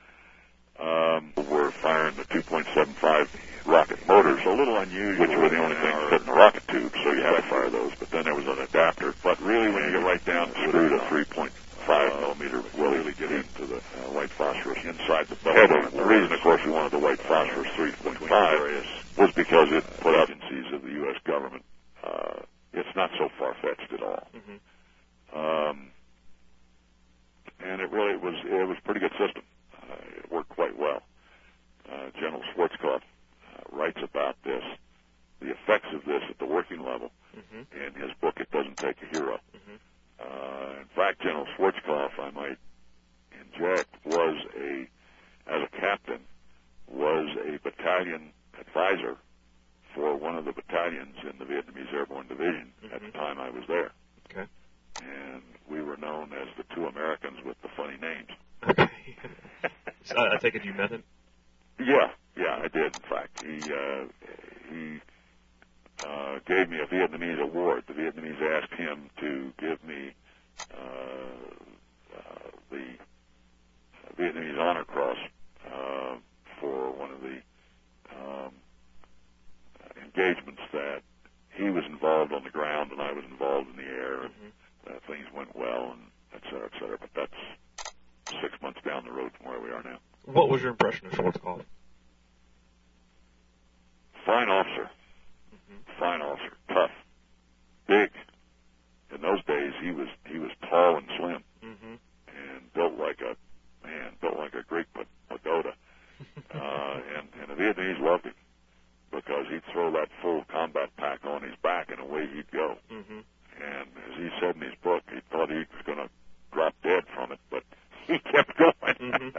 We're firing the 2.75 rocket motors, a little unusual, which were the only things put in the rocket tube, so you had to fire those, but then there was an adapter. But really, when you get right down to the 3.5 millimeter, will really get into the white phosphorus inside the belt. The reason, of course, we wanted the white phosphorus 3.5 was because it put agencies of the U.S. government. It's not so far-fetched at all. Mm-hmm. And it was a pretty good system. It worked quite well. General Schwarzkopf writes about this, the effects of this at the working level, mm-hmm. in his book, It Doesn't Take a Hero. Mm-hmm. In fact, General Schwarzkopf, I might inject, as a captain, was a battalion advisor for one of the battalions in the Vietnamese Airborne Division mm-hmm. at the time I was there. Okay. And we were known as the 2 Americans with the funny names. Okay. So I take it you met him? Yeah, I did. In fact, he gave me a Vietnamese award. The Vietnamese asked him to give me the Vietnamese Honor Cross for one of the engagements that he was involved on the ground and I was involved in the air, and mm-hmm. Things went well, and et cetera, et cetera. But that's 6 months down the road from where we are now. What was your impression of Schwarzkopf? Fine officer. Mm-hmm. Fine officer. Tough. Big. In those days, he was tall and slim, mm-hmm. and built like a Greek pagoda. And the Vietnamese loved him because he'd throw that full combat pack on his back and away he'd go. Mm-hmm. And as he said in his book, he thought he was going to drop dead from it, but he kept going. Mm-hmm.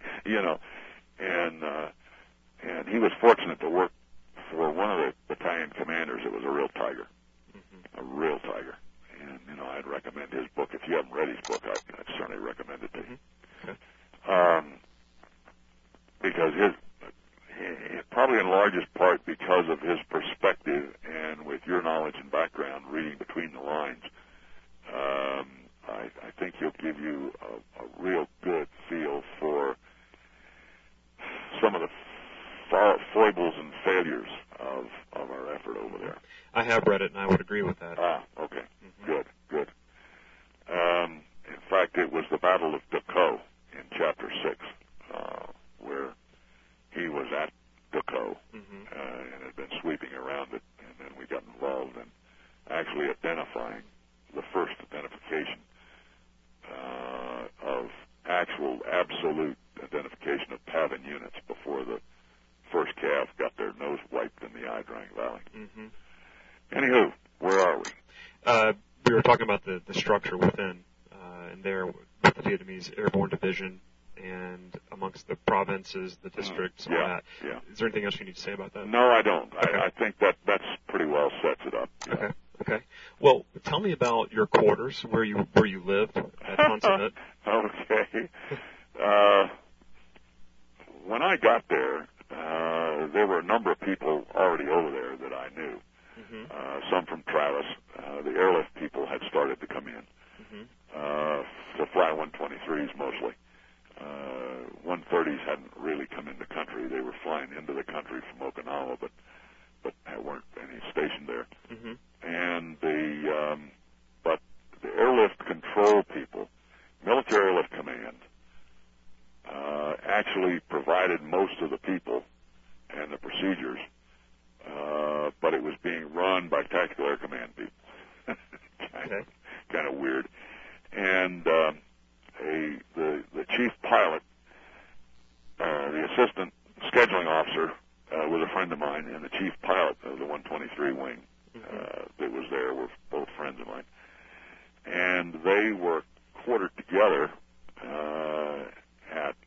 And he was fortunate to work for one of the battalion commanders that was a real tiger. Mm-hmm. A real tiger. And, I'd recommend his book. If you haven't read his book, I'd certainly recommend it to you. Mm-hmm. Okay. Because probably in largest part because of his perspective and with your knowledge and background, reading between the lines, I think he'll give you a real good feel for some of the foibles and failures of our effort over there. I have read it, and I would agree with that. Okay. Mm-hmm. Good. In fact, it was the Battle of Dachau in Chapter 6, where he was at Dachau, mm-hmm. And had been sweeping around it, and then we got involved in actually identifying the first identification of actual absolute identification of PAVN units before the first CAV got their nose wiped in the Ia Drang Valley. Mm-hmm. Anywho, where are we? We were talking about the structure within, and there with the Vietnamese Airborne Division and amongst the provinces, the districts, all that. Yeah. Is there anything else you need to say about that? No, I don't. Okay. I think that's pretty well sets it up. Yeah. Okay. Okay. Well, tell me about your quarters, where you lived at Tan Son Nhut. Okay. When I got there, there were a number of people already over there that I knew. Mm-hmm. Some from Travis. The airlift people had started to come in. Mm-hmm. To fly 123s mostly. 130s hadn't really come into the country. They were flying into the country from Okinawa, but there weren't any stationed there. Mm-hmm. And but the airlift control people, military airlift command, actually provided most of the people and the procedures, but it was being run by tactical air command people. kind of weird. And the chief pilot, the assistant scheduling officer, was a friend of mine, and the chief pilot of the 123 wing that was there were both friends of mine. And they were quartered together at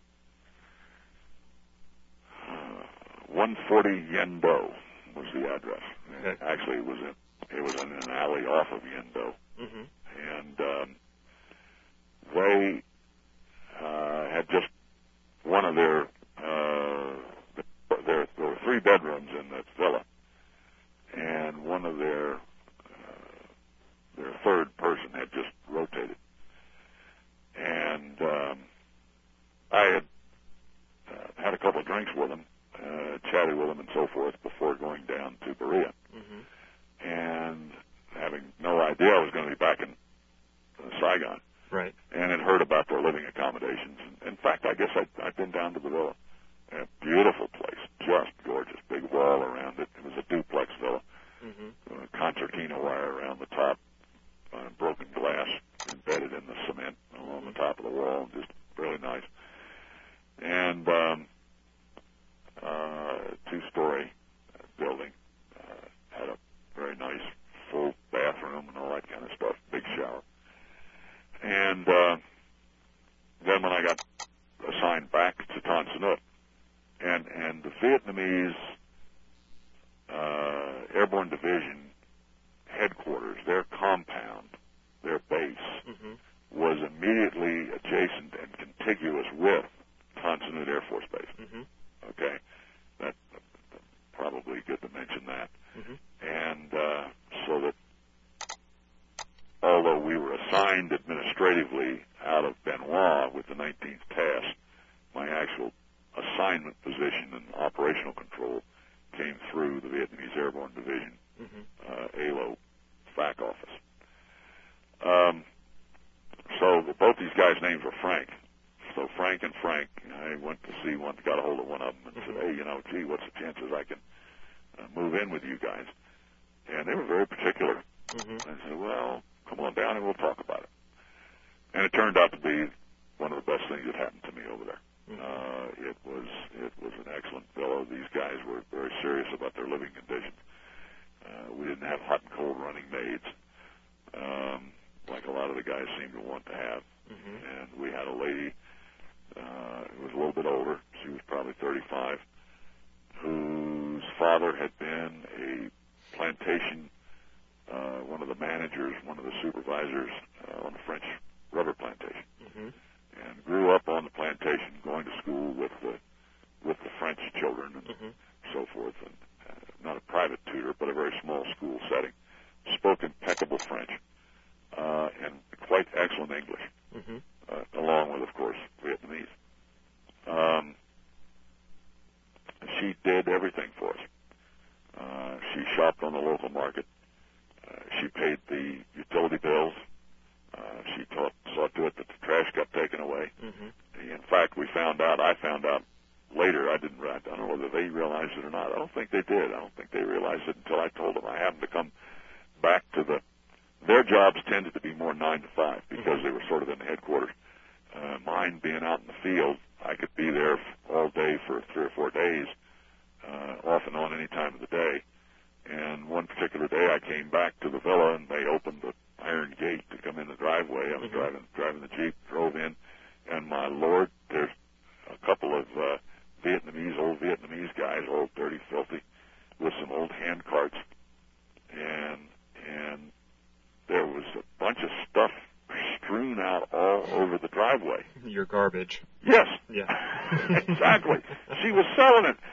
140 Yendo was the address. Okay. Actually, it was in an alley off of Yendo. Mm-hmm. And they had just one of their there were 3 bedrooms in that villa, and one of their third person had just rotated, and I had had a couple of drinks with him, chatted with him and so forth before going down to Berea, mm-hmm. and having no idea I was going to be back in Saigon. Right. And had heard about their living accommodations. In fact, I guess I'd been down to the villa. A beautiful place, just gorgeous. Big wall around it. It was a duplex villa. Mm-hmm. Concertina wire around the top, broken glass embedded in the cement along the top of the wall. Just really nice. And 2-story building. Had a very nice full bathroom and all that kind of stuff. Big shower. And then when I got assigned back to Tan Son Nhut, and the Vietnamese Airborne Division headquarters, their compound, their base, mm-hmm. was immediately adjacent and contiguous with Tan Son Nhut Air Force Base. Mm-hmm. Okay, that's probably good to mention that. Mm-hmm. And so that although we were assigned administratively out of Benoit with the 19th task, my actual assignment position in operational control came through the Vietnamese Airborne Division, mm-hmm. ALO FAC office. So both these guys' names were Frank. So Frank and Frank, I went to see one, got a hold of one of them and mm-hmm. said, hey, gee, what's the chances I can move in with you guys? And they were very particular. Mm-hmm. I said, well, come on down and we'll talk about it. And it turned out to be one of the best things that happened to me over there. Mm-hmm. It was an excellent villa. These guys were very serious about their living conditions. We didn't have hot and cold running maids, like a lot of the guys seem to want to have. Mm-hmm. And we had a lady who was a little bit older. She was probably 35, whose father had been a plantation, one of the managers, one of the supervisors on a French rubber plantation, mm-hmm. and grew up on the plantation, going to school with the French children and mm-hmm. so forth, and not a private tutor, but a very small school setting. Spoke impeccable French and quite excellent English, mm-hmm. Along with, of course, Vietnamese. She did everything for us. She shopped on the local market. She paid the utility bills. She saw to it that the trash got taken away. Mm-hmm. In fact, I found out later, I don't know whether they realized it or not. I don't think they did. I don't think they realized it until I told them. I happened to come back to their jobs tended to be more 9 to 5 because mm-hmm. they were sort of in the headquarters. Mine being out in the field, I could be there all day for 3 or 4 days, off and on any time of the day. And one particular day I came back to the villa and they opened the iron gate to come in the driveway. I was mm-hmm. driving the Jeep, drove in, and my Lord, there's a couple of old Vietnamese guys, old, dirty, filthy, with some old hand carts. And was a bunch of stuff strewn out all over the driveway. Your garbage. Yes. Yeah. Exactly. She was selling it.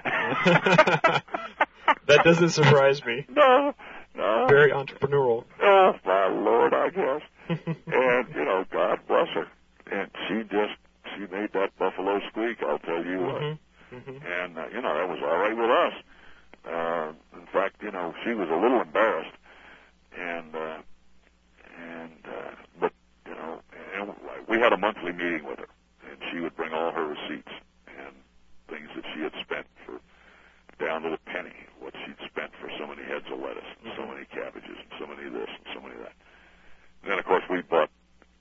That doesn't surprise me. No. Very entrepreneurial. Oh, my Lord, I guess. And, you know, God bless her. And she made that buffalo squeak, I'll tell you what. And, you know, that was all right with us. In fact, you know, she was a little embarrassed. But, you know, and we had a monthly meeting with her. And she would bring all her receipts and things that she had spent for, down to the penny, what she'd spent for so many heads of lettuce, and so many cabbages, and so many this, and so many that. And then, of course, we bought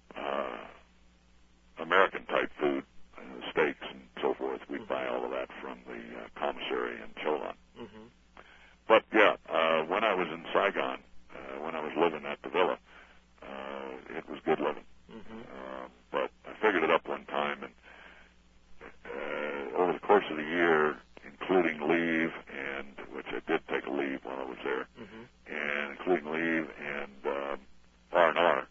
American-type food, steaks and so forth. We'd buy all of that from the commissary in Cholan. But, yeah, when I was in Saigon, when I was living at the villa, it was good living. But I figured it up one time, and over the course of the year, including leave, and which I did take a leave while I was there, and including leave and R&R,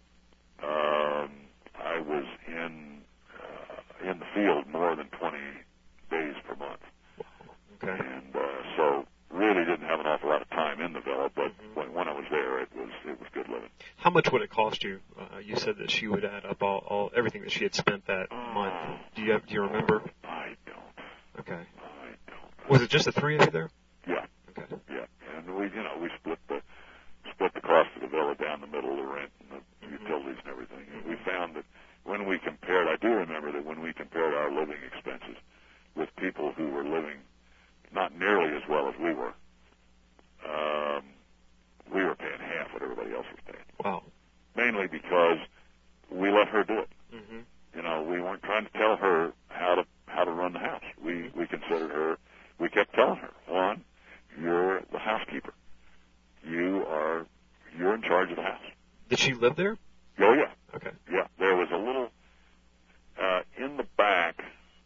I was in the field more than 20 days per month. Okay. And so really didn't have an awful lot of time in the villa, but when I was there, it was good living. How much would it cost you? You said that she would add up all everything that she had spent that month. Do you remember? I don't. Okay. I don't. Was it just the three of you there? Yeah. Okay. Yeah. And we split the cost of the villa down the middle, the rent and the utilities and everything. And we found that when we compared, I do remember that when we compared our living expenses with people who were living not nearly as well as we were paying half what everybody else was paying. Wow. Mainly because we let her do it. You know, we weren't trying to tell her how to run the house. We considered her. We kept telling her, one, you're the housekeeper. You're in charge of the house. Did she live there? Oh yeah. Okay. Yeah, there was a little in the back.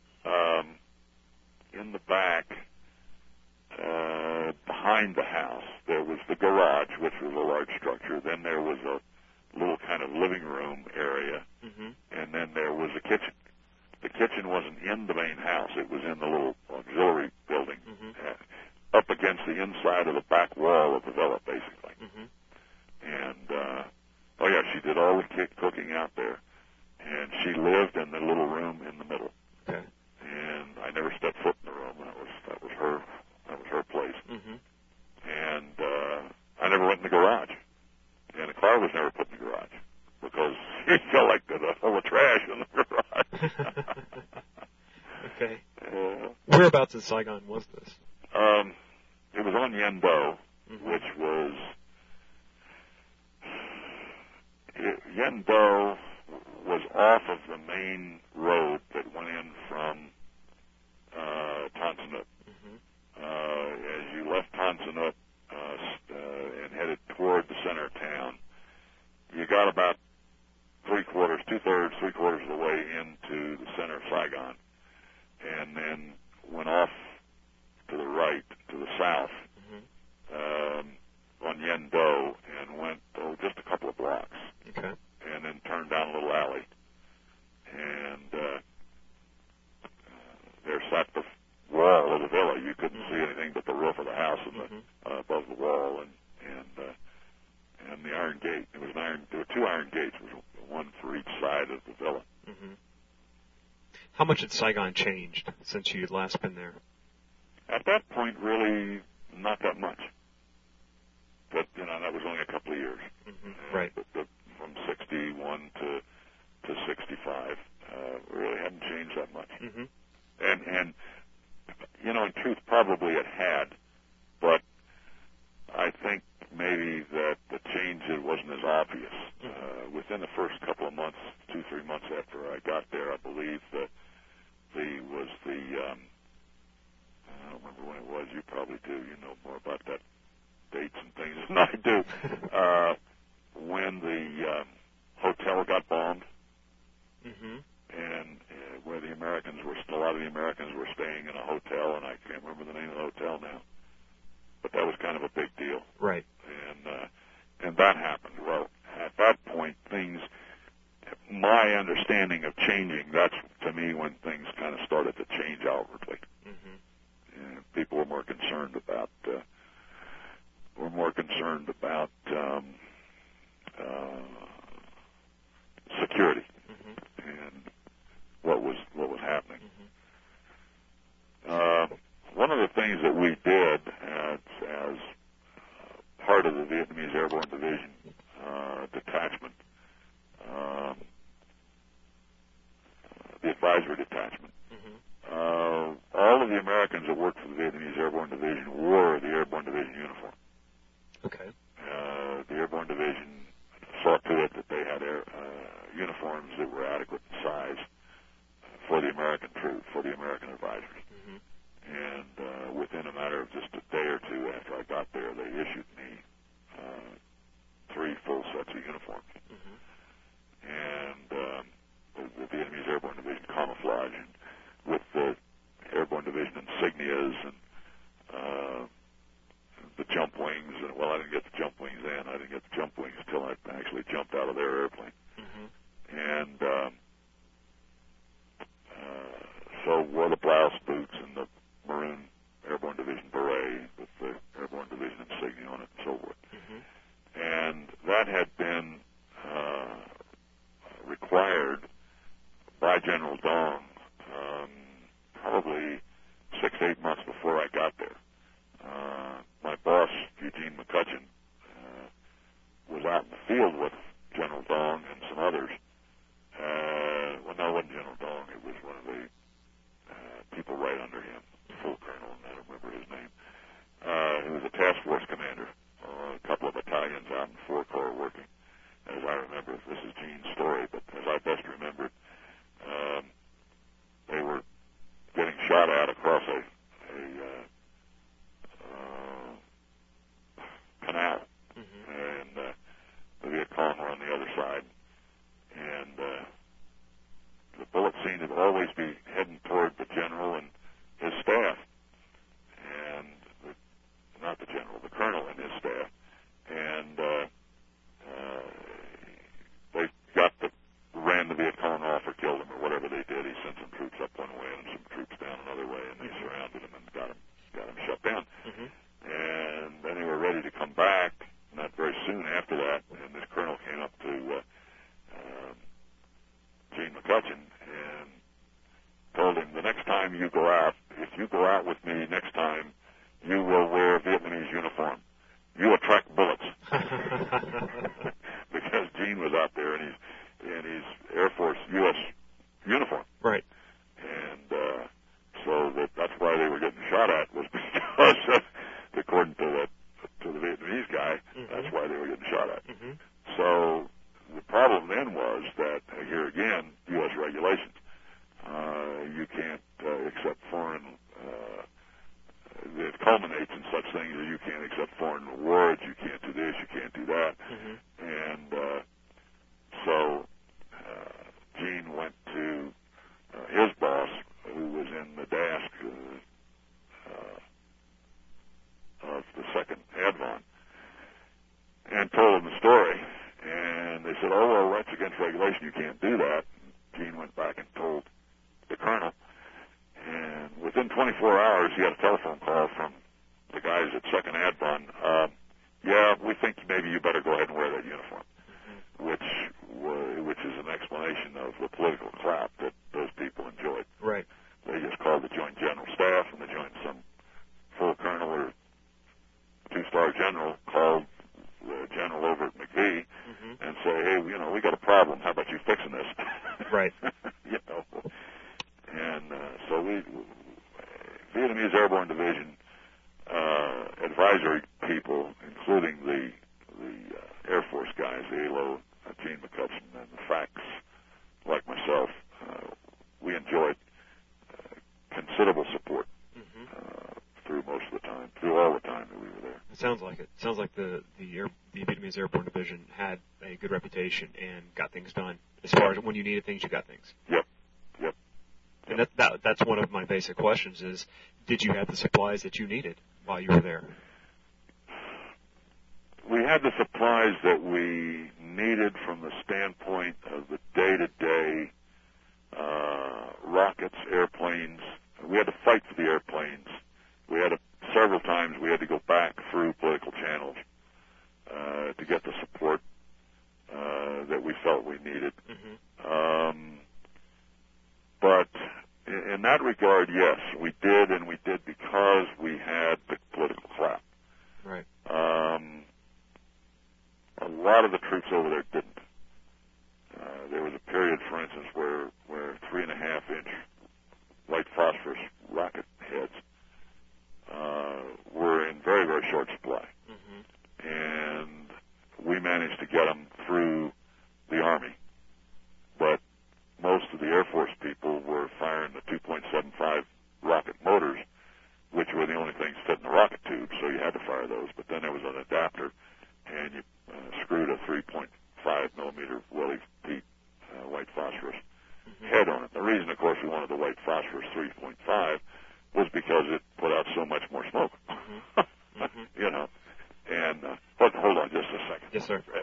Behind the house, there was the garage, which was a large structure. Then there was a little kind of living room area, and then there was a kitchen. The kitchen wasn't in the main house; it was in the little auxiliary building, up against the inside of the back wall of the villa, basically. And oh yeah, she did all the cooking out there, and she lived in the little room in the middle. Okay. And I never stepped foot in the room. That was her place. And I never went in the garage, and the car was never put in the garage because she felt like there was full of trash in the garage. Okay. Whereabouts in Saigon was this? It was on Yen Do, which was Yen Do was off of the main road that went in from Tan Son Nhut. As you left Tan Son Nhut and headed toward the center of town, you got about three-quarters of the way into the center of Saigon, and then went off to the right, to the south, on Yen Do, and went just a couple of blocks. Okay. And then turned down a little alley, and there sat the wall of the villa. You couldn't see anything but the roof of the house and above the wall, and the iron gate. There were two iron gates, one for each side of the villa. How much had Saigon changed since you had last been there? At that point, really not that much. But that was only a couple of years. Right. From 61 to 65, really hadn't changed that much. And in truth, probably it had, but I think maybe that the change wasn't as obvious. Within the first couple of months, 2-3 months after I got there, I believe that I don't remember when it was. You probably do. You know more about that dates and things than I do. When the hotel got bombed, and where a lot of the Americans were staying in a hotel, and I can't remember the name of the hotel now, but that was kind of a big deal. Right. And that happened. Well, at that understanding of changing, that's, to me, when things kind of started to change outwardly. And people were more concerned about security and what was happening. One of the things that we did as part of the Vietnamese Airborne Division detachment, the advisory detachment, all of the Americans that worked for the Vietnamese Airborne Division wore the Airborne Division uniform. Okay. The Airborne Division saw to it that they had uniforms that were adequate in size for the American troops, for the American advisors. And within a matter of just a day or two after I got there, they issued me 3 full sets of uniforms. And the Vietnamese Airborne Division camouflage, and with the Airborne Division insignias and the jump wings. And, well, I didn't get the jump wings then. I didn't get the jump wings until I actually jumped out of their airplane. And so wore the blouse, boots, and the maroon Airborne Division beret with the Airborne Division insignia on it and so forth. And that had been required by General Dong probably 6 to 8 months before I got there. My boss, Eugene McCutcheon, was out in the field with General Dong and some others. Well, no, it wasn't General Dong. It was one of the people right under him, full colonel, and I don't remember his name. He was a task force commander, a couple of battalions out in 4 Corps working, as I remember. This is Gene's story, but as I best remember it, they were getting shot at across a canal, and the Viet Cong were on the other side, and the bullets seemed to always be heading toward the general and his staff, and not the general, the colonel and his staff, and they ran the Viet Cong off or killed him or whatever they did. He sent some troops up one way and some troops down another way, and they surrounded him and got him shut down. And then they were ready to come back, not very soon after that, and this colonel came up to Gene McCutcheon and told him, the next time you go out, if you go out with me next time, you will wear a Vietnamese uniform. You attract bullets. Because Gene was out there in his Air Force U.S. uniform. Right. And so that's why they were getting shot at, was because, according to the Vietnamese guy, that's why they were getting shot at. So the problem then was that, here again, U.S. regulations. You can't accept foreign, it culminates in such things as you can't accept foreign rewards, you can't do this, you can't do that. And so Gene went to his boss, who was in the desk of the 2nd Advon, and told him the story. And they said, oh, well, that's against regulation, you can't do that. And Gene went back and told the colonel, and within 24 hours he had a telephone call from the guys at 2nd Advon. Yeah, we think maybe you better go ahead and wear that uniform, which is an explanation of the political clap that those people enjoyed. Right. They just called the Joint General Staff, and some full colonel or 2-star general called the general over at McVee and say, hey, we got a problem. How about you fixing this? Right. And so Vietnamese Airborne Division advisory people, including the Air Force guys, the ALO, Gene McCutcheon, and the FACs, like myself, we enjoyed considerable support through most of the time, through all the time that we were there. It sounds like it. It sounds like the Vietnamese Airborne Division had a good reputation and got things done. As far as when you needed things, you got things. Yep. And that's one of my basic questions is, did you have the supplies that you needed while you were there? We had the supplies that we needed from the standpoint of the day-to-day rockets, airplanes. We had to fight for the airplanes. Several times we had to go back through political channels to get the support that we felt we needed. But in that regard, yes, we did, and we did because we had the political clout. Right. A lot of the troops over there didn't. There was a period, for instance, where 3.5-inch white phosphorus rocket heads were in very, very short supply. And we managed to get them through the Army. But most of the Air Force people were firing the 2.75 rocket motors, which were the only things fit in the rocket tube, so you had to fire those. But then there was an adapter, and you screwed a 3.5 millimeter Willie Pete white phosphorus head on it. The reason, of course, we wanted the white phosphorus 3.5 was because it put out so much more smoke. You know. And hold on just a second. Yes, sir.